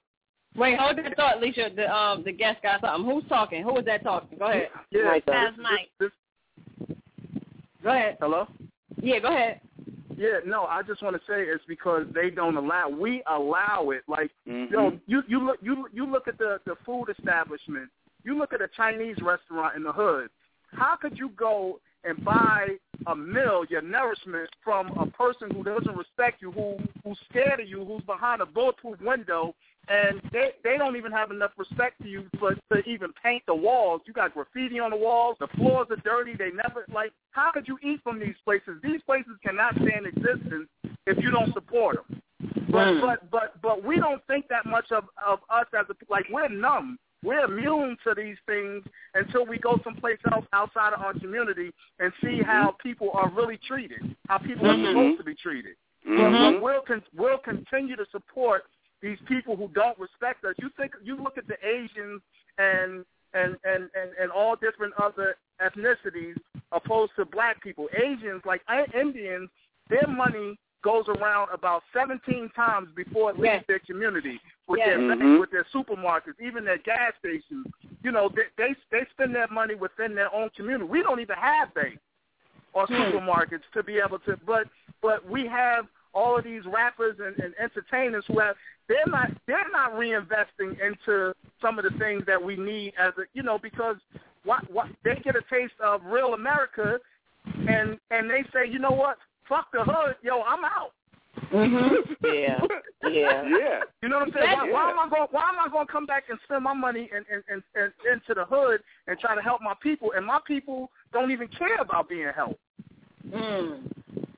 Wait, hold that thought, Alicia. The um the guest got something. Who's talking? Who is that talking? Go ahead. Yeah, That's Mike. This, this, go ahead. Hello? Yeah, go ahead. Yeah, no, I just want to say it's because they don't allow. We allow it. Like, Mm-hmm. you know, you you look you you look at the the food establishment. You look at a Chinese restaurant in the hood. How could you go and buy a meal, your nourishment, from a person who doesn't respect you, who who's scared of you, who's behind a bulletproof window, and they they don't even have enough respect for you for to even paint the walls. You got graffiti on the walls. The floors are dirty. They never like. How could you eat from these places? These places cannot stay in existence if you don't support them. But Mm. but but but we don't think that much of of us as a like we're numb. We're immune to these things until we go someplace else outside of our community and see how people are really treated, how people Mhm. are supposed to be treated. Mhm. But we'll con- we'll continue to support these people who don't respect us. You think you look at the Asians and and and and, and all different other ethnicities opposed to black people. Asians, like Indians, their money goes around about seventeen times before it leaves Yes. their community with Yes. their Mhm. banks, with their supermarkets, even their gas stations. You know, they, they they spend their money within their own community. We don't even have banks or Hmm. supermarkets to be able to, but but we have all of these rappers and, and entertainers who have they're not they're not reinvesting into some of the things that we need as a you know because what what they get a taste of real America and and they say, you know what, fuck the hood, yo, I'm out. Mhm. Yeah. Yeah. Yeah. You know what I'm saying? Why, Yeah. why am I going? Why am I going to come back and spend my money and, and, and, and into the hood and try to help my people? And my people don't even care about being helped. Mm.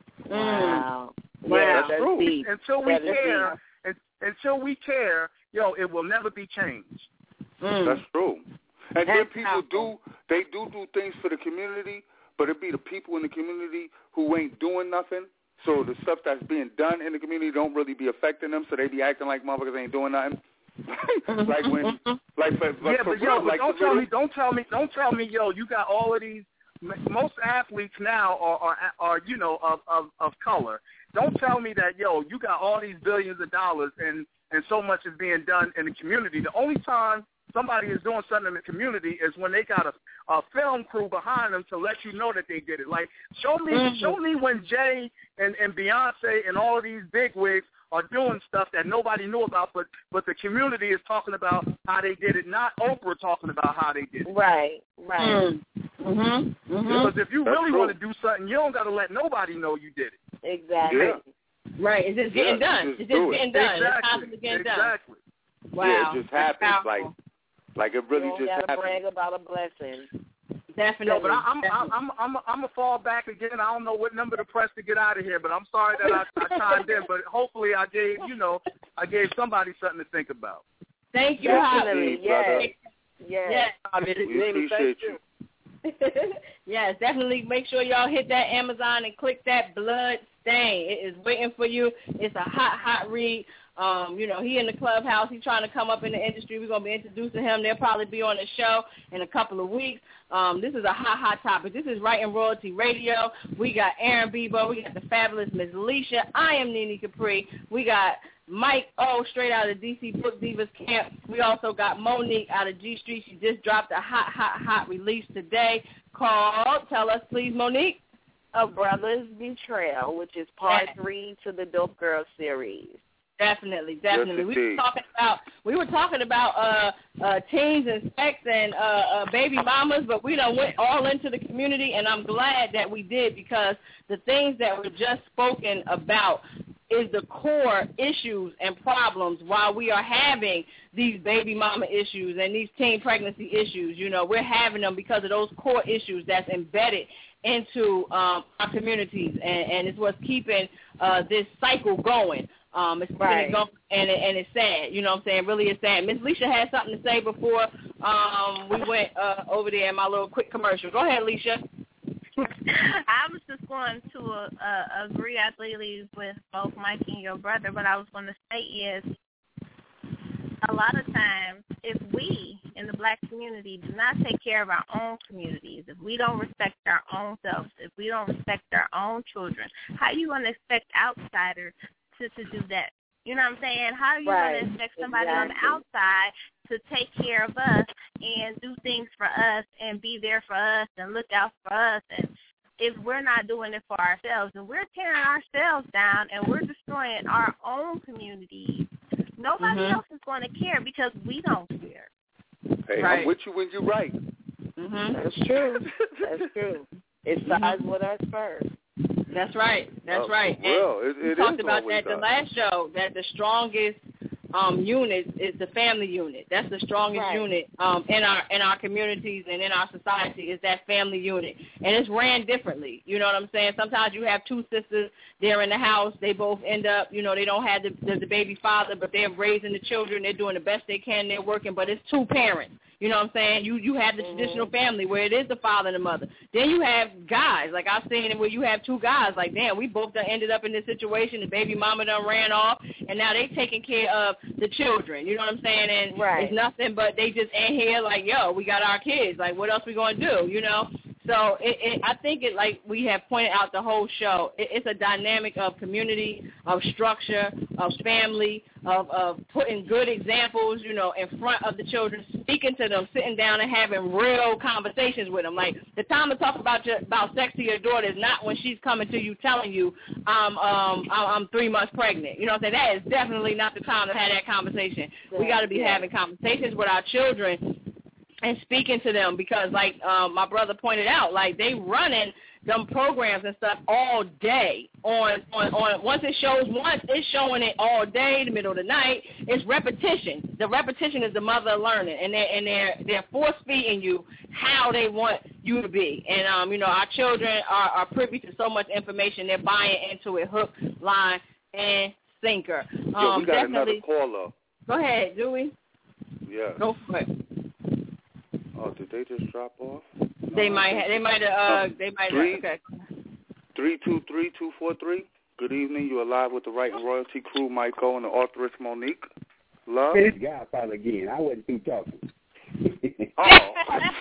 Wow. Yeah, Wow. that's true. deep. Until we That is care, and, until we care, yo, it will never be changed. Mm. That's true. And then That's people powerful. do, they do do things for the community, but it be the people in the community who ain't doing nothing. So the stuff that's being done in the community don't really be affecting them, so they be acting like motherfuckers ain't doing nothing. like when, like for, for, Yeah, for but yo, real, but like don't the tell little, me, don't tell me, don't tell me, yo, you got all of these. Most athletes now are are, are you know of, of of color. Don't tell me that, yo, you got all these billions of dollars and and so much is being done in the community. The only time somebody is doing something in the community is when they got a, a film crew behind them to let you know that they did it. Like, show me, Mhm. show me when Jay and, and Beyonce and all of these bigwigs are doing stuff that nobody knew about, but but the community is talking about how they did it, not Oprah talking about how they did it. Right. Right. Mm. Mhm. Mhm. Because if you That's really true. want to do something, you don't got to let nobody know you did it. Exactly. Yeah. Right. It's just getting Yeah, done. just It's do just it. getting done. It's Exactly. constantly getting done. Exactly. Wow. yeah, it just That's happens. powerful. Like, like it really you don't just gotta happens. brag about a blessing. Definitely. No, but I, I'm Definitely. I'm I'm I'm gonna fall back again. I don't know what number to press to get out of here, but I'm sorry that I, I chimed in. But hopefully, I gave you know I gave somebody something to think about. Thank you, Definitely. Javi. Yes. brother. Yes. Yes. We appreciate you. Yes, definitely make sure y'all hit that Amazon and click that Blood Stain. It is waiting for you. It's a hot, hot read. Um, you know, he in the clubhouse. He's trying to come up in the industry. We're going to be introducing him. They'll probably be on the show in a couple of weeks. Um, this is a hot, hot topic. This is Writing Royalty Radio. We got Aaron Bebo. We got the fabulous Miss Alicia. I am Nene Capri. We got Mike O, straight out of D C Book Divas Camp. We also got Monique out of G Street. She just dropped a hot, hot, hot release today called, tell us please, Monique. A Brother's Betrayal, which is part Yes. three to the Dope Girl series. Definitely, definitely. Yes, we were indeed. talking about we were talking about uh, uh, teens and sex and uh, uh, baby mamas, but we done went all into the community, and I'm glad that we did because the things that were just spoken about is the core issues and problems while we are having these baby mama issues and these teen pregnancy issues. You know, we're having them because of those core issues that's embedded into um, our communities, and, and it's what's keeping uh, this cycle going. Um, it's keeping Right. it going, and, it, and it's sad. You know what I'm saying? Really, it's sad. Miss Alicia had something to say before um, we went uh, over there in my little quick commercial. Go ahead, Alicia. I was just going to uh, uh, agree, I believe, with both Mike and your brother. What I was going to say is, a lot of times, if we in the black community do not take care of our own communities, if we don't respect our own selves, if we don't respect our own children, how are you going to expect outsiders to, to do that You know what I'm saying? How are you Right. going to expect somebody Exactly. on the outside to take care of us and do things for us and be there for us and look out for us? And if we're not doing it for ourselves and we're tearing ourselves down and we're destroying our own community, nobody Mhm. else is going to care because we don't care. Hey, Right. I'm with you when you're right. Mhm. That's true. That's true. It starts with us first. That's right. That's Oh, right. for real. And It- we it talked is about always that the us. last show, that the strongest um, unit is the family unit. That's the strongest Right. unit um, in our in our communities and in our society is that family unit. And it's ran differently. You know what I'm saying? Sometimes you have two sisters, they're in the house, they both end up, you know, they don't have the, the, the baby father, but they're raising the children, they're doing the best they can, they're working, but it's two parents. You know what I'm saying? You you have the Mm-hmm. traditional family where it is the father and the mother. Then you have guys, like I've seen it where you have two guys, like, damn, we both done ended up in this situation, the baby mama done ran off, and now they taking care of the children. You know what I'm saying? And Right. it's nothing but they just in here like, yo, we got our kids. Like, what else we going to do, you know? So it, it, I think it, like we have pointed out the whole show, it, it's a dynamic of community, of structure, of family, of, of putting good examples, you know, in front of the children, speaking to them, sitting down and having real conversations with them. Like, the time to talk about your, about sex to your daughter is not when she's coming to you telling you, I'm, um, I'm, I'm three months pregnant. You know what I'm saying? That is definitely not the time to have that conversation. We got to be having conversations with our children and speaking to them because, like um, my brother pointed out, like they running them programs and stuff all day on, on, on once it shows once, it's showing it all day, the middle of the night. It's repetition. The repetition is the mother of learning, and they're, and they're, they're force-feeding you how they want you to be. And, um, you know, our children are, are privy to so much information. They're buying into it hook, line, and sinker. Um, Yo, we got another definitely. caller. Go ahead, do we? Yeah. Go for it. Oh, did they just drop off? They might. Ha- they might. Uh. They might. Three, Okay. Three two three two four three. Good evening. You're live with the Right and Royalty crew, Michael and the authoress Monique. Love. This Godfather again. I wasn't through talking. Oh,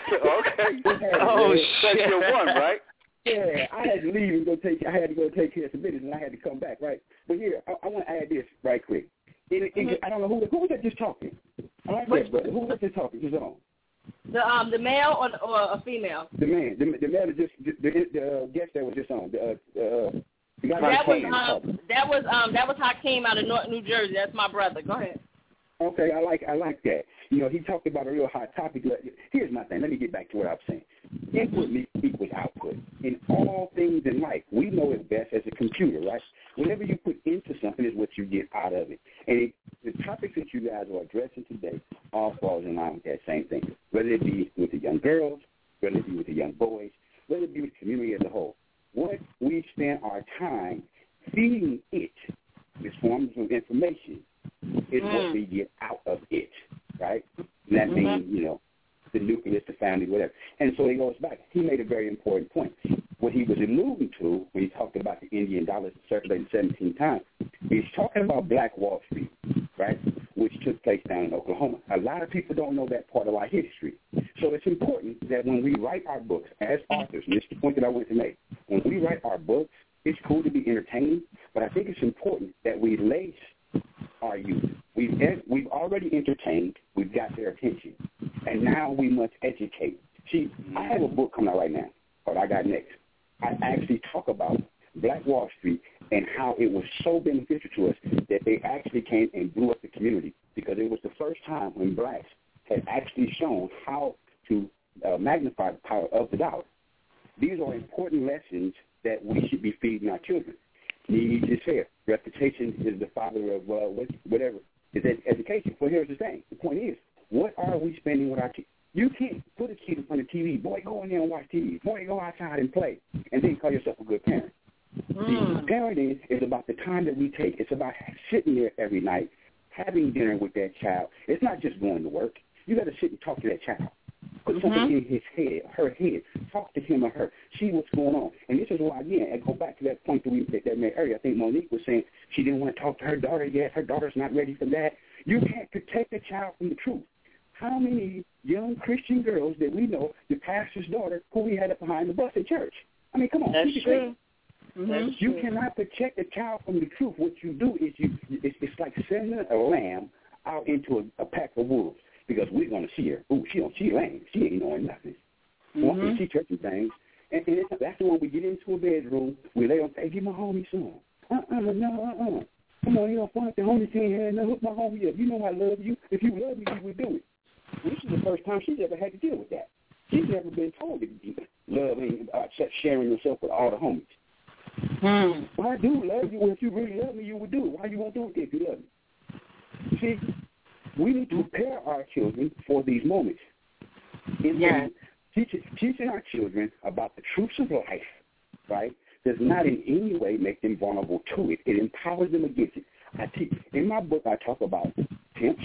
okay. Oh, That's shit. your one, right? Yeah, I had to leave and go take. I had to go take care of some business, and I had to come back. Right, but here I, I want to add this right quick. It, it, I don't know who who was that just talking. I like that, brother. Who was that just talking? Just on. The um the male or, the, or a female? The man, the, the man that just the, the, the uh, guest that was just on. The, uh, the guy That was talking. um that was um that was Hakeem out of North New Jersey. That's my brother. Go ahead. Okay, I like I like that. You know, he talked about a real hot topic. Here's my thing. Let me get back to what I was saying. Input equals output. In all things in life, we know it best as a computer, right? Whatever you put into something is what you get out of it. And it, the topics that you guys are addressing today all falls in line with that same thing, whether it be with the young girls, whether it be with the young boys, whether it be with the community as a whole. What we spend our time feeding it, this forms of information, is Mm. what we get out of it, right? And that Mhm. means, you know, the nucleus, the family, whatever. And so he goes back. He made a very important point. What he was alluding to when he talked about the Indian dollars circulating seventeen times, he's talking about Black Wall Street, right, which took place down in Oklahoma. A lot of people don't know that part of our history. So it's important that when we write our books as authors, and this is the point that I want to make, when we write our books, it's cool to be entertaining, but I think it's important that we lace our youth. We've we've already entertained. We've got their attention, and now we must educate. See, I have a book coming out right now called I Got Next. I actually talk about Black Wall Street and how it was so beneficial to us that they actually came and blew up the community because it was the first time when blacks had actually shown how to uh, magnify the power of the dollar. These are important lessons that we should be feeding our children. He just said, reputation is the father of uh, whatever is ed- education. Well, here's the thing. The point is, what are we spending with our kids? You can't put a kid in front of T V. Boy, go in there and watch T V. Boy, go outside and play, and then call yourself a good parent. Mm. The parenting is about the time that we take. It's about sitting there every night, having dinner with that child. It's not just going to work. You got to sit and talk to that child. Put mm-hmm. something in his head, her head. Talk to him or her. See what's going on. And this is why, again, I go back to that point that we that, that made earlier. I think Monique was saying she didn't want to talk to her daughter yet. Her daughter's not ready for that. You can't protect the child from the truth. How many young Christian girls that we know, the pastor's daughter, who we had up behind the bus at church? I mean, come on. That's true. Mm-hmm. You cannot protect a child from the truth. What you do is you it's, it's like sending a lamb out into a, a pack of wolves because we're going to see her. Ooh, she don't, she lame. She ain't knowing nothing. Mm-hmm. Well, she touching things. And, and it's, that's the one we get into a bedroom, we lay on, hey, give my homie some. Uh-uh, no, uh-uh. Come on, you don't find the homie saying, hey, no, hook my homie up. You know I love you. If you love me, you would do it. This is the first time she's ever had to deal with that. She's never been told to love and uh, sharing yourself with all the homies. Hmm. Well, I do love you. Well, if you really love me, you would do it. Why you won't do it if you love me? See, we need to prepare our children for these moments. Yeah. Teaching, teaching our children about the truths of life, right, does not in any way make them vulnerable to it. It empowers them against it. I teach, in my book, I talk about pimps.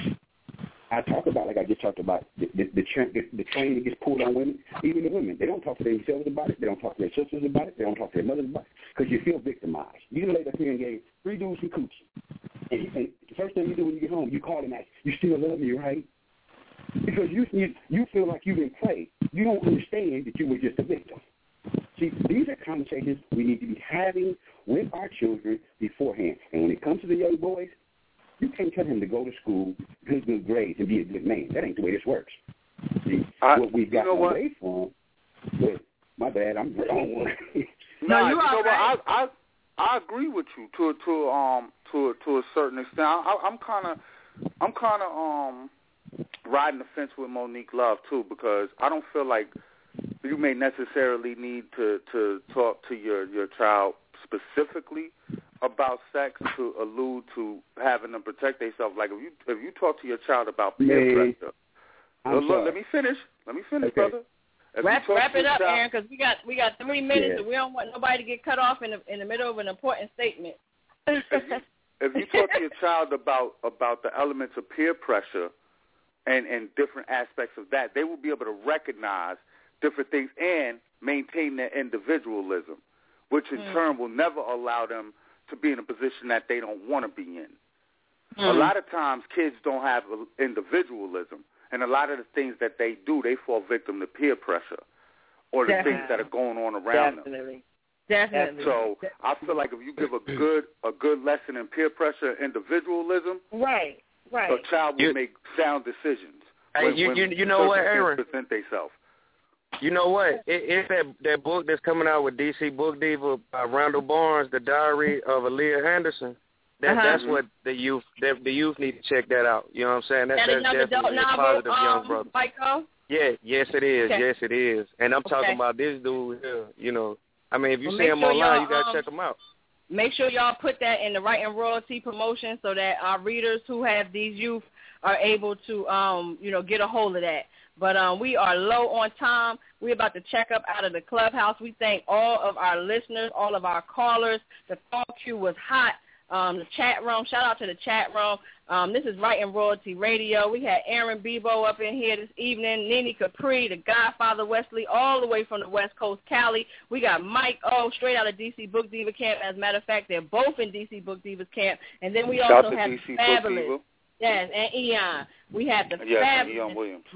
I talk about, like I just talked about, the the, the, tra- the, the train that gets pulled on women. Even the women, they don't talk to themselves about it. They don't talk to their sisters about it. They don't talk to their mothers about it because you feel victimized. You laid up here and gave three dudes some coochie. And, and the first thing you do when you get home, you call them and ask, you still love me, right? Because you, you you feel like you've been played. You don't understand that you were just a victim. See, these are conversations we need to be having with our children beforehand. And when it comes to the young boys, you can't tell him to go to school, good, good grades, and be a good man. That ain't the way this works. See, I, what we've gotten away from, but my bad, I'm wrong. No, you, you know right. what? I, I I agree with you to to um to to a certain extent. I, I'm kind of I'm kind of um. riding the fence with Monique Love, too, because I don't feel like you may necessarily need to, to talk to your, your child specifically about sex to allude to having them protect themselves. Like, if you if you talk to your child about peer hey, pressure, look, look, let me finish. Let me finish, okay. brother. If wrap wrap it up, child, Aaron, because we got, we got three minutes, yeah. and we don't want nobody to get cut off in the, in the middle of an important statement. If you, if you talk to your child about, about the elements of peer pressure, And, and different aspects of that, they will be able to recognize different things and maintain their individualism, which in mm. turn will never allow them to be in a position that they don't want to be in. Mm. A lot of times kids don't have individualism, and a lot of the things that they do, they fall victim to peer pressure or the Definitely. things that are going on around Definitely. them. Definitely. So I feel like if you give a good a good lesson in peer pressure and individualism, right. Right. a child will you, make sound decisions. Hey, when, you, when you, you know what, Aaron? Present themselves. You know what? It, it's that that book that's coming out with D C Book Diva, uh, Randall Barnes, The Diary of Aaliyah Henderson. That uh-huh. that's what the youth the, the youth need to check that out. You know what I'm saying? That, that that's another definitely a novel, positive um, young brother. Michael? Yeah, yes it is. Okay. Yes it is. And I'm talking okay. about this dude here. You know, I mean, if you well, see him sure online, you gotta um, check him out. Make sure y'all put that in the Writing Royalty promotion so that our readers who have these youth are able to, um, you know, get a hold of that. But um, we are low on time. We're about to check up out of the clubhouse. We thank all of our listeners, all of our callers. The call queue was hot. Um, the chat room, shout out to the chat room. Um, this is Writing Royalty Radio. We had Aaron Bebo up in here this evening, Nene Capri, the Godfather Wesley, all the way from the West Coast, Cali. We got Mike O, straight out of D C Book Diva Camp. As a matter of fact, they're both in D C Book Divas Camp. And then we shout also have D C Fabulous. Yes, and Eon. We have the yes, fabulous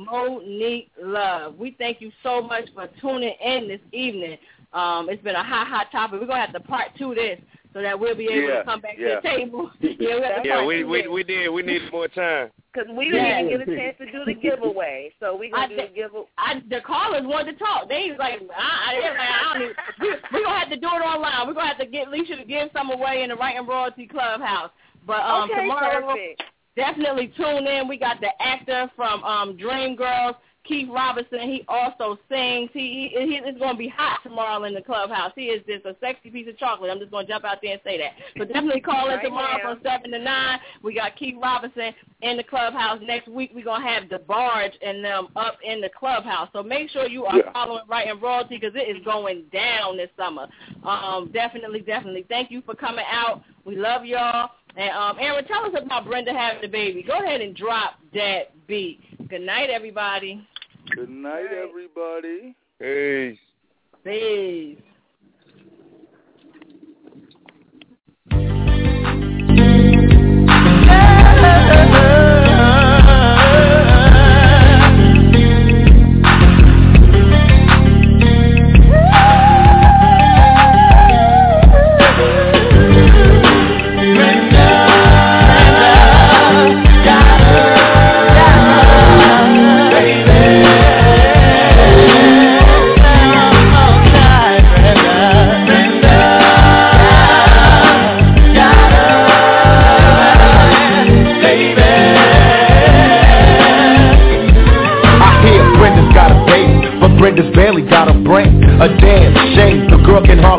Monique Love. We thank you so much for tuning in this evening. Um, it's been a hot, hot topic. We're going to have to part two this so that we'll be able yeah, to come back yeah. to the table. yeah, we, have to yeah, we, we, this. we did. We need more time. Because we didn't yeah. even get a chance to do the giveaway. So we're going to do the giveaway. I, the callers wanted to talk. They was like, I, I, like, I don't even, we, we're going to have to do it online. We're going to have to get Alicia to give some away in the Writing Royalty Clubhouse. But um, okay, tomorrow, perfect. Definitely tune in. We got the actor from um, Dreamgirls, Keith Robinson. He also sings. He, he, he It's going to be hot tomorrow in the clubhouse. He is just a sexy piece of chocolate. I'm just going to jump out there and say that. But definitely call in right tomorrow now. from seven to nine. We got Keith Robinson in the clubhouse. Next week we're going to have DeBarge and them up in the clubhouse. So make sure you are yeah. following Writing Royalty because it is going down this summer. Um, definitely, definitely. Thank you for coming out. We love y'all. And um, Aaron, tell us about Brenda having the baby. Go ahead and drop that beat. Good night, everybody. Good night, everybody. Peace. Peace. Brenda,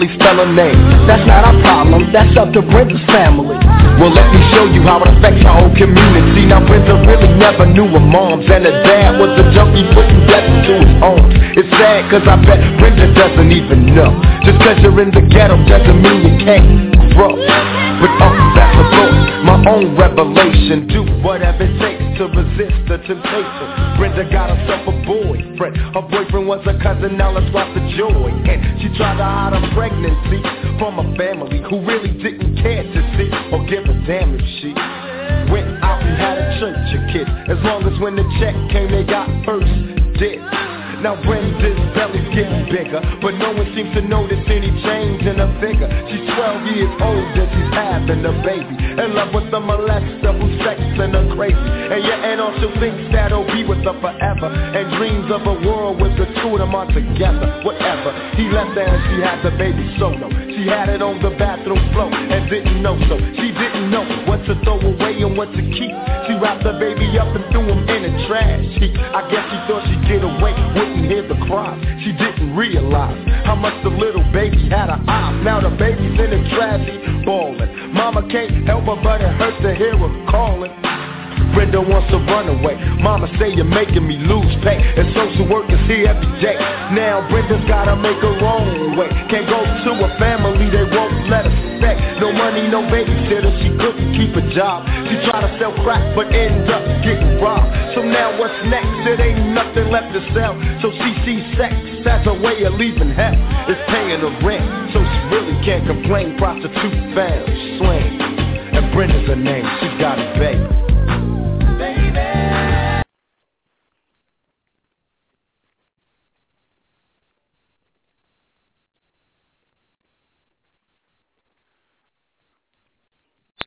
probably spell her name. That's not our problem, that's up to Brenda's family. Well, let me show you how it affects our whole community. Now Brenda really never knew her moms, and her dad was a junkie putting death into his arms. It's sad cause I bet Brenda doesn't even know. Just cause you're in the ghetto doesn't mean you can't grow. But oh, that's a thought, my own revelation. Do whatever it takes to resist the temptation. Brenda got herself a boyfriend. Her boyfriend was a cousin, now let's watch the joy. And she tried to hide her pregnancy from a family who really didn't care to see or give a damn if she went out and had a church of kids. As long as when the check came they got first dibs. Now Brenda's belly's getting bigger, but no one seems to notice any change in her figure. She's twelve years old and she's having a baby, in love with a molester who's sexing her crazy. And your aunt also thinks that he'll be with her forever, and dreams of a world with the two of them are together. Whatever, he left her and she had the baby solo. She had it on the bathroom floor and didn't know, so she didn't know what to throw away and what to keep. She wrapped the baby up and threw him in the trash heap. I guess she thought she'd get away, wouldn't hear the cries. She didn't realize how much the little baby had her eyes. Now the baby's in the trash heap bawling. Mama can't help her, but it hurts to hear her calling. Brenda wants to run away. Mama say you're making me lose pay, and social work is here every day. Now Brenda's gotta make her own way. Can't go to a family, they won't let her stay. No money, no babysitter, she couldn't keep a job. She tried to sell crack, but ends up getting robbed. So now what's next? It ain't nothing left to sell. So she sees sex as a way of leaving hell. It's paying her rent, so she really can't complain. Prostitute found, slang, and Brenda's her name. She got a baby.